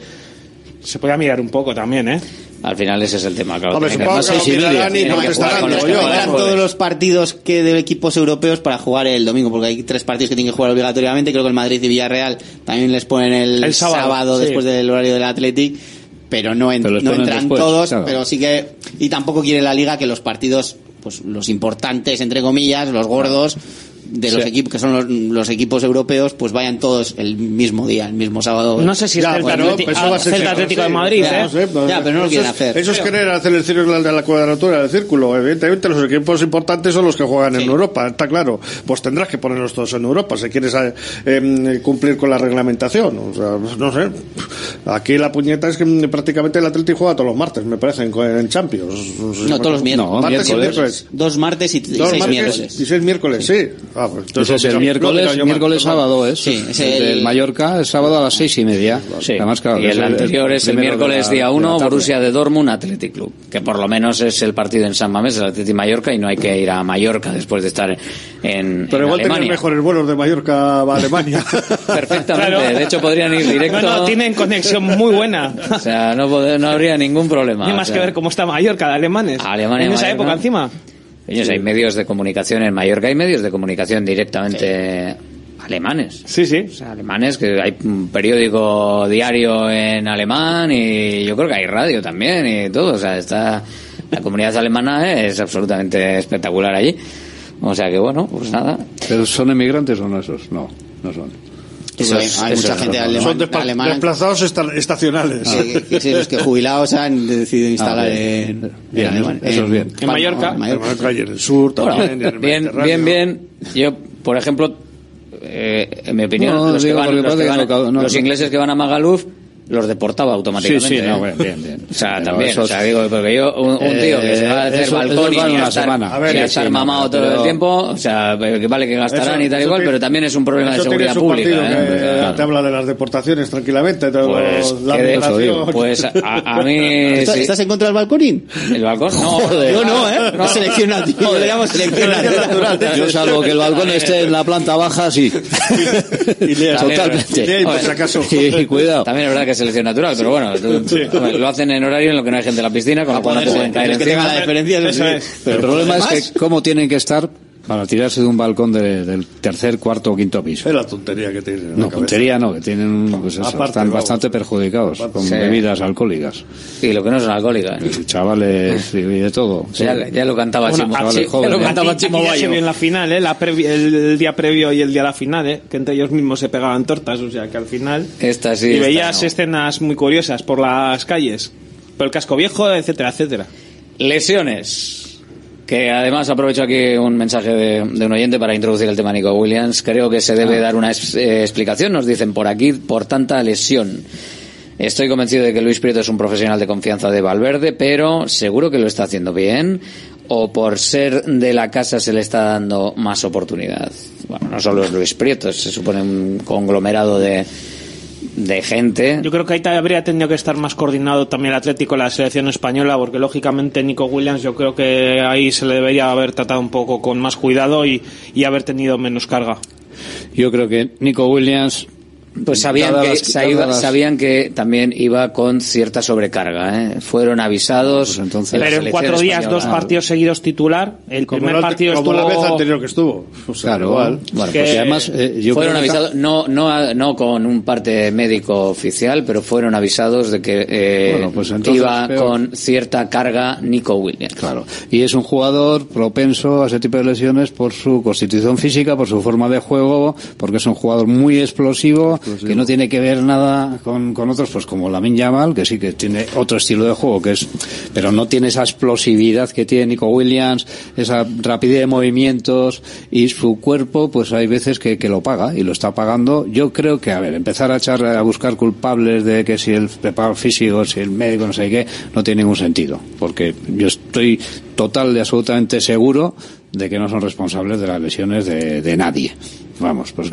se puede mirar un poco también, ¿eh? Al final ese es el tema, claro. Hombre, Tiene supongo que lo mirarán y contestarán. Todos los partidos que de equipos europeos para jugar el domingo, porque hay 3 partidos que tienen que jugar obligatoriamente. Creo que el Madrid y Villarreal también les ponen el sábado sí. después del horario del Athletic, pero no entran después, todos. claro. Pero sí que, y tampoco quiere la Liga que los partidos, pues los importantes entre comillas, los gordos de los equipos que son los equipos europeos, pues vayan todos el mismo día, el mismo sábado. No sé si es Celta Atlético de Madrid, pero no lo quieren hacer. Eso es querer hacer el círculo de la cuadratura del círculo. Evidentemente los equipos importantes son los que juegan en Europa, está claro. Pues tendrás que ponerlos todos en Europa si quieres cumplir con la reglamentación. O sea, no sé. Aquí la puñeta es que prácticamente el Atlético juega todos los martes, me parece, en Champions. No, todos los miércoles. No, martes y miércoles. 2 martes y 6 miércoles. Y 6 miércoles, sí. Pues entonces el miércoles sábado es. Sí, el Mallorca es sábado a las 6:30. Sí. Además, claro, Y el anterior es el miércoles día 1, tarde. Borussia de Dortmund Athletic Club, que por lo menos es el partido en San Mamés, el Athletic Mallorca, y no hay que ir a Mallorca después de estar en Pero igual Alemania. tenían mejores vuelos de Mallorca a Alemania. Perfectamente, Claro. de hecho podrían ir directo. No, tienen conexión muy buena. O sea, no habría ningún problema. Tiene más que ver cómo está Mallorca de alemanes. Alemania, en esa Mallorca. época encima. Ellos hay medios de comunicación en Mallorca, hay medios de comunicación directamente alemanes. Sí. O sea, alemanes, que hay un periódico diario en alemán y yo creo que hay radio también y todo. O sea, la comunidad alemana es absolutamente espectacular allí. O sea que bueno, pues nada. ¿Pero son emigrantes o no esos? No son. Hay mucha gente alemana. Desplazados estacionales. Sí, los que jubilados han decidido instalar en Alemania. Eso es bien. En Mallorca. En Mallorca y en el sur también. Bueno, bien. Yo, por ejemplo, en mi opinión, los ingleses que van a Magaluf los deportaba automáticamente. Sí, bien. O sea, pero también, esos, o sea, digo, porque yo, un tío que se va a hacer balcón y a estar mamado todo el tiempo, o sea, que vale que gastarán y tal igual, pero también es un problema de seguridad pública. Te habla de las deportaciones tranquilamente. Pues, pues a mí... ¿Estás en contra del balconín? ¿El balcón? No, yo no, No, selección natural. Yo le llamo selección natural. Yo salvo que el balcón esté en la planta baja, sí. Y totalmente. Por si acaso. Y cuidado. También es verdad que es selección natural, pero bueno, lo hacen en horario en lo que no hay gente en la piscina, con lo cual no te pueden caer encima. Pero el problema es que cómo tienen que estar para tirarse de un balcón del tercer, cuarto o quinto piso. Es la tontería que tienen. No, tontería no, que tienen, pues eso, Aparte, están bastante perjudicados con bebidas alcohólicas. Y lo que no son alcohólicas. Chavales y de todo. Sí. Ya lo cantaba Chimo. Ya lo cantaba Chimo Ya se vio Bayo. en la final, el día previo y el día de la final, que entre ellos mismos se pegaban tortas, o sea que al final... Esta sí, y esta veías no. escenas muy curiosas por las calles, por el casco viejo, etcétera. Lesiones. Que además aprovecho aquí un mensaje de un oyente para introducir el tema Nico Williams. Creo que se debe dar una explicación, nos dicen por aquí, por tanta lesión. Estoy convencido de que Luis Prieto es un profesional de confianza de Valverde, pero seguro que lo está haciendo bien, o por ser de la casa se le está dando más oportunidad. Bueno, no solo es Luis Prieto, se supone un conglomerado de gente. Yo creo que ahí habría tenido que estar más coordinado también el Atlético con la selección española, porque lógicamente Nico Williams yo creo que ahí se le debería haber tratado un poco con más cuidado y haber tenido menos carga. Yo creo que Nico Williams Pues sabían que también iba con cierta sobrecarga, ¿eh? Fueron avisados. Pues entonces, pero en 4 días, 2 partidos seguidos titular. El primer partido como estuvo... la vez anterior que estuvo. O sea, claro. Igual. Bueno, pues además, fueron avisados, no con un parte médico oficial, pero fueron avisados de que pues iba con cierta carga Nico Williams. Claro. Y es un jugador propenso a ese tipo de lesiones por su constitución física, por su forma de juego, porque es un jugador muy explosivo. Que no tiene que ver nada con otros, pues como Lamine Yamal, que sí que tiene otro estilo de juego, pero no tiene esa explosividad que tiene Nico Williams, esa rapidez de movimientos, y su cuerpo, pues hay veces que lo paga, y lo está pagando. Yo creo que, empezar a buscar culpables de que si el preparador físico, si el médico, no sé qué, no tiene ningún sentido, porque yo estoy total y absolutamente seguro de que no son responsables de las lesiones de nadie. Vamos, porque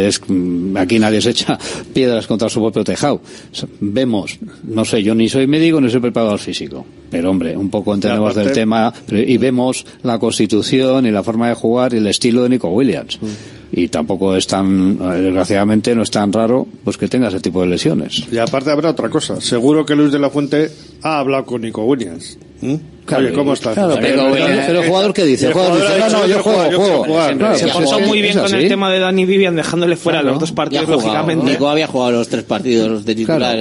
aquí nadie se echa piedras contra su propio tejado. Vemos, no sé, yo ni soy médico ni soy preparador físico, pero hombre, un poco entendemos del tema y vemos la constitución y la forma de jugar y el estilo de Nico Williams. Y tampoco es desgraciadamente no es tan raro pues que tenga ese tipo de lesiones. Y aparte habrá otra cosa, seguro que Luis de la Fuente ha hablado con Nico Williams. Claro, oye, ¿cómo estás? Claro, pero el jugador ¿qué dice? El jugador dice, yo juego. Se pasó muy bien con el tema de Dani Vivian, dejándole fuera los 2 partidos, lógicamente. Nico había jugado los 3 partidos de titular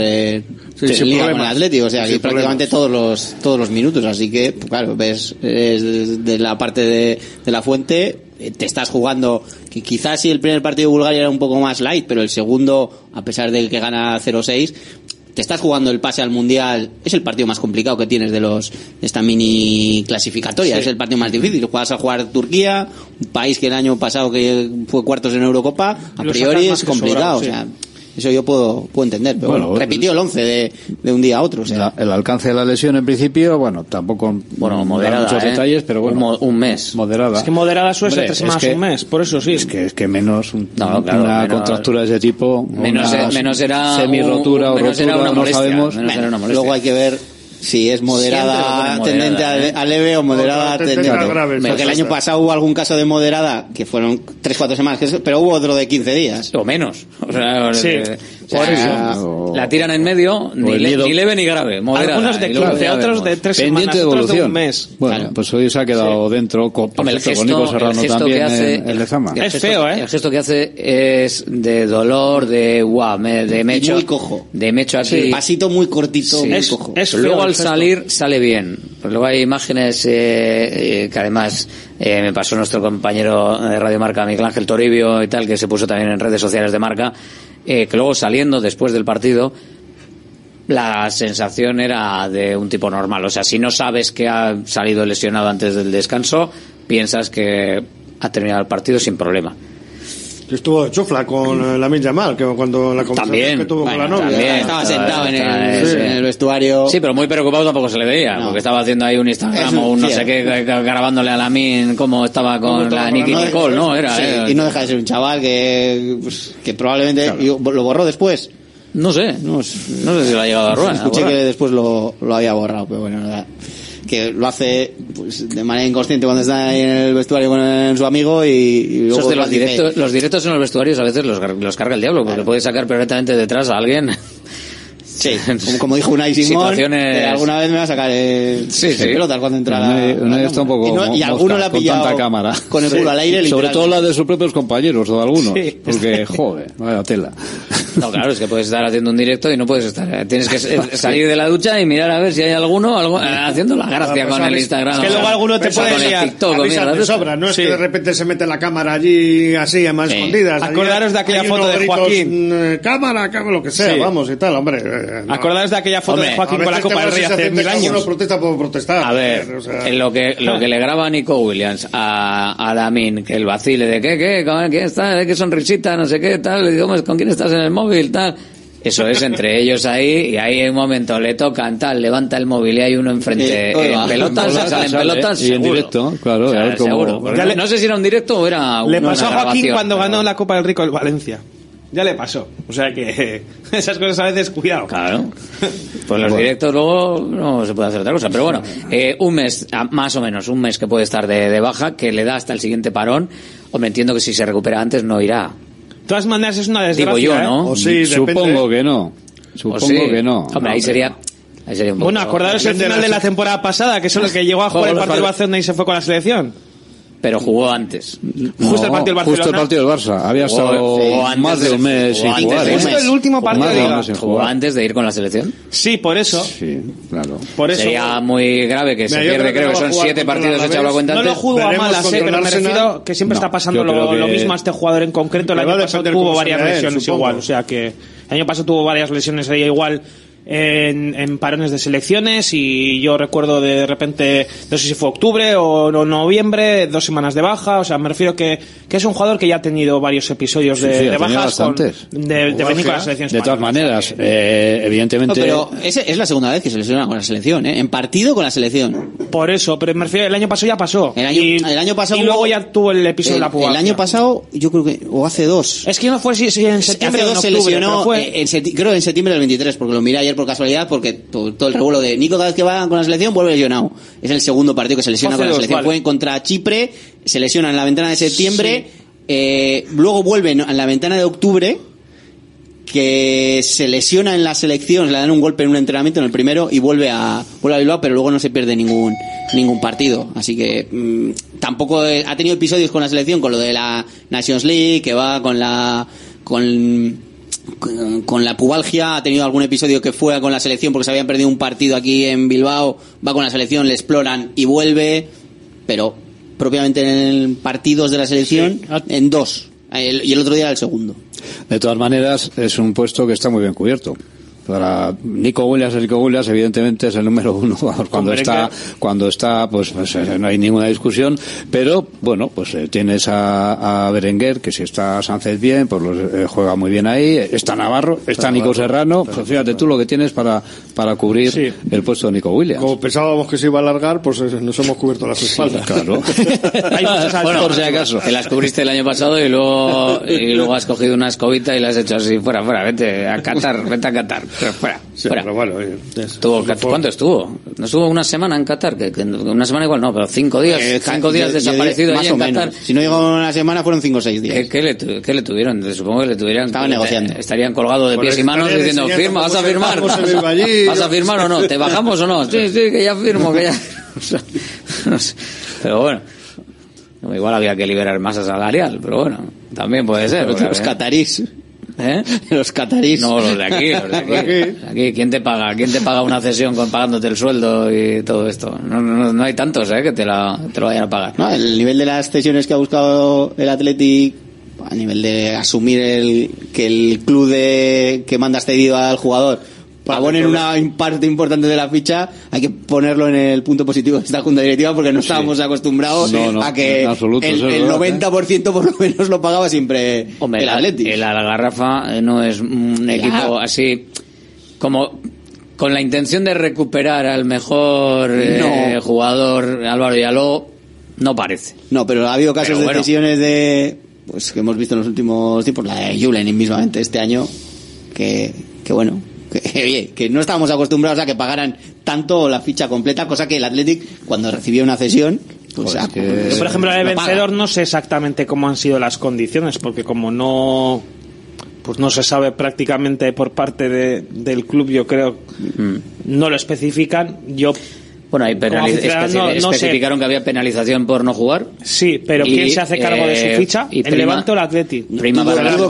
en Liga con el Atlético, o sea, aquí prácticamente todos los minutos, así que, claro, ves de la parte de la Fuente, te estás jugando, que quizás si el primer partido de Bulgaria era un poco más light, pero el segundo, a pesar de que gana 0-6, te estás jugando el pase al Mundial, es el partido más complicado que tienes de esta mini clasificatoria, es el partido más difícil. Vas a jugar Turquía, un país que el año pasado que fue cuartos en Eurocopa, a priori es complicado, o sea, eso yo puedo entender, pero bueno, repitió el 11 de un día a otro, o sea. El alcance de la lesión en principio, tampoco moderada, muchos detalles, pero bueno, un mes. Moderada. Es que moderada suele ser 3 semanas, un mes, por eso sí. Es que menos una contractura de ese tipo, menos era semi-rotura o rotura, no sabemos. Luego hay que ver si es moderada tendente a leve o moderada tendente a grave. Porque el año pasado hubo algún caso de moderada que fueron 3-4 semanas, pero hubo otro de 15 días. O menos. O sea, por eso. La tiran en medio, ni leve ni grave. Moderada. Algunos de 15, otros de 3 semanas, de otros de un mes. Bueno, pues hoy se ha quedado dentro con Nico Serrano también en Lezama. Es feo, El gesto que hace es de dolor, de mecho. Muy cojo. De mecho aquí. Pasito muy cortito, muy cojo. Luego al salir, sale bien. Pues luego hay imágenes que además me pasó nuestro compañero de Radio Marca, Miguel Ángel Toribio y tal, que se puso también en redes sociales de Marca, que luego saliendo después del partido, la sensación era de un tipo normal. O sea, si no sabes que ha salido lesionado antes del descanso, piensas que ha terminado el partido sin problema. Estuvo chufla con Lamine Yamal, que cuando la conversación que tuvo con la novia. Estaba sentado en el vestuario. Sí, pero muy preocupado tampoco se le veía, porque estaba haciendo ahí un Instagram o un no sé qué, grabándole a Lamine cómo estaba con la Nicky Nicole, ¿no? Y no deja de ser un chaval que probablemente lo borró después. No sé si lo ha llegado a borrar. Escuché que después lo había borrado, pero bueno, nada. Que lo hace pues, de manera inconsciente cuando está ahí en el vestuario con su amigo y luego de los directos en los vestuarios a veces los carga el diablo, porque puede sacar perfectamente detrás a alguien. Sí, como dijo Unai Simón, alguna vez me va a sacar pelotas cuando entra la está un poco y alguno le ha pillado tanta cámara. Con el culo al aire. Sobre todo la de sus propios compañeros o de algunos, porque joder, vaya tela. No, claro, es que puedes estar haciendo un directo y no puedes estar. Tienes que salir de la ducha y mirar a ver si hay alguno haciendo la gracia con el Instagram. Es que luego alguno te puede liar. De sobra, no es que de repente se mete la cámara allí así a más escondidas. Acordaros de aquella foto de Joaquín. Cámara, lo que sea, vamos y tal, hombre. Acordaros de aquella foto de Joaquín con la Copa del Rey hace 1000 años. Uno protesta por protestar. A ver, en lo que le graba Nico Williams a Lamine, que el vacile de ¿quién está? ¿Qué sonrisita? No sé qué, tal. Le digo, ¿con quién estás en el móvil? Tal. Eso es entre ellos ahí, y ahí en un momento le tocan, tal, levanta el móvil y hay uno enfrente en pelotas, salen pelotas, y en directo, claro. O sea, seguro. No sé si era un directo o era le pasó a Joaquín cuando ganó la Copa del Rey con el Valencia. Ya le pasó. O sea que esas cosas a veces, cuidado. Claro. Pues los directos luego no se puede hacer otra cosa. Pero bueno, un mes, más o menos, un mes que puede estar de baja, que le da hasta el siguiente parón. Hombre, entiendo que si se recupera antes no irá. De todas maneras es una desgracia. Digo yo, ¿no? O sí, Supongo que no. Supongo que no. Hombre, ahí sería un poco... Bueno, acordaros el final de la temporada pasada, que es el que llegó a jugar el partido del Barcelona y se fue con la selección. Pero jugó antes. Justo el partido del Barcelona. Justo el partido del Barça. Había estado más de un mes sin jugar. Justo el último partido de Liga. ¿Jugó antes de ir con la selección? Sí, por eso. Sí, claro. Por eso. Sería muy grave que se pierde, creo que son 7 partidos echado la cuenta antes. No lo jugó a malas, pero me refiero que siempre está pasando lo mismo a este jugador en concreto. El año pasado tuvo varias lesiones igual. O sea que el año pasado tuvo varias lesiones ahí igual. En parones de selecciones, y yo recuerdo de repente, no sé si fue octubre o noviembre, 2 semanas de baja. O sea, me refiero que es un jugador que ya ha tenido varios episodios de bajas de venir con la selección española. De todas maneras, evidentemente... No, pero es la segunda vez que se lesiona con la selección, en partido con la selección. Por eso, pero me refiero, el año pasado ya pasó. El año pasado y luego ya tuvo el episodio de la pubalgia. El año pasado, yo creo que, o hace 2. Es que no fue si en septiembre hace 2 o se en octubre, lesionó, fue... creo en septiembre del 23, porque lo miré ayer por casualidad, porque todo el revuelo de Nico cada vez que va con la selección vuelve lesionado. Es el segundo partido que se lesiona con la selección. Vale. Fue contra Chipre, se lesiona en la ventana de septiembre, luego vuelve en la ventana de octubre, que se lesiona en la selección, le dan un golpe en un entrenamiento en el primero y vuelve a Bilbao, pero luego no se pierde ningún partido. Así que tampoco ha tenido episodios con la selección, con lo de la Nations League, que va con la pubalgia. Ha tenido algún episodio que fue con la selección porque se habían perdido un partido aquí en Bilbao, va con la selección, le exploran y vuelve, pero propiamente en partidos de la selección, en 2, y el otro día era el segundo. De todas maneras, es un puesto que está muy bien cubierto. Para Nico Williams, evidentemente es el número 1 cuando está pues no hay ninguna discusión, pero bueno, pues tienes a Berenguer, que si está Sánchez bien, pues juega muy bien ahí, está Navarro, está Nico Serrano, pues fíjate tú lo que tienes para cubrir el puesto de Nico Williams. Como pensábamos que se iba a alargar, pues nos hemos cubierto las espaldas. Claro. Bueno, por si acaso. Te las cubriste el año pasado y luego has cogido una escobita y la has hecho así, fuera, vete a Qatar. Fuera. Pero bueno, ¿cuánto estuvo? ¿No estuvo una semana en Qatar? Que una semana igual no, pero 5 días. 5 días desaparecido allí en Qatar. Si no llegó una semana, fueron 5 o 6 días. ¿Qué le tuvieron? Supongo que le tuvieran. Estaban negociando. Estarían colgados de pies y manos diciendo, firma, ¿vas a firmar? ¿Vas a firmar o no? ¿Te bajamos o no? Sí, que ya firmo, que ya. No sé. Pero bueno. Igual había que liberar masa salarial, pero bueno, también puede ser. Los catarís. Los catarís. No, los de aquí. ¿Quién te paga una cesión pagándote el sueldo y todo esto? No hay tantos, que te lo vayan a pagar. No, el nivel de las cesiones que ha buscado el Athletic, a nivel de asumir que el club que manda cedido al jugador para poner una parte importante de la ficha, hay que ponerlo en el punto positivo de esta junta directiva, porque no estábamos acostumbrados a que el 90% por lo menos lo pagaba siempre el Athletic. El Algarrafa no es un equipo así como con la intención de recuperar al mejor jugador, Álvaro Yaló, no parece. No, pero ha habido casos de decisiones pues que hemos visto en los últimos tiempos, la de Julen mismamente este año, que bueno, que no estábamos acostumbrados a que pagaran tanto la ficha completa, cosa que el Athletic, cuando recibía una cesión, pues yo, por ejemplo, el vencedor no sé exactamente cómo han sido las condiciones, porque como no se sabe prácticamente por parte del club, yo creo, no lo especifican. Bueno, hay especificaron que había penalización por no jugar. Sí, pero ¿quién se hace cargo de su ficha? ¿El Levante o el Athletic? Dudo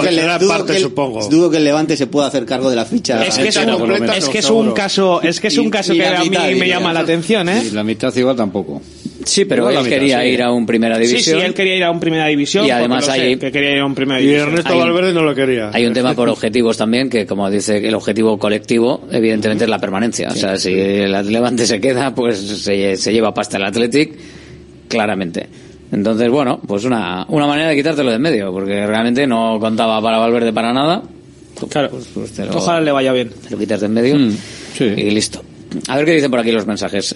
que el Levante se pueda hacer cargo de la ficha. Es que es un caso que a mí me llama la atención, Y la mitad igual tampoco. Sí, pero él quería ir a un Primera División. Sí, él quería ir a un Primera División. Y además quería ir a un Primera División. Y Ernesto Valverde no lo quería. Hay un tema por objetivos también, que como dice, el objetivo colectivo evidentemente es la permanencia. O sea, si el Levante se queda, pues se lleva pasta el Athletic, claramente. Entonces, bueno, pues una manera de quitártelo de en medio, porque realmente no contaba para Valverde para nada. Claro, ojalá le vaya bien. Te lo quitas de en medio y listo. A ver qué dicen por aquí los mensajes.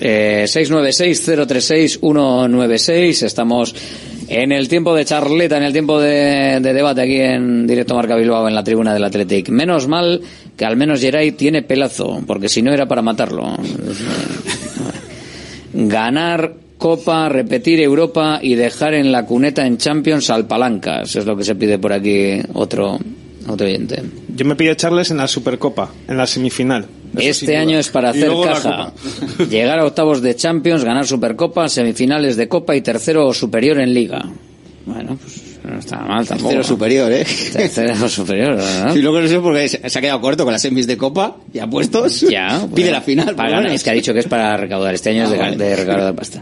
696-036-196. Estamos en el tiempo de charleta, en el tiempo de debate aquí en Directo Marca Bilbao, en la tribuna del Athletic. Menos mal que al menos Geray tiene pelazo, porque si no era para matarlo. Ganar Copa, repetir Europa y dejar en la cuneta en Champions al Palancas. Es lo que se pide por aquí otro oyente. Yo me pido echarles en la Supercopa, en la semifinal. Este año es para hacer caja. Llegar a octavos de Champions, ganar Supercopa, semifinales de Copa y tercero o superior en Liga. Bueno, pues no está mal tampoco. Tercero superior, ¿eh? Tercero superior, ¿no? Y luego no sé por qué se ha quedado corto con las semis de Copa, ya puestos. Ya. Bueno, pide la final. Para ganar. Es que ha dicho que es para recaudar. Este año es de recaudar pasta.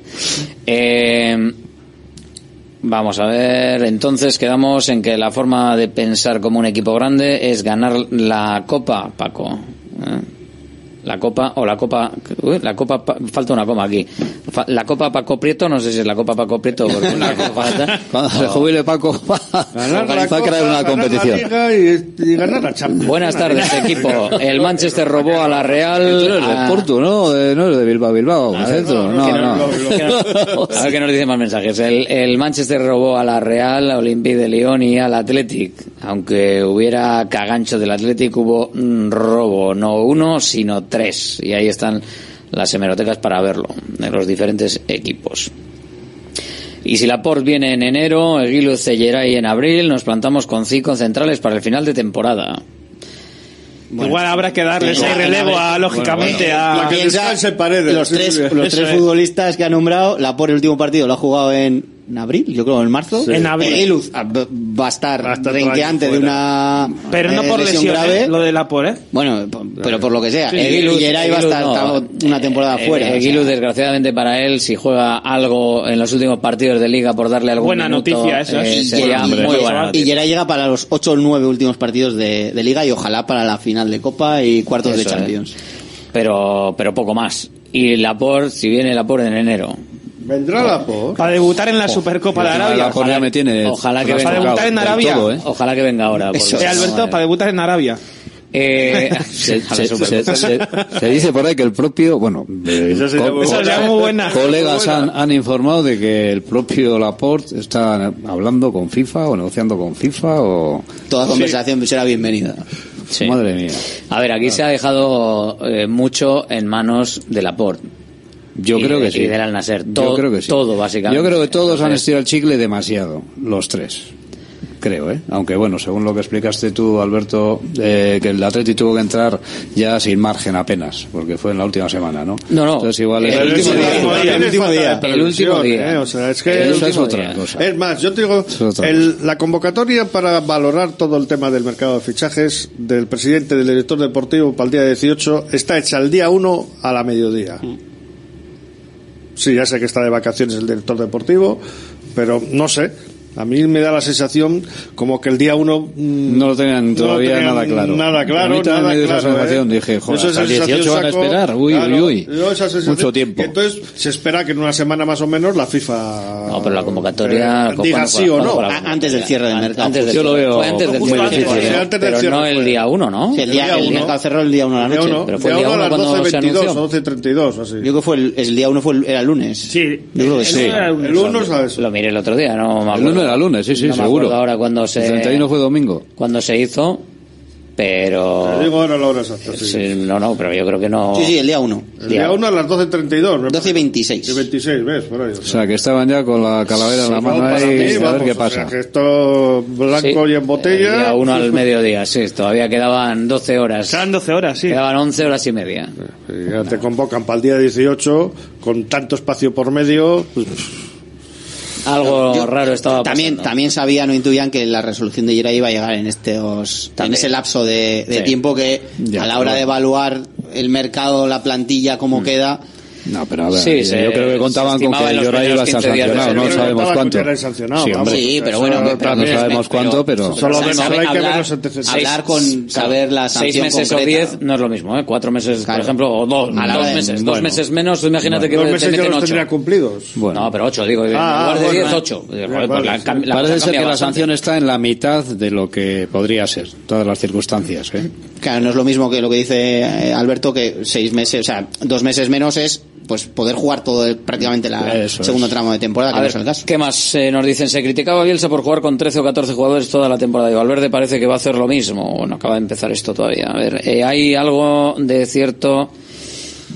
Vamos a ver, entonces quedamos en que la forma de pensar como un equipo grande es ganar la Copa, Paco. La Copa, falta una coma aquí. La Copa Paco Prieto, no sé si es la Copa Paco Prieto, porque una copa cuando se jubile Paco, va a crear una competición. Y ganar la Champions. Buenas tardes, equipo. El Manchester robó a la Real. Esto no es de Porto, ¿no? No es de Bilbao. A ver qué nos dicen más mensajes. El Manchester robó a la Real, a Olympique de Lyon y al Athletic. Aunque hubiera cagancho del Athletic, hubo robo, no uno, sino 3. Y ahí están las hemerotecas para verlo, de los diferentes equipos. Y si Laporte viene en enero, Eguiluz Celleray en abril, nos plantamos con 5 centrales para el final de temporada. Bueno, igual habrá que darles el relevo lógicamente a los tres futbolistas que ha nombrado. Laporte el último partido lo ha jugado en abril, yo creo en marzo. Sí. En abril. Eguiluz va a estar renqueante de una pero no por lesión grave, lo de Laporte, bueno, pero por lo que sea. Eguiluz va a estar una temporada fuera. Eguiluz, desgraciadamente para él, si juega algo en los últimos partidos de Liga por darle algún buena minuto, noticia esa, sería muy buena noticia. Y Geray llega para los 8 o 9 últimos partidos de Liga y ojalá para la final de Copa y cuartos de Champions. Pero poco más. Y Laporte, si viene Laporte en enero, ¿vendrá Laporte? Para debutar en la Supercopa de Arabia. Ojalá que venga. Para debutar en Arabia. Ojalá que venga ahora. Alberto, para debutar en Arabia. Se dice por ahí que el propio, colegas han informado de que el propio Laporte está hablando con FIFA o negociando con FIFA o... Toda conversación será bienvenida. Sí. Madre mía. A ver, aquí se ha dejado mucho en manos de Laporte. Yo creo que sí. Y del Al-Nassr. Yo creo que sí. Todo, básicamente. Yo creo que todos han estirado el chicle demasiado, los tres. Creo, aunque bueno, según lo que explicaste tú, Alberto, que el Atleti tuvo que entrar ya sin margen apenas, porque fue en la última semana, ¿no? No. Entonces igual el último día. O sea, es que eso es otra cosa. Es más, yo te digo, la convocatoria para valorar todo el tema del mercado de fichajes del presidente, del director deportivo para el día 18 está hecha el día 1 a la mediodía. Sí, ya sé que está de vacaciones el director deportivo, pero no sé. A mí me da la sensación como que el día 1 no lo tenían todavía nada claro. Nada claro. A mí también me dio esa sensación. Dije, joder, hasta el 18 van a esperar. Uy. Mucho tiempo. Entonces se espera que en una semana más o menos la FIFA... No, pero la convocatoria... diga sí o no. Antes del cierre del mercado. Yo lo veo antes del cierre. Pero no el día 1, ¿no? El mercado cerró el día 1 a la noche. Pero fue el día 1 cuando se anunció. 12:32, así. Yo creo que fue el día 1 era el lunes. Sí. Yo creo que sí. El 1, ¿sabes? Lo miré el otro día, no me acuerdo. Era lunes, sí, no seguro. Ahora cuando se... El 31 fue domingo. Cuando se hizo, pero... Te digo ahora la hora exacta, sí. No, pero yo creo que no... Sí, el día 1. El día 1 a las 12:32. 12:26. 26, ¿ves? Por ahí. O sea, que estaban ya con la calavera en la mano ahí a ver qué pasa. O sea, que esto blanco y en botella... El día 1 al mediodía, sí. Todavía quedaban 12 horas. Quedan 12 horas, sí. Quedaban 11 horas y media. Y ya te convocan para el día 18 con tanto espacio por medio... Algo raro estaba pasando. También sabían o intuían que la resolución de Geray iba a llegar en ese lapso de tiempo que a la hora de evaluar el mercado, la plantilla, cómo queda... No, pero a ver, yo creo que contaban con que Geray iba a estar sancionado, no sabemos cuánto. Sí, pero bueno, no sabemos cuánto, pero... Solo hay que ver los antecedentes. Hablar con saber la sanción 6 meses concreta. o 10 no es lo mismo, 4 meses, claro. por ejemplo, o 2 meses. 2 meses menos, imagínate que 2 meses te ya meten los 8. tendría cumplidos. No, pero 8, digo, en lugar de 10, 8. Parece ser que la sanción está en la mitad de lo que podría ser, todas las circunstancias. Claro, no es lo mismo que lo que dice Alberto, que 6 meses, o sea, 2 meses menos es pues poder jugar todo prácticamente el segundo tramo de temporada, que no es el caso. ¿Qué más nos dicen? Se criticaba a Bielsa por jugar con 13 o 14 jugadores toda la temporada y Valverde parece que va a hacer lo mismo. Bueno, acaba de empezar esto todavía. A ver, hay algo de cierto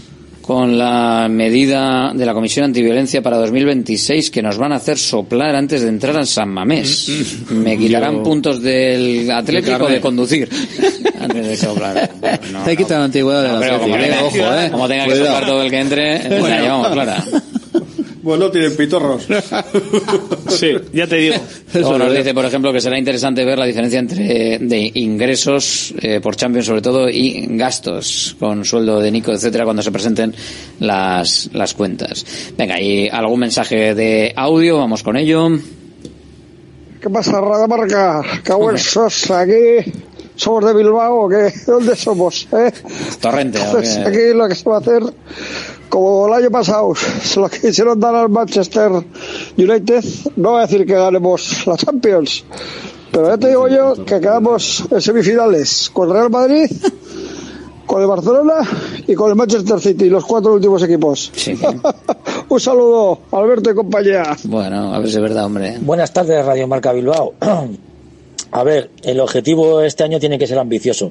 con la medida de la Comisión Antiviolencia para 2026 que nos van a hacer soplar antes de entrar a San Mamés. Me quitarán puntos del Atlético de conducir antes de soplar. No, hay que quitar la antigüedad del Atlético. Como tenga que soplar todo el que entre, la llevamos clara. Bueno, tienen pitorros. Sí, ya te digo. Luego nos dice, por ejemplo, que será interesante ver la diferencia entre de ingresos por Champions sobre todo y gastos con sueldo de Nico, etcétera, cuando se presenten las cuentas. Venga, y algún mensaje de audio, vamos con ello. ¿Qué pasa, Radamarca? Cabuesos, aquí somos de Bilbao, ¿o qué? ¿Dónde somos? Torrente. Entonces, aquí lo que se va a hacer, como el año pasado, se lo quisieron dar al Manchester United, no voy a decir que ganemos la Champions, pero ya te digo yo que quedamos en semifinales con el Real Madrid, con el Barcelona y con el Manchester City, los 4 últimos equipos. Sí. Un saludo, Alberto y compañía. Bueno, a ver si es verdad, hombre. Buenas tardes, Radio Marca Bilbao. A ver, el objetivo este año tiene que ser ambicioso,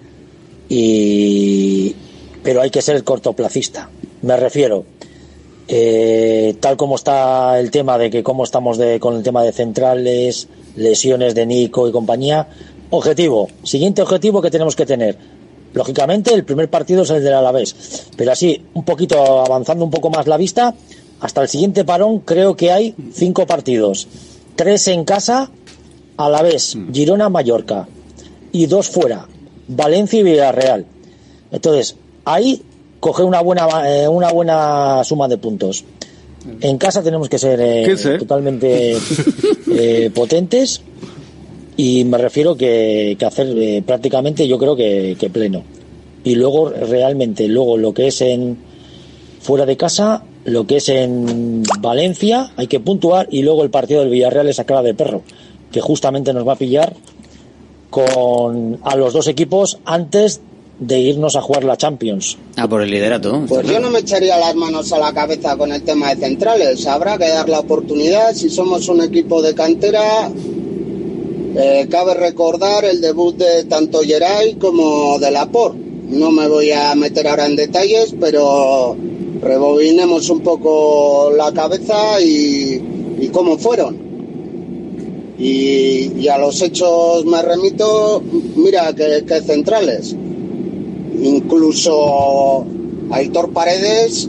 pero hay que ser cortoplacista. Me refiero, tal como está el tema de que cómo estamos con el tema de centrales, lesiones de Nico y compañía. Siguiente objetivo que tenemos que tener. Lógicamente, el primer partido es el del Alavés, pero así, un poquito avanzando un poco más la vista, hasta el siguiente parón creo que hay 5 partidos, 3 en casa, Alavés, Girona, Mallorca, y 2 fuera, Valencia y Villarreal. Entonces, ahí coge una buena suma de puntos. En casa tenemos que ser totalmente potentes, y me refiero que hacer prácticamente, yo creo que pleno. Y luego realmente lo que es en fuera de casa, lo que es en Valencia hay que puntuar, y luego el partido del Villarreal es a cara de perro, que justamente nos va a pillar a los 2 equipos antes de irnos a jugar la Champions. Por el liderato. Pues yo no me echaría las manos a la cabeza con el tema de centrales. Habrá que dar la oportunidad. Si somos un equipo de cantera, cabe recordar el debut de tanto Geray como de Laporte. No me voy a meter ahora en detalles, pero rebobinemos un poco la cabeza y cómo fueron. Y a los hechos me remito. Mira que centrales. Incluso Aitor Paredes,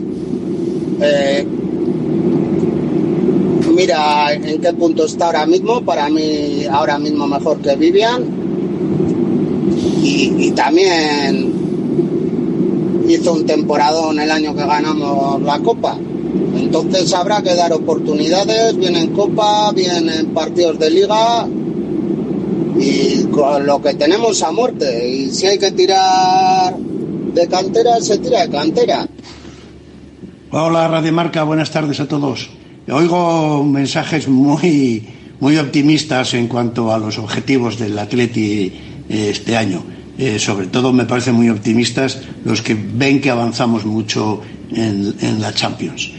mira en qué punto está ahora mismo. Para mí ahora mismo mejor que Vivian, y también hizo un temporadón el año que ganamos la Copa. Entonces habrá que dar oportunidades, bien en Copa, bien en partidos de Liga, y con lo que tenemos a muerte. Y si hay que tirar de cantera, se tira de cantera. Hola, Radio Marca, buenas tardes a todos. Oigo mensajes muy optimistas en cuanto a los objetivos del Atleti este año. Sobre todo me parecen muy optimistas los que ven que avanzamos mucho en la Champions.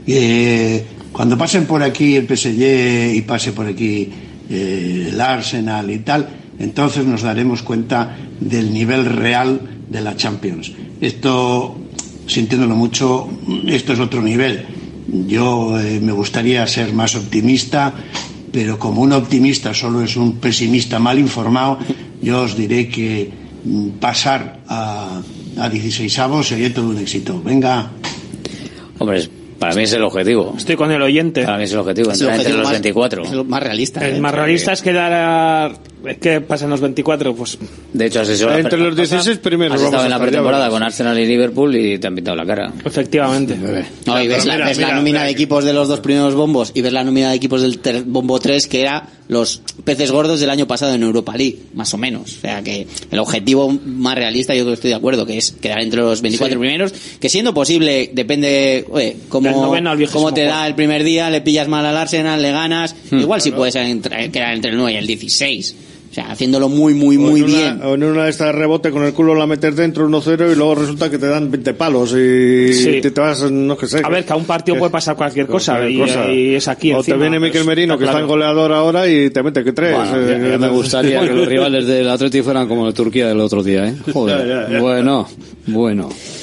Cuando pasen por aquí el PSG y pase por aquí el Arsenal y tal, entonces nos daremos cuenta del nivel real de la Champions. Esto, sintiéndolo mucho, esto es otro nivel. Yo me gustaría ser más optimista, pero como un optimista solo es un pesimista mal informado, yo os diré que pasar a 16avos sería todo un éxito. Venga. Hombre, para mí es el objetivo. Estoy con el oyente. Para mí es el objetivo, entrar entre los 24. Es lo más realista. El más realista es que pasen los 24, pues. De hecho, has hecho entre los 16 primeros. Has estado en la pretemporada con Arsenal y Liverpool y te han pintado la cara. Efectivamente. No, y ves la nómina de equipos de los 2 primeros bombos, y ves la nómina de equipos del bombo 3, que era los peces gordos del año pasado en Europa League, más o menos. O sea que el objetivo más realista, yo estoy de acuerdo, que es quedar entre los 24 primeros, que siendo posible, depende, cómo te da el primer día, le pillas mal al Arsenal, le ganas, igual si puedes quedar entre el 9 y el 16. O sea, haciéndolo muy bien. O en una de estas rebote con el culo la metes dentro 1-0 y luego resulta que te dan 20 palos y te vas, no sé. A ver, que a un partido puede pasar cualquier cosa. Y es aquí o encima, te viene Mikel Merino, que está en goleador ahora, y te mete que 3. Bueno, ya me gustaría que los rivales del Atleti fueran como el Turquía del otro día, ¿eh? Joder. Ya. Bueno.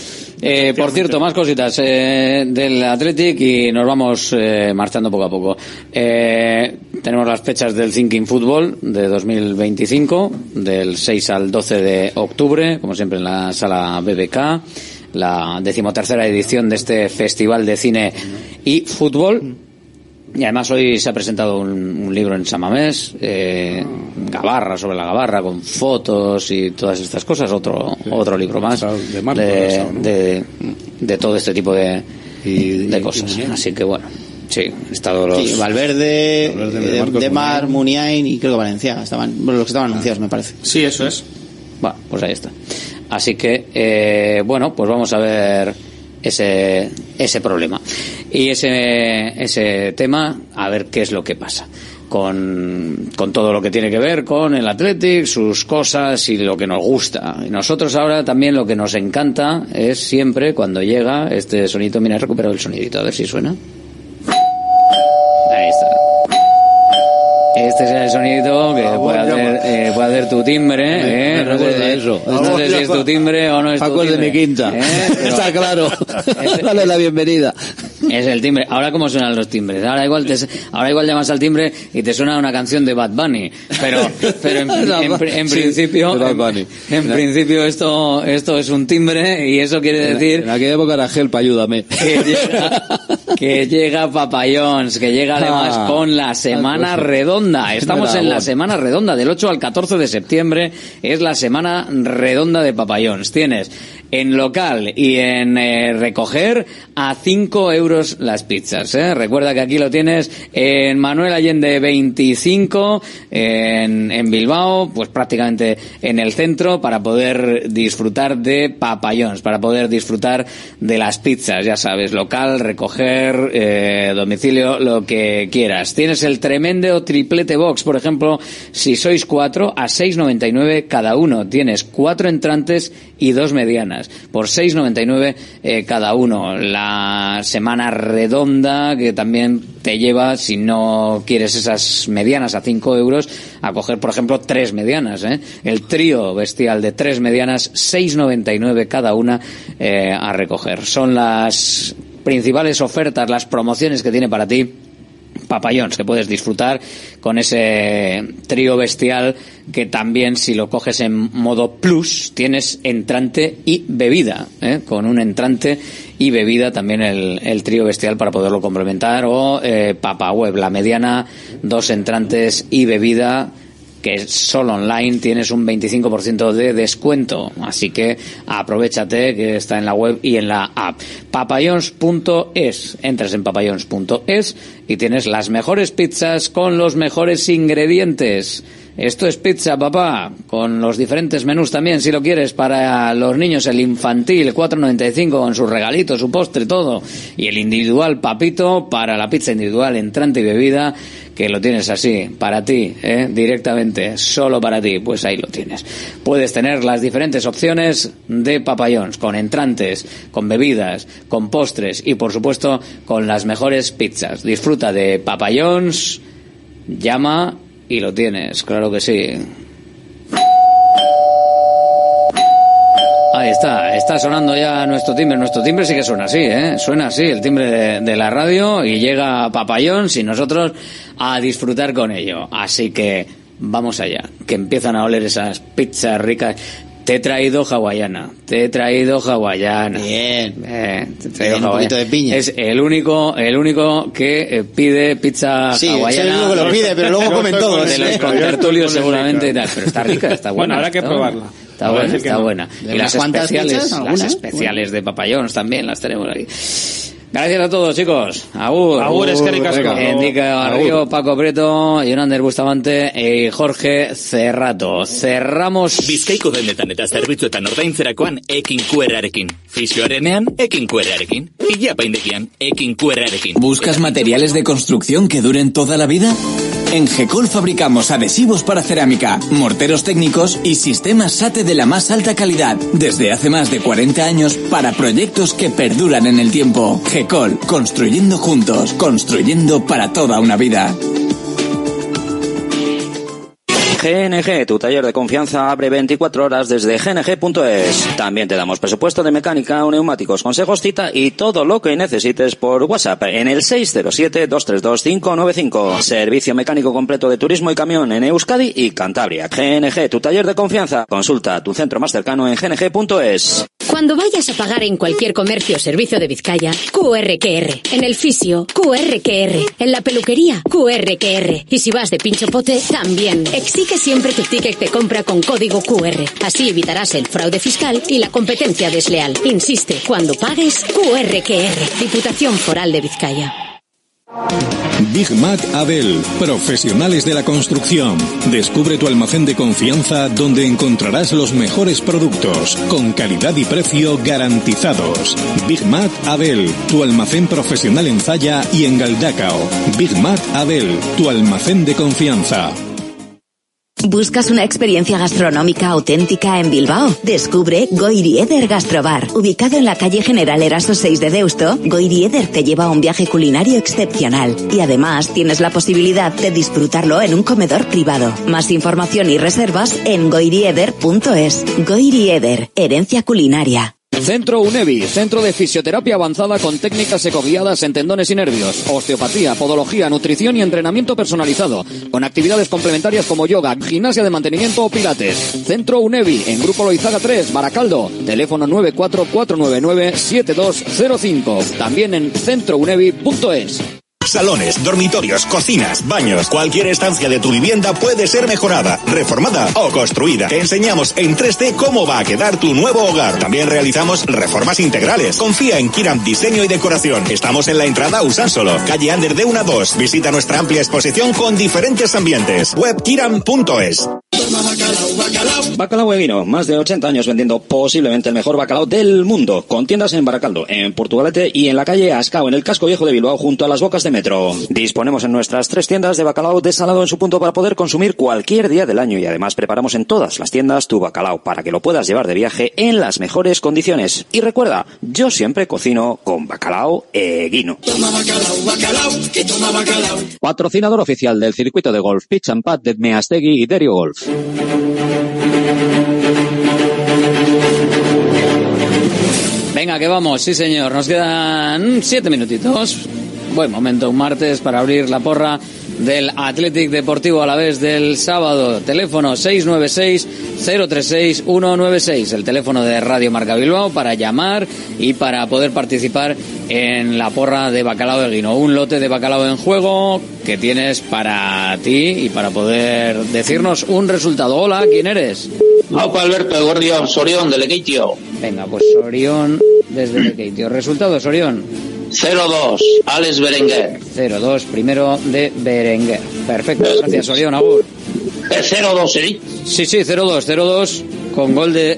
Por cierto, más cositas del Athletic y nos vamos marchando poco a poco. Tenemos las fechas del Thinking Football de 2025, del 6 al 12 de octubre, como siempre en la sala BBK, la 13ª edición de este Festival de Cine y Fútbol. Y además hoy se ha presentado un libro en San Mamés, Gabarra, sobre la Gabarra, con fotos y todas estas cosas, otro libro más de todo este tipo de cosas. Así que bueno, sí, han estado los... Valverde, Demar, Muniain y creo que Valenciaga estaban, los que estaban anunciados, me parece. Sí, eso es. Bueno, pues ahí está. Así que, bueno, pues vamos a ver ese problema y ese tema, a ver qué es lo que pasa con todo lo que tiene que ver con el Athletic, sus cosas y lo que nos gusta. Y nosotros ahora también lo que nos encanta es siempre cuando llega este sonidito. Mira, he recuperado el sonidito, a ver si suena. Ahí está. Este es el sonidito que puede hacer tu timbre, no sé eso. No sé si es tu timbre o no es tu timbre. de mi quinta. Está claro. Dale la bienvenida. Es el timbre. Ahora cómo suenan los timbres. Ahora igual llamas al timbre y te suena una canción de Bad Bunny. Pero en principio esto es un timbre y eso quiere decir... En aquella época era Help, ayúdame. Que llega Papa John's, que llega además con la Semana Redonda. Estamos en la Semana Redonda, del 8 al 14 de septiembre es la Semana Redonda de Papa John's. Tienes en local y en recoger a 5 euros las pizzas. Recuerda que aquí lo tienes en Manuel Allende 25, en Bilbao, pues prácticamente en el centro, para poder disfrutar de Papa John's, para poder disfrutar de las pizzas, ya sabes, local, recoger, domicilio, lo que quieras. Tienes el tremendo triplete box, por ejemplo, si sois 4, a 6,99 cada uno. Tienes 4 entrantes y 2 medianas por 6,99 cada uno. La Semana Redonda, que también te lleva, si no quieres esas medianas a 5 euros, a coger, por ejemplo, 3 medianas, el trío bestial de 3 medianas, 6,99 cada una, a recoger. Son las principales ofertas, las promociones que tiene para ti Papa John's, que puedes disfrutar con ese trío bestial, que también, si lo coges en modo plus, tienes entrante y bebida, con un entrante y bebida también el trío bestial para poderlo complementar, o Papa Web, la mediana, 2 entrantes y bebida, que solo online tienes un 25% de descuento, así que aprovéchate, que está en la web y en la app. papayons.es, entras en papayons.es y tienes las mejores pizzas con los mejores ingredientes. Esto es pizza, papá, con los diferentes menús también, si lo quieres, para los niños, el infantil, 4,95 con su regalito, su postre, todo, y el individual, papito, para la pizza individual, entrante y bebida, que lo tienes así, para ti, directamente, solo para ti, pues ahí lo tienes. Puedes tener las diferentes opciones de Papa John's, con entrantes, con bebidas, con postres y, por supuesto, con las mejores pizzas. Disfruta de Papa John's, llama y lo tienes, claro que sí. Ahí está sonando ya nuestro timbre. Nuestro timbre sí que suena así, suena así, el timbre de la radio, y llega Papa John's y nosotros a disfrutar con ello. Así que vamos allá, que empiezan a oler esas pizzas ricas. Te he traído hawaiana. Bien. Te he traído hawaiana. Un poquito de piña. Es el único que pide pizza hawaiana. Sí, es el único que lo pide, pero luego comen todos. De los contertulios seguramente y tal. Pero está rica, está buena. Bueno, habrá que probarla. Está buena. Y las especiales, pizzas, de Papa John's también las tenemos aquí. Gracias a todos, chicos. Agur, eskerrik asko. Enrique Barrio, Paco Prieto, Jonander Bustamante y Jorge Cerrato. Cerramos. Bizkaiko dendetan eta zerbitzuetan ordaintzerakoan ekin QR-arekin. Fisioarenean ekin QR-arekin. Y apaindegian ekin QR-arekin. ¿Buscas materiales de construcción que duren toda la vida? En GECOL fabricamos adhesivos para cerámica, morteros técnicos y sistemas SATE de la más alta calidad, desde hace más de 40 años, para proyectos que perduran en el tiempo. GECOL, construyendo juntos, construyendo para toda una vida. GNG, tu taller de confianza, abre 24 horas desde gng.es. También te damos presupuesto de mecánica o neumáticos, consejos, cita y todo lo que necesites por WhatsApp en el 607-232-595. Servicio mecánico completo de turismo y camión en Euskadi y Cantabria. GNG, tu taller de confianza. Consulta tu centro más cercano en gng.es. Cuando vayas a pagar en cualquier comercio o servicio de Vizcaya, QRQR. En el fisio, QRQR. En la peluquería, QRQR. Y si vas de pincho pote, también. Exige siempre tu ticket de compra con código QR. Así evitarás el fraude fiscal y la competencia desleal. Insiste, cuando pagues, QRQR. Diputación Foral de Vizcaya. Big Mac Abel, profesionales de la construcción. Descubre tu almacén de confianza donde encontrarás los mejores productos, con calidad y precio garantizados. Big Mac Abel, tu almacén profesional en Zalla y en Galdacao. Big Mac Abel, tu almacén de confianza. ¿Buscas una experiencia gastronómica auténtica en Bilbao? Descubre Goiri Eder Gastrobar. Ubicado en la calle General Eraso 6 de Deusto, Goiri Eder te lleva a un viaje culinario excepcional. Y además tienes la posibilidad de disfrutarlo en un comedor privado. Más información y reservas en goirieder.es. Goiri Eder, herencia culinaria. Centro UNEVI, centro de fisioterapia avanzada con técnicas ecoguiadas en tendones y nervios, osteopatía, podología, nutrición y entrenamiento personalizado, con actividades complementarias como yoga, gimnasia de mantenimiento o pilates. Centro UNEVI, en Grupo Loizaga 3, Baracaldo, teléfono 944997205, también en centrounevi.es. Salones, dormitorios, cocinas, baños, cualquier estancia de tu vivienda puede ser mejorada, reformada o construida. Te enseñamos en 3D cómo va a quedar tu nuevo hogar. También realizamos reformas integrales. Confía en Kiram Diseño y Decoración. Estamos en la entrada a Usánsolo, calle Ander de 1 a 2. Visita nuestra amplia exposición con diferentes ambientes. Web kiram.es. Bacalao Eguino, más de 80 años vendiendo posiblemente el mejor bacalao del mundo, con tiendas en Baracaldo, en Portugalete y en la calle Ascao, en el casco viejo de Bilbao, junto a las bocas de metro. Disponemos en nuestras 3 tiendas de bacalao desalado en su punto para poder consumir cualquier día del año, y además preparamos en todas las tiendas tu bacalao para que lo puedas llevar de viaje en las mejores condiciones. Y recuerda, yo siempre cocino con Bacalao Eguino. Toma bacalao, bacalao, que toma bacalao. Patrocinador oficial del circuito de golf Pitch and Pad de Meastegui y Derio Golf. Venga, que vamos, sí señor, nos quedan 7 minutitos. Buen momento, un martes, para abrir la porra del Athletic Deportivo Alavés del sábado. Teléfono 696-036-196, el teléfono de Radio Marca Bilbao para llamar y para poder participar en la porra de Bacalao Eguino. Un lote de bacalao en juego que tienes para ti y para poder decirnos un resultado. Hola, ¿quién eres? Opa, Alberto, de Gordión, Sorión, de Lequeitio. Venga, pues Sorión desde Lequeitio. Resultado, Sorión. 0-2, Alex Berenguer. 0-2, primero de Berenguer. Perfecto, gracias, Sorión, agur. 0-2, ¿sí? Sí, 0-2, con gol de...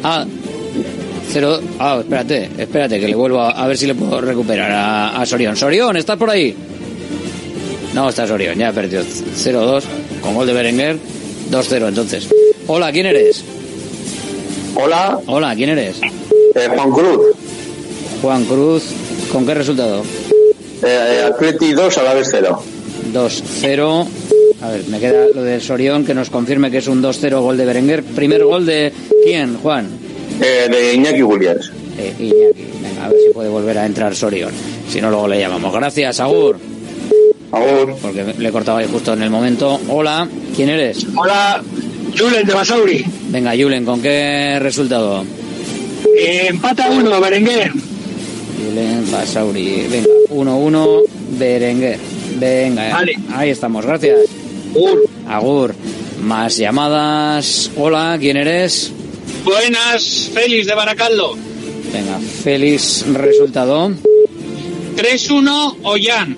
espérate, que le vuelvo a ver si le puedo recuperar a Sorión. Sorión, ¿estás por ahí? No, está Sorión, ya perdió. 0-2, con gol de Berenguer, 2-0 entonces. Hola, ¿quién eres? Hola, ¿quién eres? Juan Cruz. Juan Cruz, ¿con qué resultado? Atleti 2, Alavés 0. 2-0. A ver, me queda lo de Sorión, que nos confirme que es un 2-0 gol de Berenguer. ¿Primer gol de quién, Juan? De Iñaki Williams. Iñaki. Venga, a ver si puede volver a entrar Sorión. Si no, luego le llamamos. Gracias, agur. Agur. Porque le he cortado ahí justo en el momento. Hola, ¿quién eres? Hola, Julen de Basauri. Venga, Julen, ¿con qué resultado? Empata 1, Berenguer. Julen, Basauri. Venga, 1-1, Berenguer. Venga, vale. Ahí estamos, gracias. Agur. Más llamadas. Hola, ¿quién eres? Buenas, Félix de Baracaldo. Venga, Félix, resultado. 3-1, Ollán.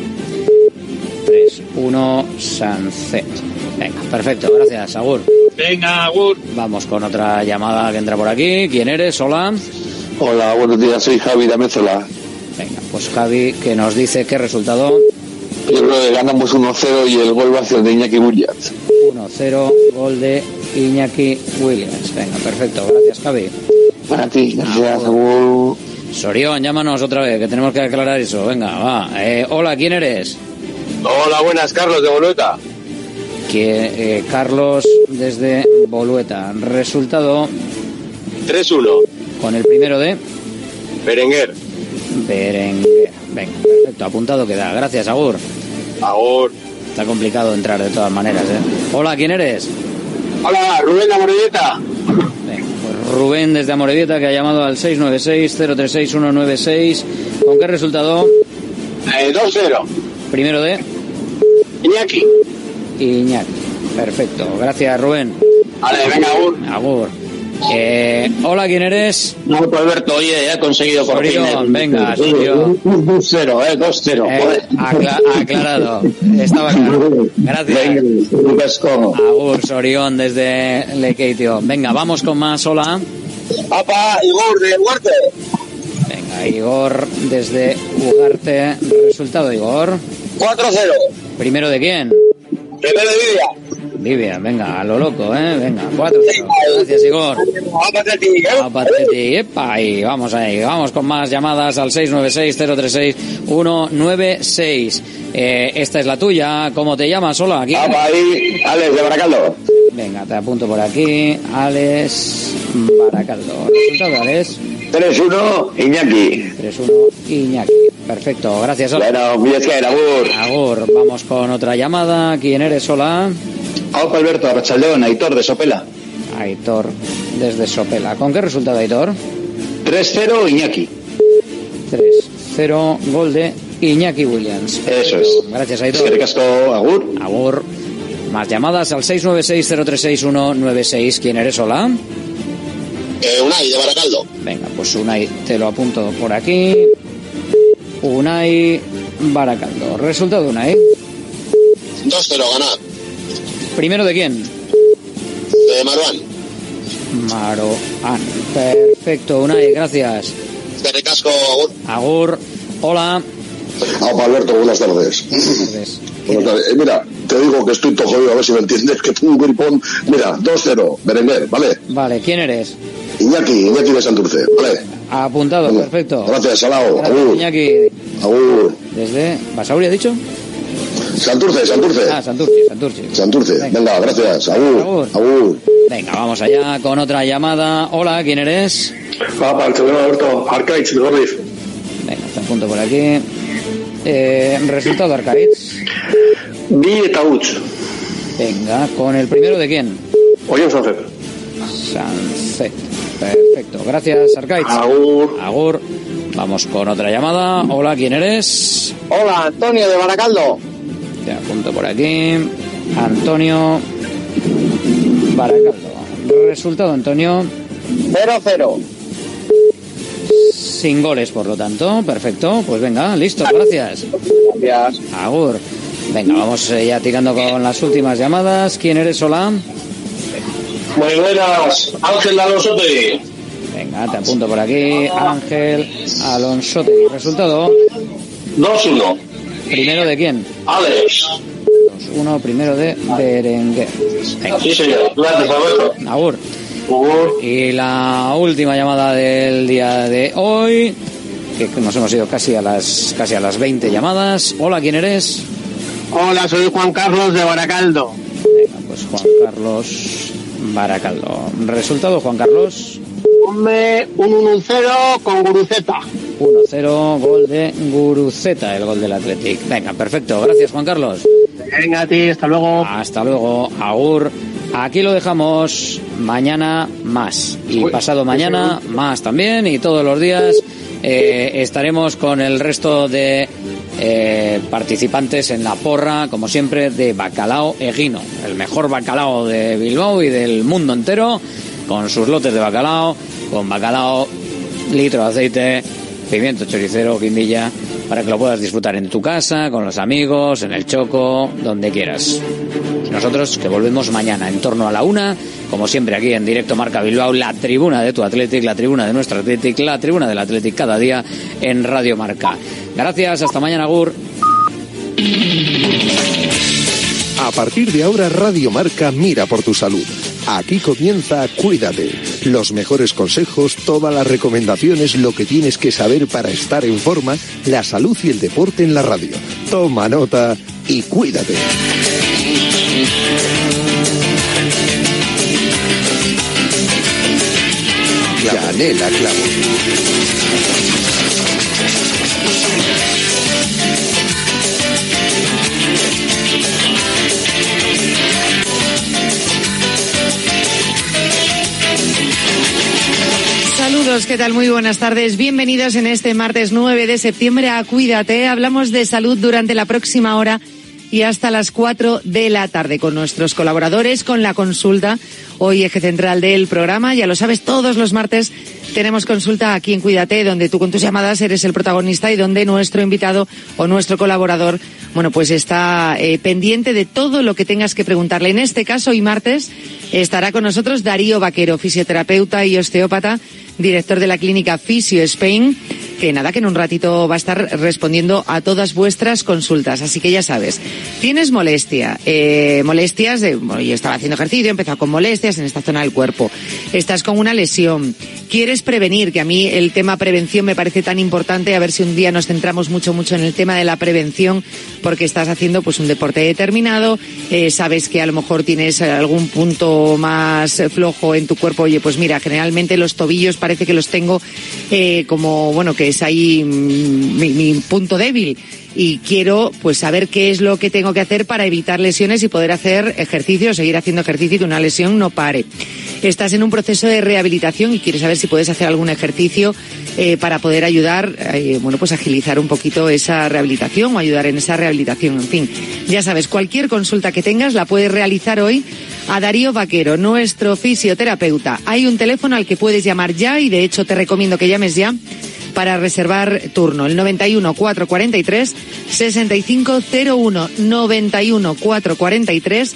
3-1, Sancet. Venga, perfecto, gracias, agur. Venga, agur. Vamos con otra llamada que entra por aquí. ¿Quién eres? Hola. Hola, buenos días, soy Javi de Amézola. Venga, pues Javi, que nos dice qué resultado. Yo creo que ganamos 1-0 y el gol va a ser de Iñaki Williams. 1-0, gol de Iñaki Williams. Venga, perfecto, gracias, Javi. Para ti, gracias, agur. Sorión, llámanos otra vez, que tenemos que aclarar eso. Venga, va. Hola, ¿quién eres? Hola, buenas, Carlos de Bolueta. que Carlos desde Bolueta. Resultado 3-1. Con el primero de Berenguer. Venga, perfecto, apuntado queda. Gracias, Agur. Agur. Está complicado entrar de todas maneras, ¿eh? Hola, ¿quién eres? Hola, Rubén de Amorebieta. Pues Rubén desde Amorebieta, que ha llamado al 696-036-196. ¿Con qué resultado? 2-0. Primero de Iñaki. Perfecto, gracias, Rubén. Vale, venga, Agur. Agur. Hola, ¿quién eres? No, pues Alberto, oye, he conseguido por fin. Venga, Sorión. 2-0, 2-0. Aclarado. Estaba claro. Gracias. Agur, Sorión desde Lekeitio. Venga, vamos con más. Hola. Papá, Igor de Huarte. Venga, Igor desde Ugarte. Resultado, Igor. 4-0. ¿Primero de quién? Primero de Vivian, venga, a lo loco, Venga, 4-0. Gracias, Igor. Apateti, epa, y vamos ahí. Vamos con más llamadas al 696-036-196. Esta es la tuya. ¿Cómo te llamas? Hola, aquí. Ahí, Alex de Baracaldo. Venga, te apunto por aquí. Alex Baracaldo. ¿Resultado, Alex? 3-1, Iñaki. 3-1, Iñaki. Perfecto, gracias. Bueno, Agur. Agur, vamos con otra llamada. ¿Quién eres? Hola. Hola, Alberto, Arrachaldeón, Aitor de Sopela. Aitor desde Sopela. ¿Con qué resultado, Aitor? 3-0, Iñaki. 3-0, gol de Iñaki Williams. Eso es. Gracias, Aitor. Es que ricasco, Agur. Agur. Más llamadas al 696-036-196. ¿Quién eres? Hola. Unai de Baracaldo. Venga, pues Unai, te lo apunto por aquí. Unai Baracaldo. Resultado, Unai. 2-0, ganar. ¿Primero de quién? De Maruán. Maroán. Perfecto, Unai, gracias. De ricasco, Agur. Agur. Hola. Alberto, buenas tardes. Buenas tardes. Mira, te digo que estoy todo jodido, a ver si me entiendes, que tengo un gripón. Mira, 2-0, Berenguer, ¿vale? Vale, ¿quién eres? Iñaki de Santurce, ¿vale? Apuntado, Venga. Perfecto. Gracias, Salao. Gracias, Agur. Iñaki. Agur. Desde Basauri, ¿ha dicho? Santurce. Ah, Santurce. Venga, gracias. Agur. Venga, vamos allá con otra llamada. Hola, ¿quién eres? Alberto, Arcaiz de Gorliz. Venga, te apunto por aquí. Resultado, Arcaiz. Bi eta Uts. Venga, ¿con el primero de quién? Oion Sanzet. Sanzet. Perfecto, gracias, Arcaiz. Agur. Vamos con otra llamada. Hola, ¿quién eres? Hola, Antonio de Baracaldo. Te apunto por aquí. Antonio Baracaldo. Resultado, Antonio. 0-0. Sin goles, por lo tanto. Perfecto. Pues venga, listo. Gracias. Gracias. Agur. Venga, vamos ya tirando con las últimas llamadas. ¿Quién eres? Hola. Muy buenas, Ángel Alonsote. Venga, te apunto por aquí. Ángel Alonsote. Resultado. 2-1. ¿Primero de quién? Alex. 2-1, primero de Berenguer. Venga. Sí, señor. Gracias, Alberto. Agur. Y la última llamada del día de hoy, que nos hemos ido casi a las 20 llamadas. Hola, ¿quién eres? Hola, soy Juan Carlos de Baracaldo. Venga, pues Juan Carlos Baracaldo. Resultado, Juan Carlos. Ponme un 1-0 con Guruceta. 1-0, gol de Guruceta, el gol del Athletic. Venga, perfecto. Gracias, Juan Carlos. Venga, a ti, hasta luego. Hasta luego, Agur. Aquí lo dejamos. Mañana más. Y pasado mañana más también. Y todos los días estaremos con el resto de participantes en la porra, como siempre, de Bacalao Eguino. El mejor bacalao de Bilbao y del mundo entero. Con sus lotes de bacalao. Con bacalao, litro de aceite, pimiento choricero, guindilla, para que lo puedas disfrutar en tu casa, con los amigos, en el choco, donde quieras. Nosotros que volvemos mañana en torno a la 1, como siempre aquí en Directo Marca Bilbao, la tribuna de tu Athletic, la tribuna de nuestro Athletic, la tribuna del Athletic cada día en Radio Marca. Gracias, hasta mañana, Agur. A partir de ahora, Radio Marca mira por tu salud. Aquí comienza Cuídate. Los mejores consejos, todas las recomendaciones, lo que tienes que saber para estar en forma, la salud y el deporte en la radio. Toma nota y cuídate. Yanela Clavo. Saludos, ¿qué tal? Muy buenas tardes. Bienvenidos en este martes 9 de septiembre a Cuídate. Hablamos de salud durante la próxima hora y hasta las 4 de la tarde con nuestros colaboradores, con la consulta. Hoy eje central del programa, ya lo sabes, todos los martes tenemos consulta aquí en Cuídate, donde tú con tus llamadas eres el protagonista y donde nuestro invitado o nuestro colaborador, bueno, pues está pendiente de todo lo que tengas que preguntarle. En este caso, hoy martes, estará con nosotros Darío Vaquero, fisioterapeuta y osteópata, director de la clínica Fisio Spain, que nada, que en un ratito va a estar respondiendo a todas vuestras consultas. Así que ya sabes, tienes molestias bueno, yo estaba haciendo ejercicio, he empezado con molestias en esta zona del cuerpo, estás con una lesión, quieres prevenir, que a mí el tema prevención me parece tan importante, a ver si un día nos centramos mucho en el tema de la prevención, porque estás haciendo pues un deporte determinado, sabes que a lo mejor tienes algún punto más flojo en tu cuerpo. Oye, pues mira, generalmente los tobillos parece que los tengo como, bueno, que es ahí mi punto débil, y quiero pues saber qué es lo que tengo que hacer para evitar lesiones y poder hacer ejercicio, seguir haciendo ejercicio y que una lesión no pare. Estás en un proceso de rehabilitación y quieres saber si puedes hacer algún ejercicio para poder ayudar, bueno, pues agilizar un poquito esa rehabilitación o ayudar en esa rehabilitación. En fin, ya sabes, cualquier consulta que tengas la puedes realizar hoy a Darío Vaquero, nuestro fisioterapeuta. Hay un teléfono al que puedes llamar ya y de hecho te recomiendo que llames ya para reservar turno, el 91 443 6501, 91 443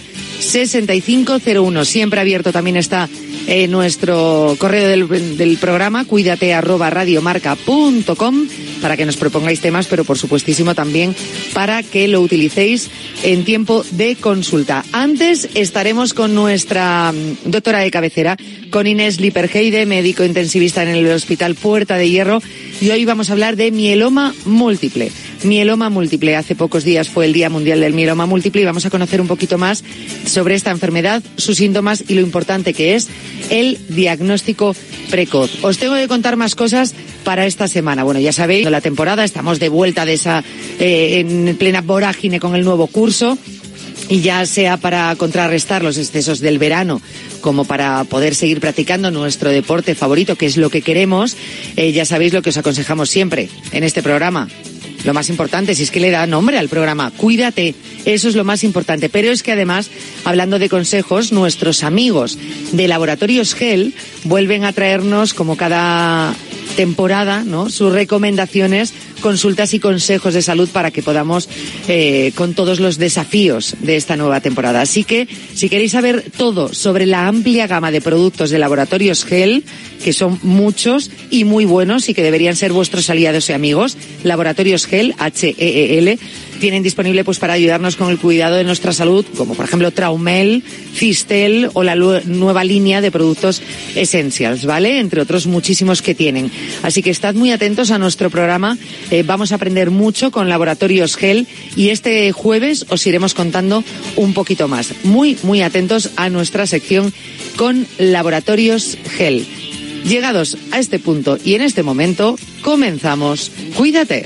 6501. Siempre abierto también está nuestro correo del programa, cuídate@radiomarca.com, para que nos propongáis temas, pero por supuestísimo también para que lo utilicéis en tiempo de consulta. Antes estaremos con nuestra doctora de cabecera, con Inés Liperheide, médico intensivista en el Hospital Puerta de Hierro, y hoy vamos a hablar de mieloma múltiple. Mieloma múltiple. Hace pocos días fue el Día Mundial del Mieloma Múltiple y vamos a conocer un poquito más sobre esta enfermedad, sus síntomas y lo importante que es el diagnóstico precoz. Os tengo que contar más cosas para esta semana. Bueno, ya sabéis, la temporada, estamos de vuelta de esa en plena vorágine con el nuevo curso. Y ya sea para contrarrestar los excesos del verano como para poder seguir practicando nuestro deporte favorito, que es lo que queremos, ya sabéis lo que os aconsejamos siempre en este programa. Lo más importante, si es que le da nombre al programa, Cuídate, eso es lo más importante. Pero es que además, hablando de consejos, nuestros amigos de Laboratorios Gel vuelven a traernos, como cada temporada, ¿no?, sus recomendaciones, consultas y consejos de salud para que podamos con todos los desafíos de esta nueva temporada. Así que, si queréis saber todo sobre la amplia gama de productos de Laboratorios Gel, que son muchos y muy buenos y que deberían ser vuestros aliados y amigos, Laboratorios Gel, HEEL, tienen disponible pues para ayudarnos con el cuidado de nuestra salud, como por ejemplo Traumel, Fistel o la nueva línea de productos Essentials, ¿vale? Entre otros muchísimos que tienen. Así que estad muy atentos a nuestro programa, vamos a aprender mucho con Laboratorios Gel y este jueves os iremos contando un poquito más. Muy, muy atentos a nuestra sección con Laboratorios Gel. Llegados a este punto y en este momento, comenzamos. Cuídate.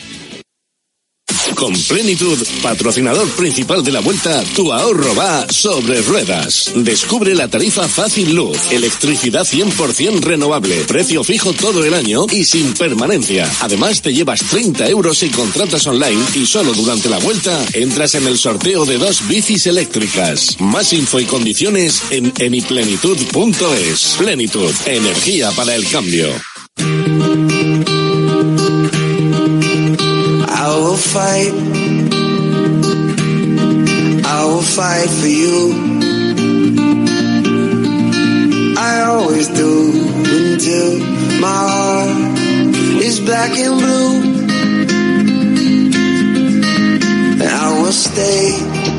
Con Plenitud, patrocinador principal de la Vuelta, tu ahorro va sobre ruedas. Descubre la tarifa Fácil Luz, electricidad 100% renovable, precio fijo todo el año y sin permanencia. Además te llevas 30 euros si contratas online y solo durante la Vuelta entras en el sorteo de 2 bicis eléctricas. Más info y condiciones en emiplenitud.es. Plenitud, energía para el cambio. I will fight for you. I always do until my heart is black and blue. And I will stay.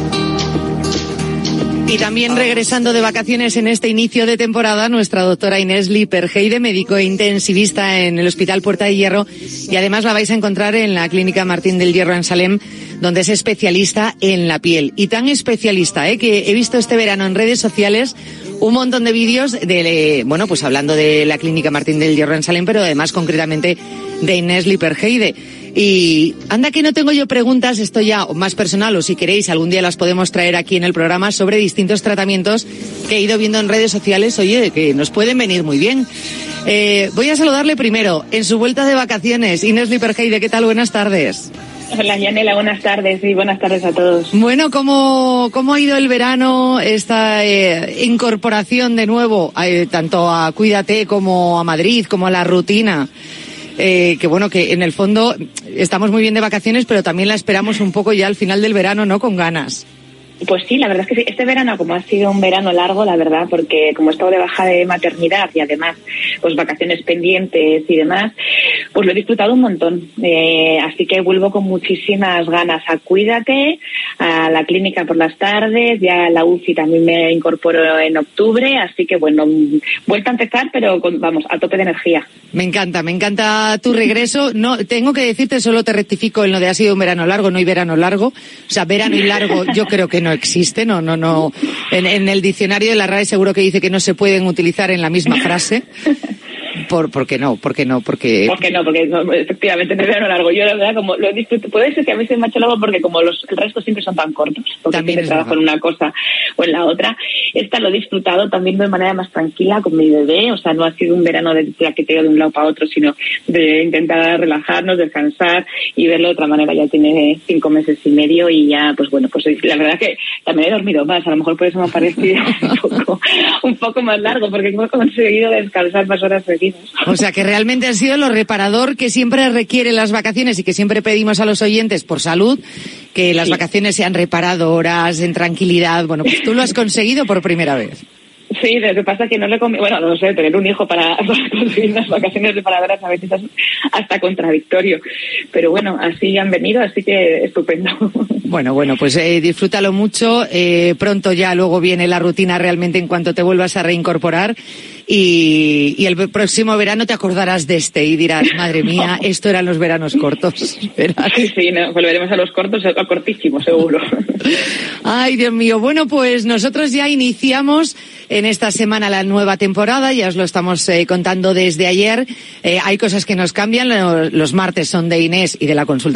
Y también regresando de vacaciones en este inicio de temporada, nuestra doctora Inés Liperheide, médico intensivista en el Hospital Puerta de Hierro, y además la vais a encontrar en la Clínica Martín del Hierro en Salem, donde es especialista en la piel. Y tan especialista, que he visto este verano en redes sociales un montón de vídeos de, bueno, pues hablando de la Clínica Martín del Hierro en Salem, pero además concretamente de Inés Lipperheide. Y anda que no tengo yo preguntas, esto ya más personal, o si queréis algún día las podemos traer aquí en el programa, sobre distintos tratamientos que he ido viendo en redes sociales, oye, que nos pueden venir muy bien. Voy a saludarle primero, en su vuelta de vacaciones, Inés Lipperheide, ¿qué tal? Buenas tardes. Hola, Yanela, buenas tardes y buenas tardes a todos. Bueno, ¿cómo ha ido el verano, esta incorporación de nuevo, tanto a Cuídate como a Madrid, como a la rutina? Que bueno, que en el fondo estamos muy bien de vacaciones, pero también la esperamos un poco ya al final del verano, ¿no? Con ganas. Pues sí, la verdad es que sí. Este verano, como ha sido un verano largo, la verdad, porque como he estado de baja de maternidad y además, pues vacaciones pendientes y demás, pues lo he disfrutado un montón. Así que vuelvo con muchísimas ganas a Cuídate, a la clínica por las tardes, ya a la UCI también me incorporo en octubre, así que bueno, vuelta a empezar, pero vamos, a tope de energía. Me encanta tu regreso. No, tengo que decirte, solo te rectifico en lo de ha sido un verano largo, no hay verano largo. O sea, verano y largo yo creo que no existe, no. En el diccionario de la RAE seguro que dice que no se pueden utilizar en la misma frase. ¿Por qué no? Porque efectivamente no es verano largo. Yo la verdad, como lo disfruto, puede ser que a mí se me ha hecho largo porque como el resto siempre son tan cortos, porque también trabajo en una cosa o en la otra. Esta lo he disfrutado también de manera más tranquila con mi bebé, o sea, no ha sido un verano de traqueteo de un lado para otro, sino de intentar relajarnos, descansar y verlo de otra manera. Ya tiene 5 meses y medio y ya, pues bueno, pues la verdad que también he dormido más, a lo mejor por eso me ha parecido un poco más largo, porque hemos conseguido descansar más horas seguidas. O sea, que realmente ha sido lo reparador que siempre requieren las vacaciones y que siempre pedimos a los oyentes por salud, que las vacaciones sean reparadoras, en tranquilidad. Bueno, pues tú lo has conseguido por primera vez. Sí, lo que pasa es que no le bueno, no sé, tener un hijo para conseguir unas vacaciones reparadoras a veces es hasta contradictorio. Pero bueno, así han venido, así que estupendo. Bueno, pues disfrútalo mucho. Pronto ya luego viene la rutina realmente en cuanto te vuelvas a reincorporar. Y el próximo verano te acordarás de este y dirás, madre mía, esto eran los veranos cortos. Sí, no, volveremos a los cortos, a cortísimos, seguro. Ay, Dios mío. Bueno, pues nosotros ya iniciamos en esta semana la nueva temporada, ya os lo estamos contando desde ayer. Hay cosas que nos cambian, los martes son de Inés y de la consulta